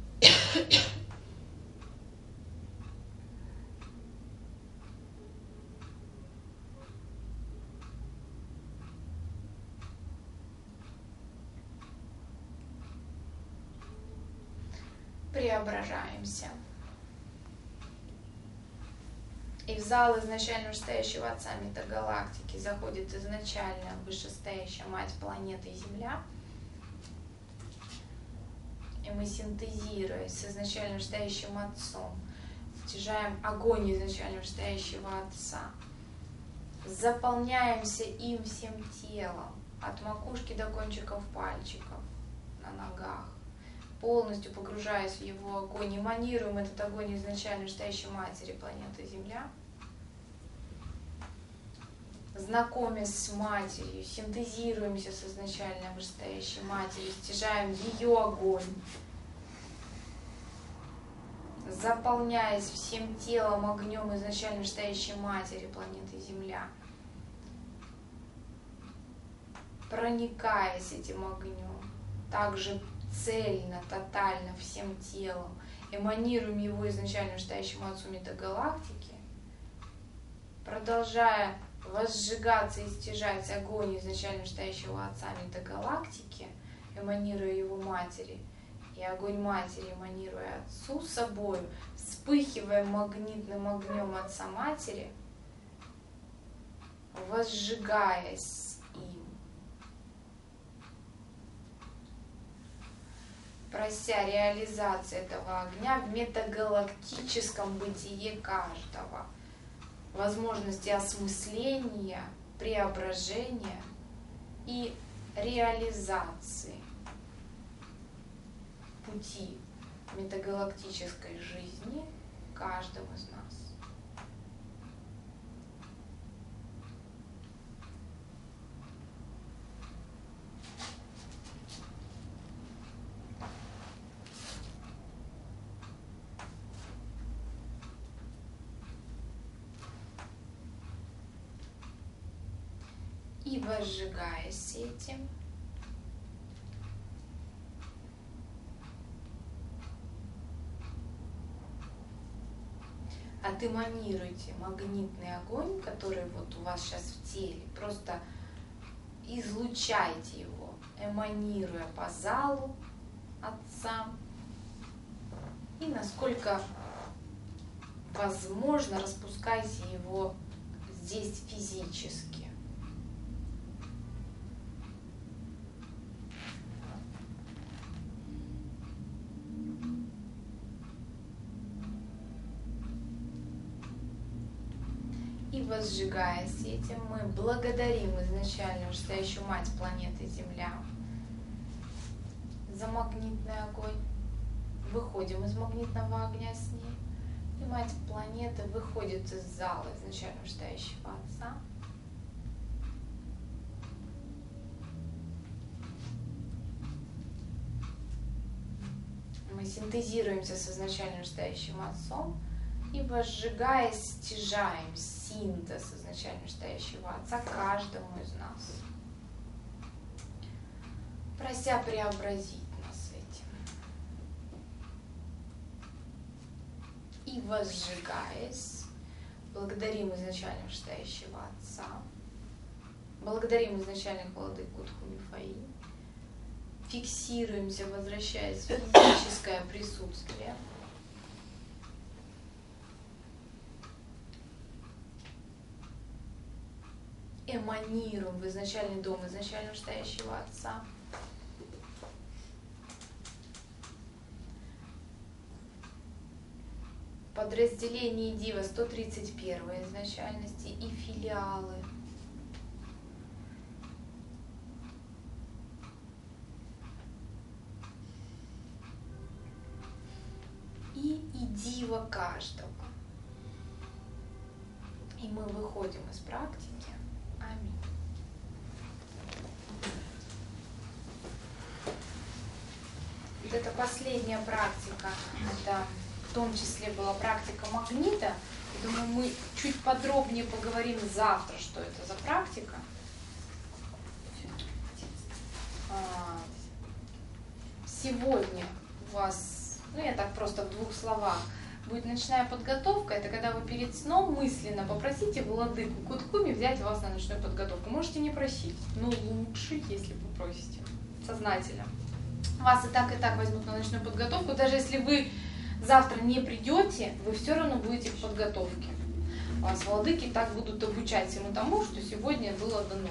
преображаемся. И в зал изначально стоящего Отца метагалактики заходит изначально вышестоящая Мать планеты Земля. И мы, синтезируясь с изначально стоящим Отцом, стяжаем огонь изначально стоящего Отца, заполняемся им всем телом, от макушки до кончиков пальчиков на ногах, полностью погружаясь в его огонь, эманируем этот огонь изначально стоящей Матери планеты Земля, знакомясь с Матерью, синтезируемся с изначально вышестоящей Матерью, стяжаем ее огонь, заполняясь всем телом огнем изначально стоящей Матери планеты Земля, проникаясь этим огнем, также цельно, тотально, всем телом, эманируем его изначально стоящему Отцу метагалактики, продолжая возжигаться и стяжать огонь изначально стоящего Отца метагалактики, эманируя его Матери, и огонь Матери, эманируя Отцу собою, вспыхивая магнитным огнем Отца Матери, возжигаясь им, прося реализации этого огня в метагалактическом бытие каждого, возможности осмысления, преображения и реализации пути метагалактической жизни каждого из нас. И возжигаясь этим, отэманируйте магнитный огонь, который вот у вас сейчас в теле, просто излучайте его, эманируя по залу Отца, и насколько возможно распускайте его здесь физически. И возжигаясь этим, мы благодарим изначально вышестоящую мать планеты Земля за магнитный огонь. Выходим из магнитного огня с ней. И мать планеты выходит из зала изначально вышестоящего Отца. Мы синтезируемся с изначально вышестоящим Отцом и, возжигаясь, стяжаем синтез изначально вышестоящего Отца каждому из нас, прося преобразить нас этим. И, возжигаясь, благодарим изначально вышестоящего Отца, благодарим изначальных владык Кутху Мифаи, фиксируемся, возвращаясь в физическое присутствие. Эманируем в изначальный дом изначально вышестоящего Отца. Подразделение Дива сто тридцать первой изначальности и филиалы. И, и Дива каждого. И мы выходим из практики. Аминь. Вот это последняя практика, это в том числе была практика магнита. Я думаю, мы чуть подробнее поговорим завтра, что это за практика. Сегодня у вас, ну я так просто в двух словах, будет ночная подготовка. Это когда вы перед сном мысленно попросите владыку Кутхуми взять вас на ночную подготовку. Можете не просить, но лучше, если попросите, сознательно. Вас и так, и так возьмут на ночную подготовку. Даже если вы завтра не придете, вы все равно будете в подготовке. Вас владыки так будут обучать всему тому, что сегодня было дано.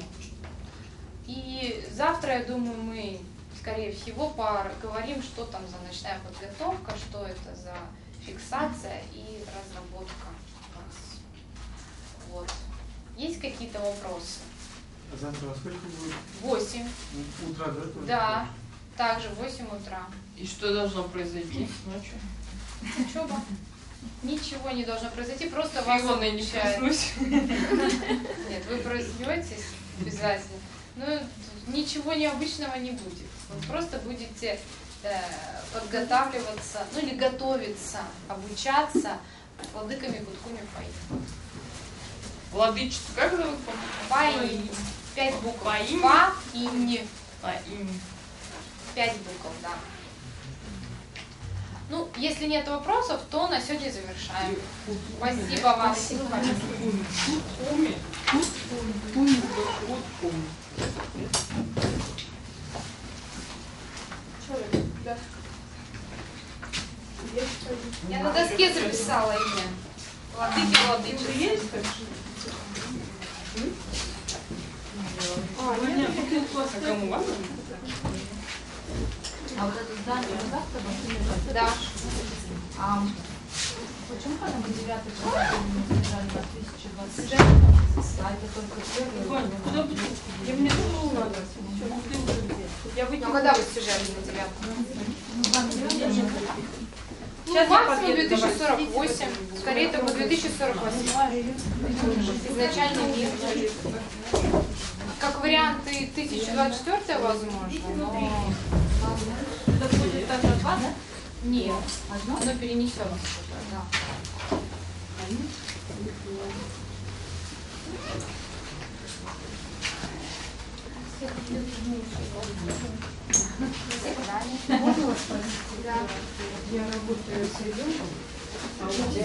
И завтра, я думаю, мы, скорее всего, поговорим, что там за ночная подготовка, что это за фиксация и разработка вас. Вот. Есть какие-то вопросы? А завтра во сколько будет? Восемь. Утро, да? Тоже? Да, также в восемь утра. И что должно произойти ночью? Учеба. Ничего не должно произойти, просто вас Фиона не обучают. проснусь. Нет, вы проснетесь обязательно. Ну, ничего необычного не будет. Вы просто будете э, подготавливаться, ну или готовиться, обучаться владыками Кутху Мифаи. Владычество, как зовут? Фаи. Пять букв. Фаи. Фа, инь. А, им. Пять букв, да. Ну, если нет вопросов, то на сегодня завершаем. Спасибо вам. Я на доске записала имя. Владыки, владычицы. А кому вам? А вот это здание завтра будет? Да. А почему когда мы девятый класс не забежали на тысяча двадцать? А это только первый. Куда бы ты? Я мне думала, надо. Ты уже где? Я выйду. Ну, когда вы съезжали на девятом? Ну, Сейчас я максимум подъеду, две тысячи давай. сорок восемь, скорее только две тысячи сорок восемь. Изначальный мир. Как варианты тысяча двадцать четыре возможно, но... Это будет тогда два, да? Нет, Одно? оно перенесено что-то, да. Можно вас спросить? Да. Я работаю с ребенком, а вот здесь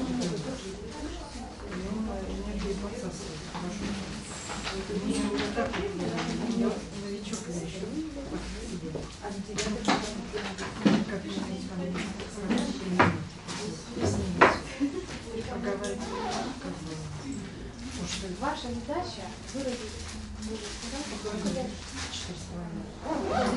энергии подсасывает хорошо. Вот у меня уже так, я новичок еще. Как женить вам поговорить, как бы. Ваша задача выразить Четыре с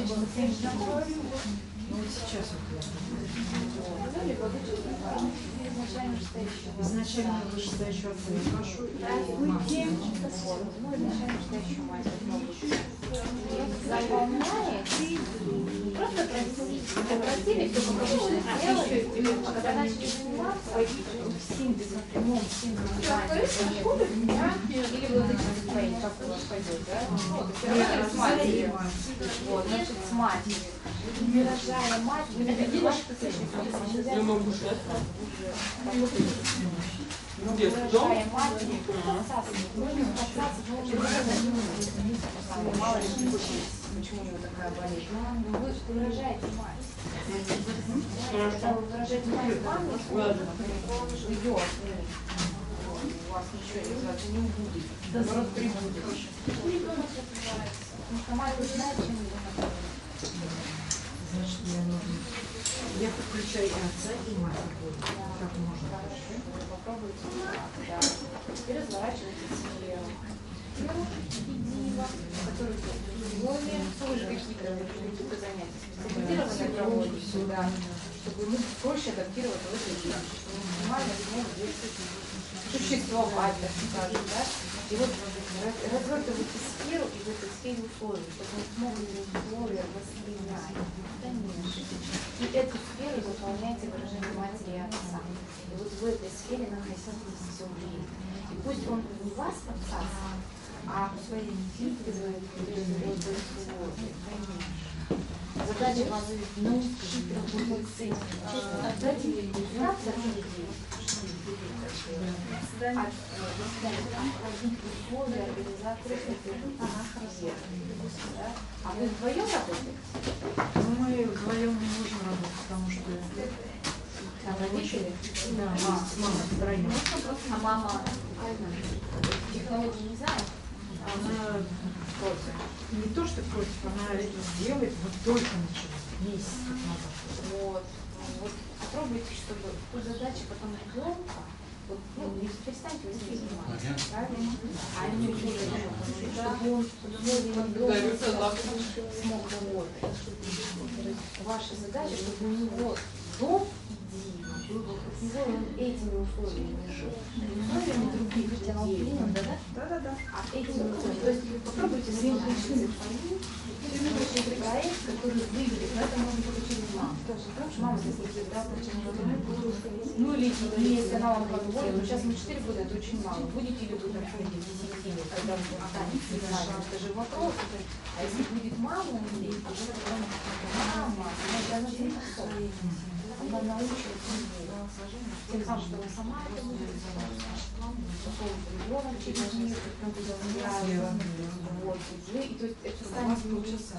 половиной. Ну вот сейчас вот я. изначально вышестоящего отца. Изначально вышестоящего отца я прошу и мать. Вот. Ну, изначально вышестоящую мать попробуйте. Заполняет. Просто просили. Попросили, все как обычно сделали. А когда начали заниматься, синтезом, прямом синтезом, или вы начали свои, как у вас пойдет, да? Вот, с матерью. Вот, значит, с матерью. Не рожая мать, вы не видите, что это Я могу сейчас. Рожая мать, мало ли почему у него такая болезнь. Вы что выражаете мать. Когда вы выражаете мать маму, ее у вас ничего не называется, не убудет. Наоборот, прибудет. Ребенок развивается. Потому что мать не знает, чем его направить. Значит, мне нужно... Я подключаю и отца, и мать. Как можно? Попробуйте. Да. И разворачивайте себе диво, который условия, вы же какие-то какие-то занятия специализированные проводите, да, чтобы ему проще адаптироваться в этой жизни, чтобы он нормально смог здесь существовать, так скажем, да. И вот развертывайте сферу и в этой сфере условий, чтобы он смог эти условия воспринять. Конечно. И эту сферу заполняйте выражение матери и отца. И вот в этой сфере находитесь все время. И пусть он не вас подсасывает, а в своей впитывает эти условия. Задача вам научить работать с этим. Отдать ей результат условия организации а вы вдвоем работаете? Ну, мы вдвоем не можем работать, потому что... Там родители? Да, мама, мама втроем. А мама технологии не знает? Она против. Не то, что против, она это сделает, вот только начала, месяц назад. Вот. Вот попробуйте, чтобы у задачи потом ребенка, вот, ну, не перестаньте воспринимать, правильно? А не уже, чтобы он смог работать. Ваша задача, чтобы у него дом и Дима был вокруг него, и он этими условиями жил. Условиями других людей. Да, да, да. А этими условиями. То есть попробуйте своим проект, который выиграет, но это можно только через маму. Потому что мама здесь будет, да, ну или если она вам позволит, но сейчас мы четыре года, это очень мало. Будете ли вы так ходить в десятилетие, когда вы останетесь, не знаю, это же вопрос. А если будет мама умереть, то что мама, она же не особо. Она научит тем самым, что она сама это будет ребенок через нее, как будет разбираться. Вот, уже, и то есть это станет получился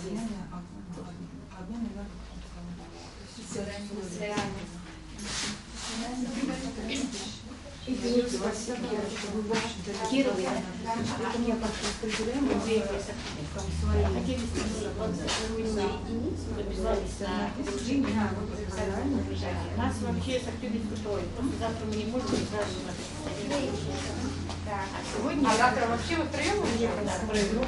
Извините, спасибо, что вы, в общем-то, Кира, это мне как распределяем, где там свои нас вообще с активностью строит. Просто завтра мы не можем сразу так. А сегодня... А завтра вообще вы втроем уехали? Да, втроем.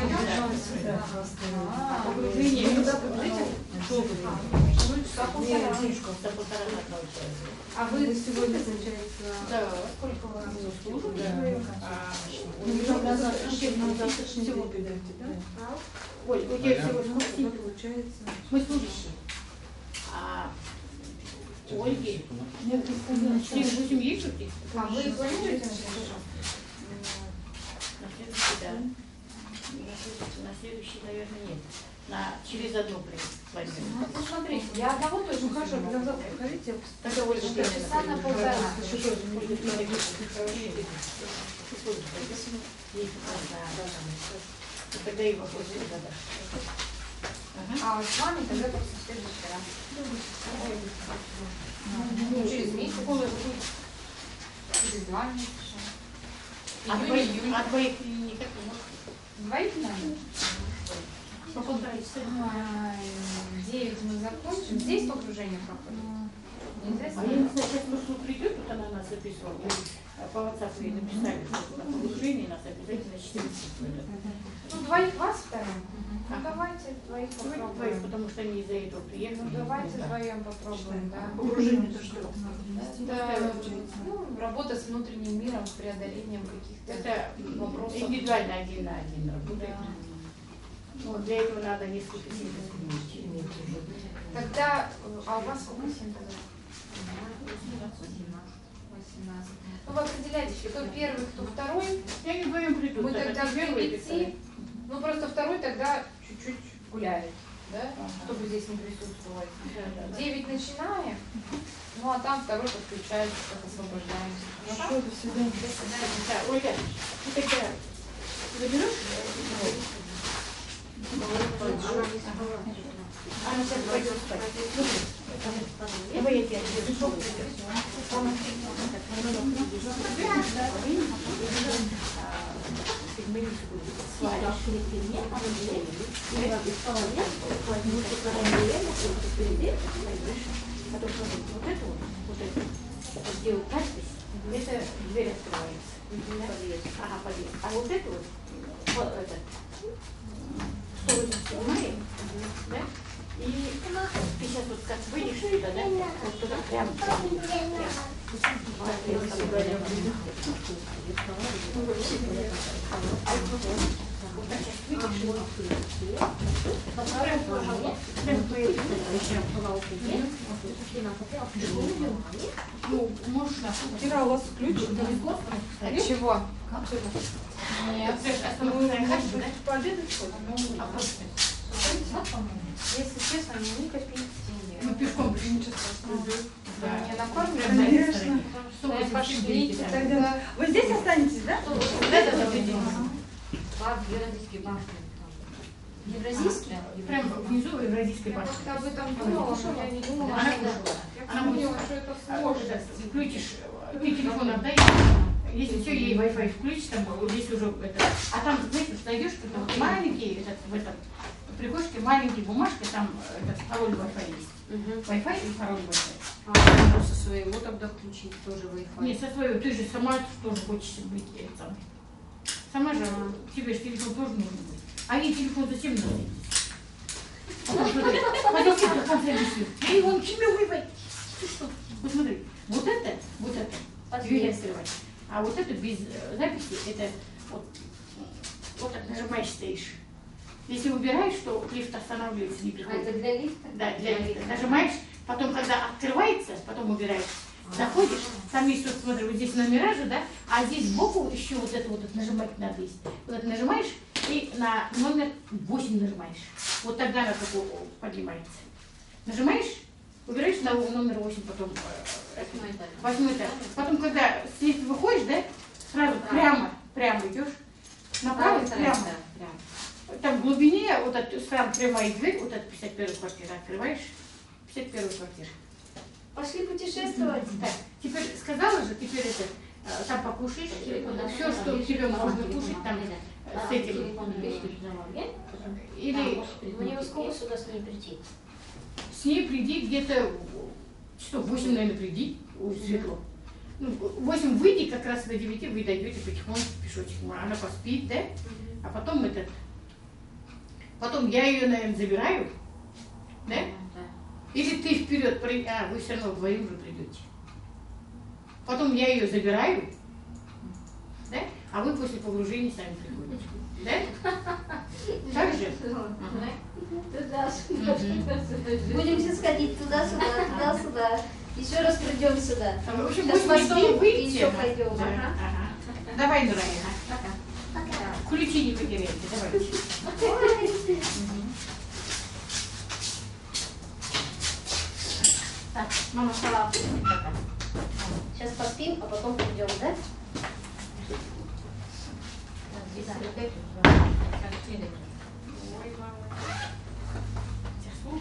Погружение. Вы куда побежите? За полтора года получается. А вы сегодня, получается, Да. сколько у вас служб? всего передайте, да? Ой, у тебя всего сколько? Получается. Мы служащие. А Ольги семь-восемь есть у тебя? А вы планируете на следующий? На следующий, да. На следующий, на следующий, наверное, нет. На, через одну планируем. Ну, смотрите, я одного точно Ну хорошо, когда завтра приходите, Тогда Ольга часа на полтора. Тогда и вопрос тогда. А вот с вами тогда просто в следующий раз. Ну, через месяц. Через два месяца. А Июнь, двоих, июнь. а двоих никак не может. Двоих надо? Девять мы закончим. Здесь погружение проходит. Нельзя А я не знаю, сейчас Мушу придет, тут она нас записывала. Мы по WhatsApp ей написали, что на погружение нас обязательно четырнадцать. Ну, двоих вас вторым. Ну давайте двоих Давайте двоих, попробуем. потому что они из-за этого приехали. Ну давайте вдвоем попробуем, да. Погружение это что? Это ну, работа с внутренним миром, с преодолением каких-то Это вопросов. индивидуально один на один работает. Да. Но для этого надо несколько симптомов. Тогда, э, а у вас сколько симптомов? восемнадцать. Ну вы определяете, кто первый, кто второй. Я не вдвоем приду. Мы тогда к первый девяти, ну просто второй тогда чуть-чуть гуляет, да, Ага. чтобы здесь не присутствовать. Да, да, В да. девять начинаем, ну а там второй подключается, как освобождаемся. Хорошо, до свидания. Да, Ольга, ты тогда заберешь? Она сейчас пойдет спать. Давай я тебя держу. Потом вот это вот, вот это, сделать надпись, это дверь открывается. Подъезд. Ага, подъезд. А вот это вот, вот это, сто восемьдесят седьмая, да? И ты сейчас вот как выйдешь туда, да? Вот туда прям, прям, прям. Вот так сейчас выйдешь. Ну, можешь на Кира, у вас ключ? От чего? Нет. Остановленная хата, да? Пообедать что-то? А просто Если честно, мне ни копейки нет. мы пешком пришли. Вы меня накормите? Конечно. Да, пошлите тогда. Вы здесь останетесь, да? Да, да, да, Евразийский? прям внизу Евразийской Я башни. как-то об этом думала, но я не думала, Она что кушала. я Она помнила, будет что это А, сложно. это, включишь, ты телефон отдай, если все, ей Wi-Fi включишь, там, вот здесь уже это, а там, знаешь, что найдешь, там вот маленький, этот, в этом, приходишь, маленький бумажка, там этот пароль Wi-Fi есть. Wi-Fi и пароль Wi-Fi. А, со своего тогда включить тоже Wi-Fi. Нет, со своего, ты же сама тоже хочешь быть э, сам. Сама же, тебе же телефон тоже нужно быть. А ей телефон зачем нужен? Потом смотри, пойдем до конца висит. И он тебе Wi-Fi. Ты что? Вот смотри, вот это, вот это, дверь открывать. А вот это без э, записи, это вот, вот так нажимаешь, стоишь. Если убираешь, то лифт останавливается, не А приходит. это для лифта? Да, для лифта. Нажимаешь, потом, когда открывается, потом убираешь. Заходишь, там есть, вот смотри, вот здесь номера же, да, а здесь сбоку еще вот это вот нажимать надо есть. Вот это нажимаешь и на номер восемь нажимаешь. Вот тогда она такой поднимается. Нажимаешь, убираешь на номер восемь, потом э, это, Восьмой этаж. восьмой этаж. Потом, когда с лифта выходишь, да, сразу прямо, прямо идешь, направо, Правой прямо. стороны, да, прямо. Там в глубине, вот это сразу прямая дверь, вот это пятьдесят первая квартира, открываешь, пятьдесят первая квартира. Пошли путешествовать. Да. Теперь сказала же, теперь это, э, там покушаешь, все, что тебе можно кушать, там э, с этим. Или Мне в школу сюда с ней прийти. с ней приди где-то, часов восемь, наверное, приди, ой, светло. Ну, в восемь выйди, как раз до девяти вы дойдете потихоньку пешочком. Она поспит, да? А потом этот, потом я ее, наверное, забираю, да? Или ты вперед, при- а, вы все равно вдвоем уже придете. Потом я ее забираю, да? А вы после погружения сами приходите. Да? Так же? Туда-сюда. Будем все сходить туда-сюда, туда-сюда. Еще раз придем сюда. А, в общем, Сейчас будем не поспим и выйти. еще пойдем. Да, Ага. ага. Давай, дорогая. Ключи не потеряйте, давайте. Так, мама салат. Сейчас поспим, а потом придем, да? Сейчас смотрим.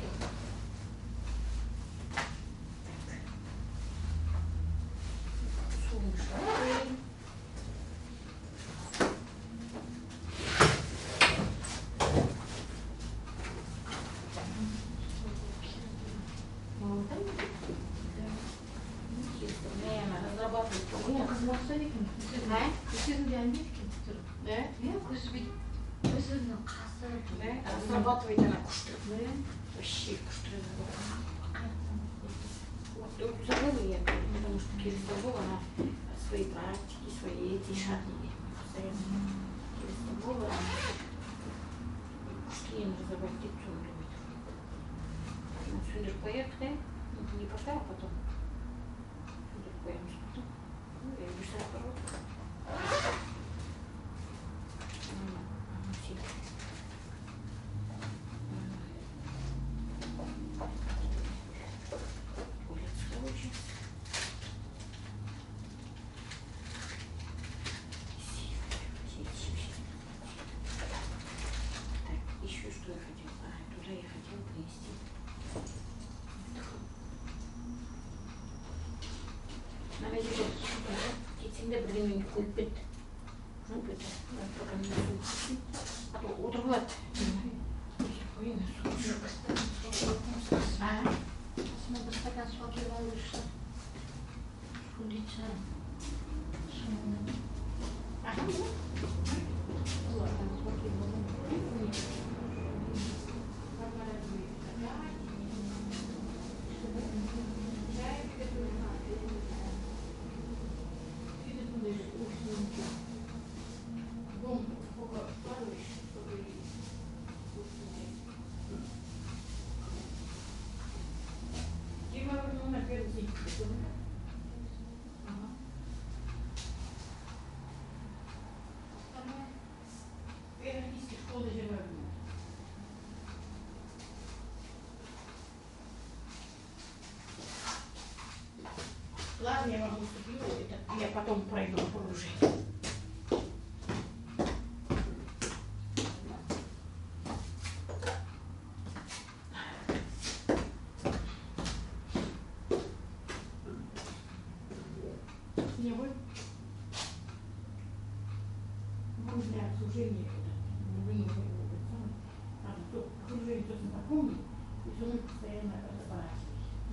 Да? Да? Разрабатывает она кушты. Вообще кушты. Вот забыла я, потому что через Тобол она свои практики, свои эти шаги постоянно. Через Тобол она кушты им разрабатывать лицом любит. Ну, сюда поехали, не пока, а потом. Сюда поехали. Ну, я не знаю, короткая. Времени купит, купит, пока не купит, а то урвать. А? Смогу стакан соки выше. Улица. Ага. Ладно, я вам уступлю, это я потом пройду погружение. Не вы? Вам для обслужения вы не можете. Надо то окружение то знакомый, и все мы постоянно разобрались.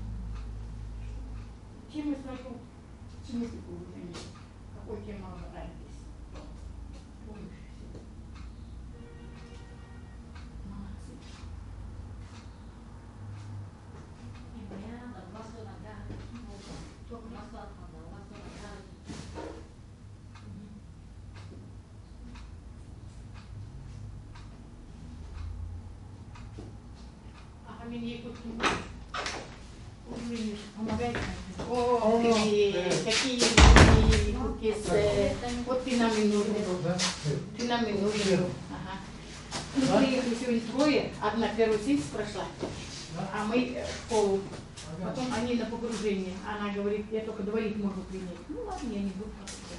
Чем мы сразу, чему ты положение? Какой тем вам нравитесь? Помнишь все? Молодцы. Только а мне тут помогает. О, какие какие вот ты нам и нужен. Ты нам и нужен. Ага. Мы приехали сегодня трое, одна первую сессию прошла, а мы в школу. Потом они на погружение. Она говорит, я только двоих могу принять. Ну ладно, я не буду.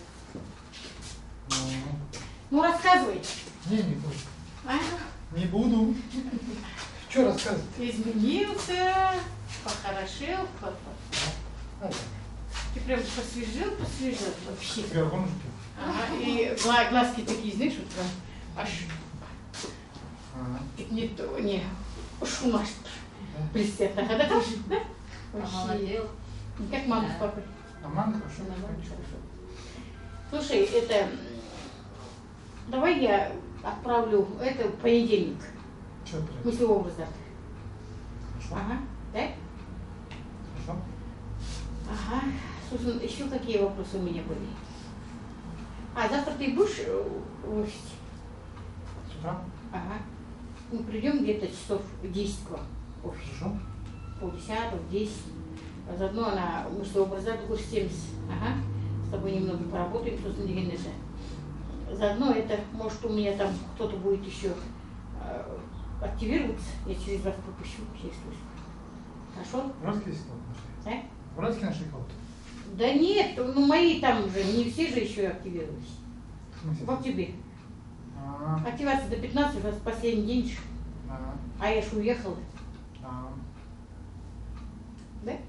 Ну рассказывай. Не, не буду. А? Не буду. Что рассказывать? Изменился, похорошел, по- А, ты прям посвежел, посвежел вообще. горгонушки. Ага, и гла- глазки такие, знаешь, вот прям аж Ага. не то, не шумаш блестят. Ага, да, да? Вообще. Молодец. Как мама с папой. А мама хорошо. Нормально, хорошо. Слушай, это м, давай я отправлю это в понедельник. Что прям? Мыслеобраза. Хорошо. Ага, да? Хорошо. Ага. Слушай, еще какие вопросы у меня были? А завтра ты будешь э, в офисе? С утра? Ага. Мы придем где-то часов в десять к вам в офис. Хорошо. Полдесятого, в десять. А заодно она мыслеобраза курс семьдесят. Ага. С тобой немного поработаем, что с недельной же. Заодно это, может, у меня там кто-то будет еще э, активироваться. Я через вас пропущу, через службу. Хорошо? Братские если кого-то нашли? Да? Братские нашли кого-то? Да нет, ну мои там же, не все же еще активировались. В смысле? Вот тебе. А, Активация до пятнадцати, у нас последний день же. а, А я ж уехала. а. Да?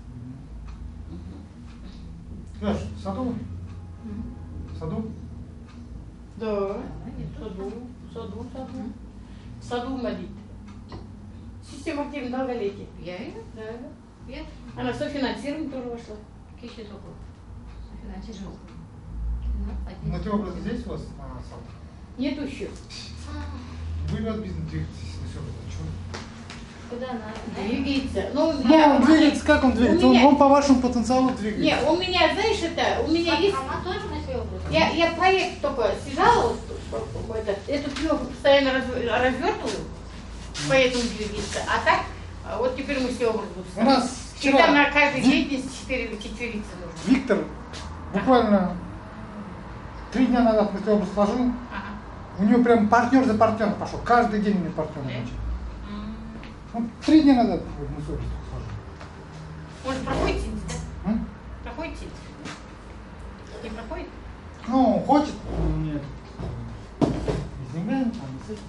Леш, в саду? В саду? Да. В саду, в саду, в саду. В саду молит. Система активного долголетия. Я ее? Да. Я? Она в софинансирование тоже вошла. Какие сроки? Финансировал. Ну, те образы здесь у вас а, сад? Нету счета. Вы вас бизнес двигается, если все это. Чего? Куда надо? Двигается. Ну, у Ну, меня, он двигается, как он двигается? У Он, меня- он по вашему потенциалу двигается. Не, у меня, знаешь, это, у меня есть... Она тоже на себе образ? Я, я проект только снижала, вот, это, эту пленку постоянно раз, развертываю, поэтому двигается. А так, а вот теперь мы все образ будем У нас Всегда вчера на каждой Ви- деятельности четыре четверицы нужно. Виктор буквально три дня назад мысли образ сложил. Ага. У него прям партнер за партнером пошел. Каждый день у него партнер Да? начал. Ну, три дня назад вот мысли образ сложил. Может, проходит синтез, да? М? Проходит синтез? Не проходит? Ну, он хочет, нет. И с деньгами, там, и с этим.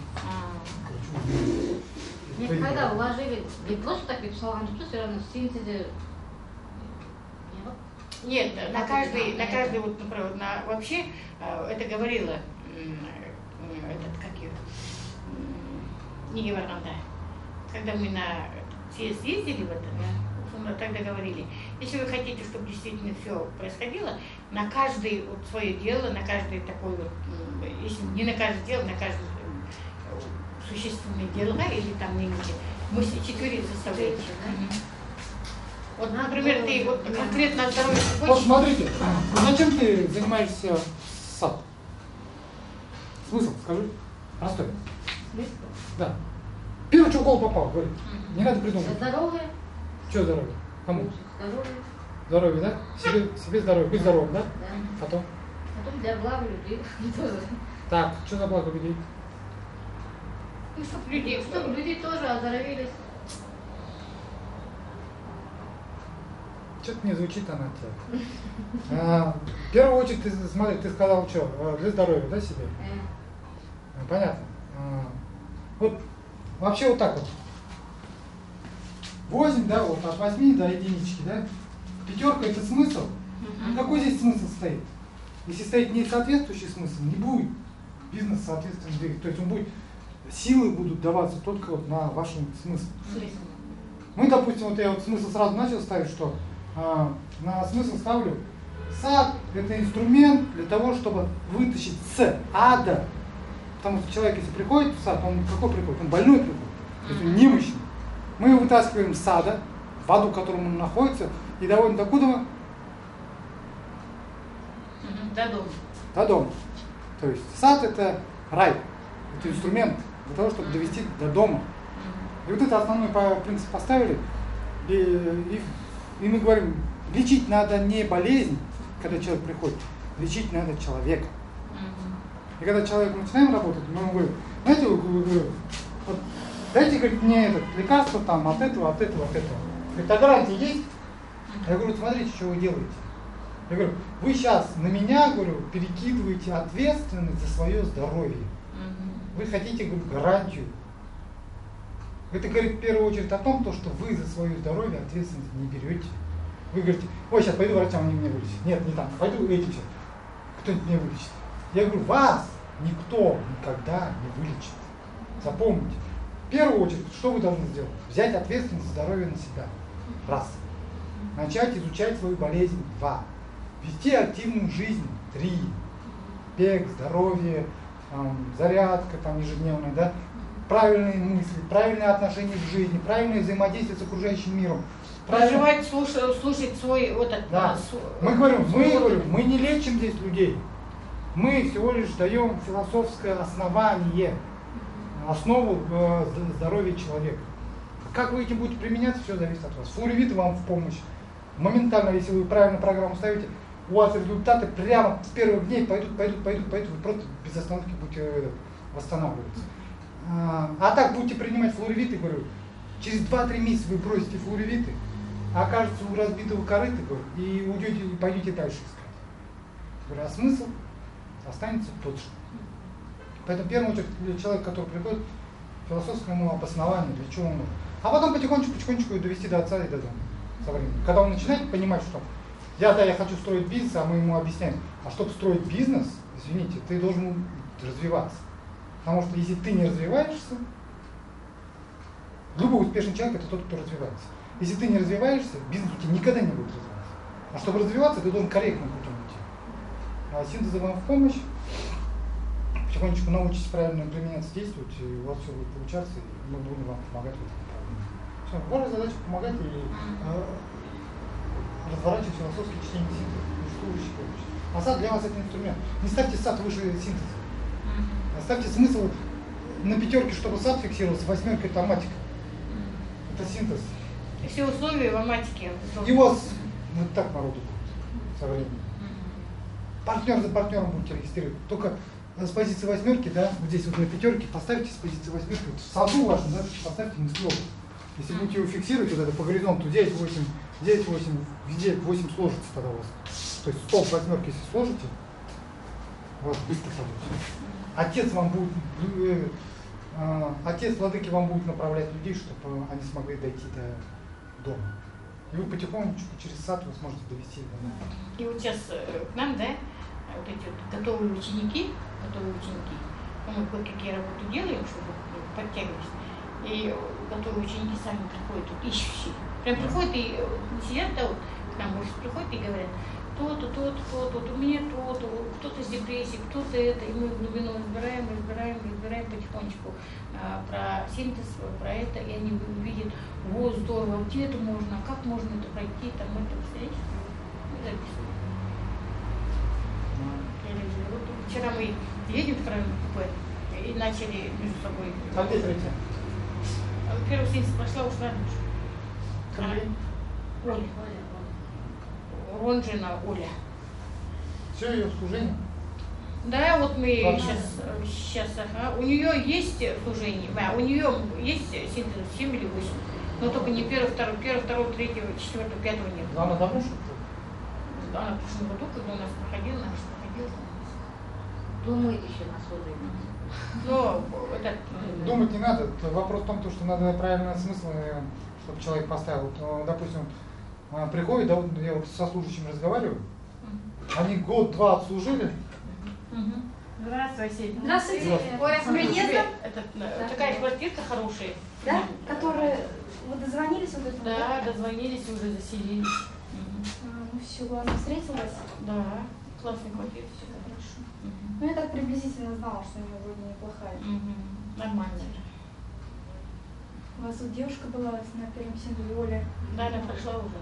Нет, когда уложили, не просто так ведь словами, что все равно в синтезе. Нет, на каждый, на каждый, вот, например, вот на, вообще, э, это говорила, м, э, этот, как ее, м, не говорила, да, когда мы на съезд ездили в это, да, мы тогда говорили, если вы хотите, чтобы действительно все происходило, на каждое вот свое дело, на каждое такое вот, м, если не на каждое дело, на каждое м, существенное дело, да, или там не мы четверить заставляете, да? Вот, например, ты вот конкретно здоровье Вот хочешь? смотрите, зачем ты занимаешься сад? Смысл, скажи. Простой. Да. Первый, что в голову попал, говори. Не надо придумывать. Здоровье, Что здоровье? Кому? здоровье, Здоровье, да? Себе, себе здоровье, быть здоровым, да? да. Потом. Потом для блага людей тоже. Так, что за благо людей? Ну, чтобы людей, Чтобы люди тоже оздоровились. Что-то не звучит она от тебя. А, в первую очередь, ты, смотри, ты сказал, что, а, для здоровья, да, себе? Э, А, Понятно. А, вот, вообще вот так вот. восемь, да, вот от восьми до единички, да? Пятерка это смысл. Какой здесь смысл стоит? Если стоит несоответствующий смысл, не будет бизнес соответственно двигаться. То есть он будет, силы будут даваться только вот на ваш смысл. Ну, допустим, вот я вот смысл сразу начал ставить, что а, на смысл ставлю, сад это инструмент для того, чтобы вытащить с ада. Потому что человек, если приходит в сад, он какой приходит? Он больной приходит, то есть он немощный. Мы его вытаскиваем с сада, в аду, в котором он находится, и доводим до куда? до дома. До дома. То есть сад это рай, это инструмент для того, чтобы довести до дома. И вот это основной принцип поставили. И, и, и мы говорим, лечить надо не болезнь, когда человек приходит, лечить надо человека. И когда человек начинаем работать, мы ему говорим, знаете, вы, вы, вы, вот, дайте, говорит, мне это лекарство там от этого, от этого, от этого. Говорит, а гарантия есть? Я говорю, смотрите, что вы делаете. Я говорю, вы сейчас на меня, говорю, перекидываете ответственность за свое здоровье. Вы хотите, говорю, гарантию. Это говорит в первую очередь о том, то, что вы за свое здоровье ответственность не берете. Вы говорите, ой, сейчас пойду врачам, они меня вылечат. Нет, не так, пойду этим сейчас. Кто-нибудь меня вылечит. Я говорю, вас никто никогда не вылечит. Запомните. В первую очередь, что вы должны сделать? Взять ответственность за здоровье на себя. Раз. Начать изучать свою болезнь. Два. Вести активную жизнь. Три. Бег, здоровье, там, зарядка там, ежедневная, да? Правильные мысли, правильное отношение к жизни, правильное взаимодействие с окружающим миром. Проживать, слушать, слушать свой вот этот. Да. св- Мы говорим, мы, свой- говорим, мы не лечим здесь людей. Мы всего лишь даем философское основание, основу э, зд- здоровья человека. Как вы этим будете применяться, все зависит от вас. Флоревит вам в помощь. Моментально, если вы правильно программу ставите, у вас результаты прямо с первых дней пойдут, пойдут, пойдут, пойдут, вы просто без остановки будете э, восстанавливаться. А, а так будете принимать флоревиты, говорю, через два-три месяца вы бросите флоревиты, окажется у разбитого корыта, говорю, и уйдете, и пойдете дальше искать. Говорю, а смысл останется тот же. Поэтому в первую очередь для человека, который приходит, философское ему обоснование, для чего он нужен. А потом потихонечку, потихонечку довести до отца и до дома. Со временем. Когда он начинает понимать, что я, да, я хочу строить бизнес, а мы ему объясняем, а чтобы строить бизнес, извините, ты должен развиваться. Потому что если ты не развиваешься, любой успешный человек это тот, кто развивается. Если ты не развиваешься, бизнес у тебя никогда не будет развиваться. А чтобы развиваться, ты должен корректным путем идти. А синтез вам в помощь. потихонечку научитесь правильно применяться, действовать, и у вас все будет получаться, и мы будем вам помогать в этом направлении. Все, ваша задача помогать и э, разворачивать философские чтения синтеза. А сад для вас это инструмент. Не ставьте сад выше синтеза. Ставьте смысл на пятерке, чтобы сад фиксировался, восьмерка это аматика. Это синтез. И все условия в аматике. И у вас вот так народу будет со временем. Партнер за партнером будете регистрировать. Только с позиции восьмерки, да, вот здесь вот на пятерке поставьте с позиции восьмерки. Вот в саду важно, да, поставьте мыслеобраз. Если будете его фиксировать, вот это по горизонту девять восемь, девять восемь, везде восемь сложится тогда у вас. То есть столб восьмерки, если сложите, у вас быстро сложится. Отец вам будет, э, э, отец владыки вам будет направлять людей, чтобы они смогли дойти до дома. И вы потихонечку через сад вы сможете довести до дома. И вот сейчас э, к нам, да, вот эти вот готовые ученики, готовые ученики, ну, мы кое-какие работы делаем, чтобы подтягивались. И готовые ученики сами приходят, вот, ищущие. Прям приходят и сидят, да, вот, к нам больше приходят и говорят, то-то, то-то, то-то, вот у меня то-то, кто-то с депрессией, кто-то это. И мы в глубину разбираем, разбираем, разбираем потихонечку а, про синтез, про это, и они увидят, вот здорово, где это можно, как можно это пройти, там это, представляете, мы записываем. Вот вчера мы едем в втроем купе и начали между собой. А где третья? Первый синтез прошла, ушла. Оля. Ронжина Оля. Все ее служение? Да, вот мы Ладно. сейчас, сейчас, ага. У нее есть служение, а, у нее есть синтез семь или восемь, но только не первого, второго, первого, второго, третьего, четвертого, пятого нет. Но она давно что-то? Она в прошлом году, когда у нас проходила, она же проходила. Думает еще на служение. Но это... Думать не надо. Вопрос в том, что надо правильный смысл, чтобы человек поставил. Вот, допустим, приходит, да, вот я вот со служащими разговариваю, они год-два отслужили. Здравствуй, Василий. Здравствуйте. Здравствуйте. Ой, с приездом. Это, такая квартирка хорошая. Да? Которые вы дозвонились вот это? Да, дозвонились и уже заселились. А, ну все, ладно, встретилась. Да, классная квартира. Хорошо. Ну я так приблизительно знала, что у нее вроде неплохая. Угу. Нормально. У вас вот девушка была на первом сингле, Оля. Да, она прошла уже.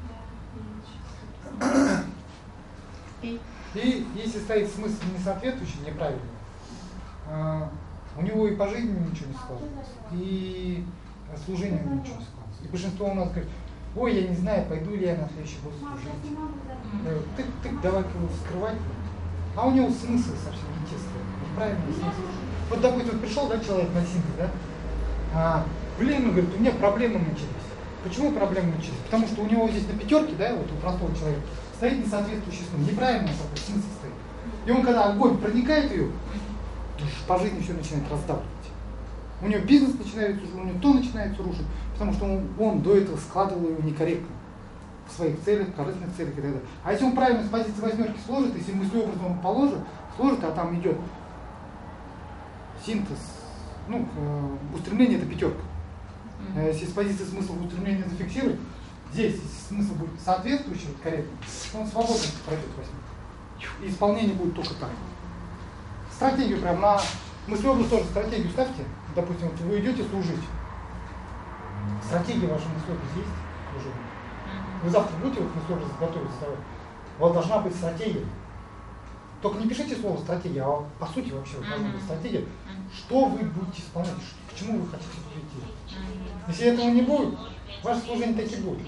И? И если стоит смысл несоответствующий, неправильный, а, у него и по жизни ничего не складывается, и служение у него ничего не складывается. И большинство у нас говорит, ой, я не знаю, пойду ли я на следующий год служить. Тык-тык, давай-ка его вскрывать. А у него смысл совсем не те стоит, неправильный смысл. Вот, допустим, вот пришел, да, человек на синтез, да, а, блин, он говорит, у меня проблемы начались. Почему проблемы начались? Потому что у него здесь на пятерке, да, вот у простого человека, стоит несоответствующий смысл, неправильный такой смысл стоит. И он, когда огонь проникает в ее, по жизни все начинает раздавливать. У него бизнес начинает рушить, у него то начинает рушить, потому что он, он до этого складывал его некорректно. В своих целях, корыстных целях и так далее. А если он правильно с позиции восьмерки сложит, если мыслеобразом он положит, сложит, а там идет синтез, ну, э, устремление это пятерка. Mm-hmm. Если с позиции смысла устремления зафиксировать, здесь, если смысл будет соответствующий, вот, корректно, он свободно пройдет восьмерку. И исполнение будет только так. Стратегию прям на мыслеобраз тоже стратегию ставьте. Допустим, вот вы идете служить. Стратегия вашего мыслеобраза есть уже. Вы завтра будете вот мыслеобраз готовить сдавать. У вас должна быть стратегия. Только не пишите слово стратегия, а по сути вообще вот должна быть стратегия. Что вы будете исполнять, к чему вы хотите прийти. Если этого не будет, ваше служение таки будет.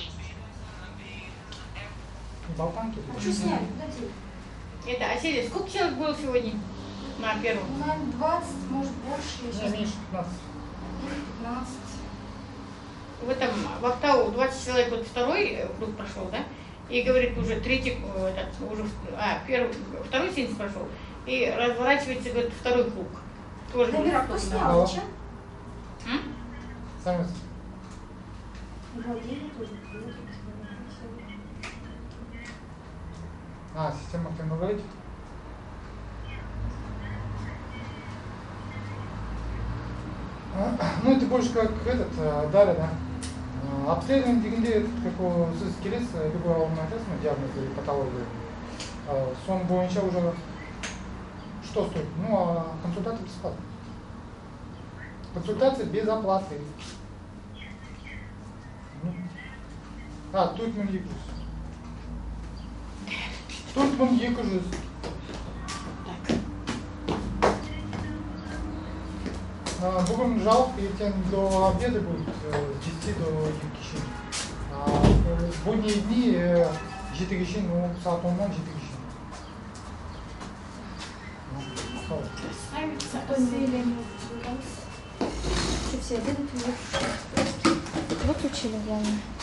Болтанки. А что сняли? Подожди. Это, Аселия, сколько человек было сегодня на первом? Ну, наверное, двадцать, может больше. Я Не, сейчас меньше пятнадцать. пятнадцать. В этом, в Октау двадцать человек, вот второй круг прошел, да? И говорит, уже третий, этот, уже, а, первый, второй синтез прошел. И разворачивается, говорит, второй круг. Тоже Дамира, кто да. снял? Зачем? М? Сами. Владимир тоже. А, система активного говорить? Ну, это больше как этот, Дарья, да? Обследование дегенде какого скелет, любой волновой тест на диагноз или патологию. Сон бойынша уже что стоит? Ну, а консультация бесплатная. Консультация без оплаты. Ну. А, тут мы не Тут мы не кажется. Бүгін жауып, ертең до обеда будет с десяти до жетіге шейін. В будние дни жетіге шейін, ну, сағат оннан жетіге шейін. Все обедают, выключили, главное.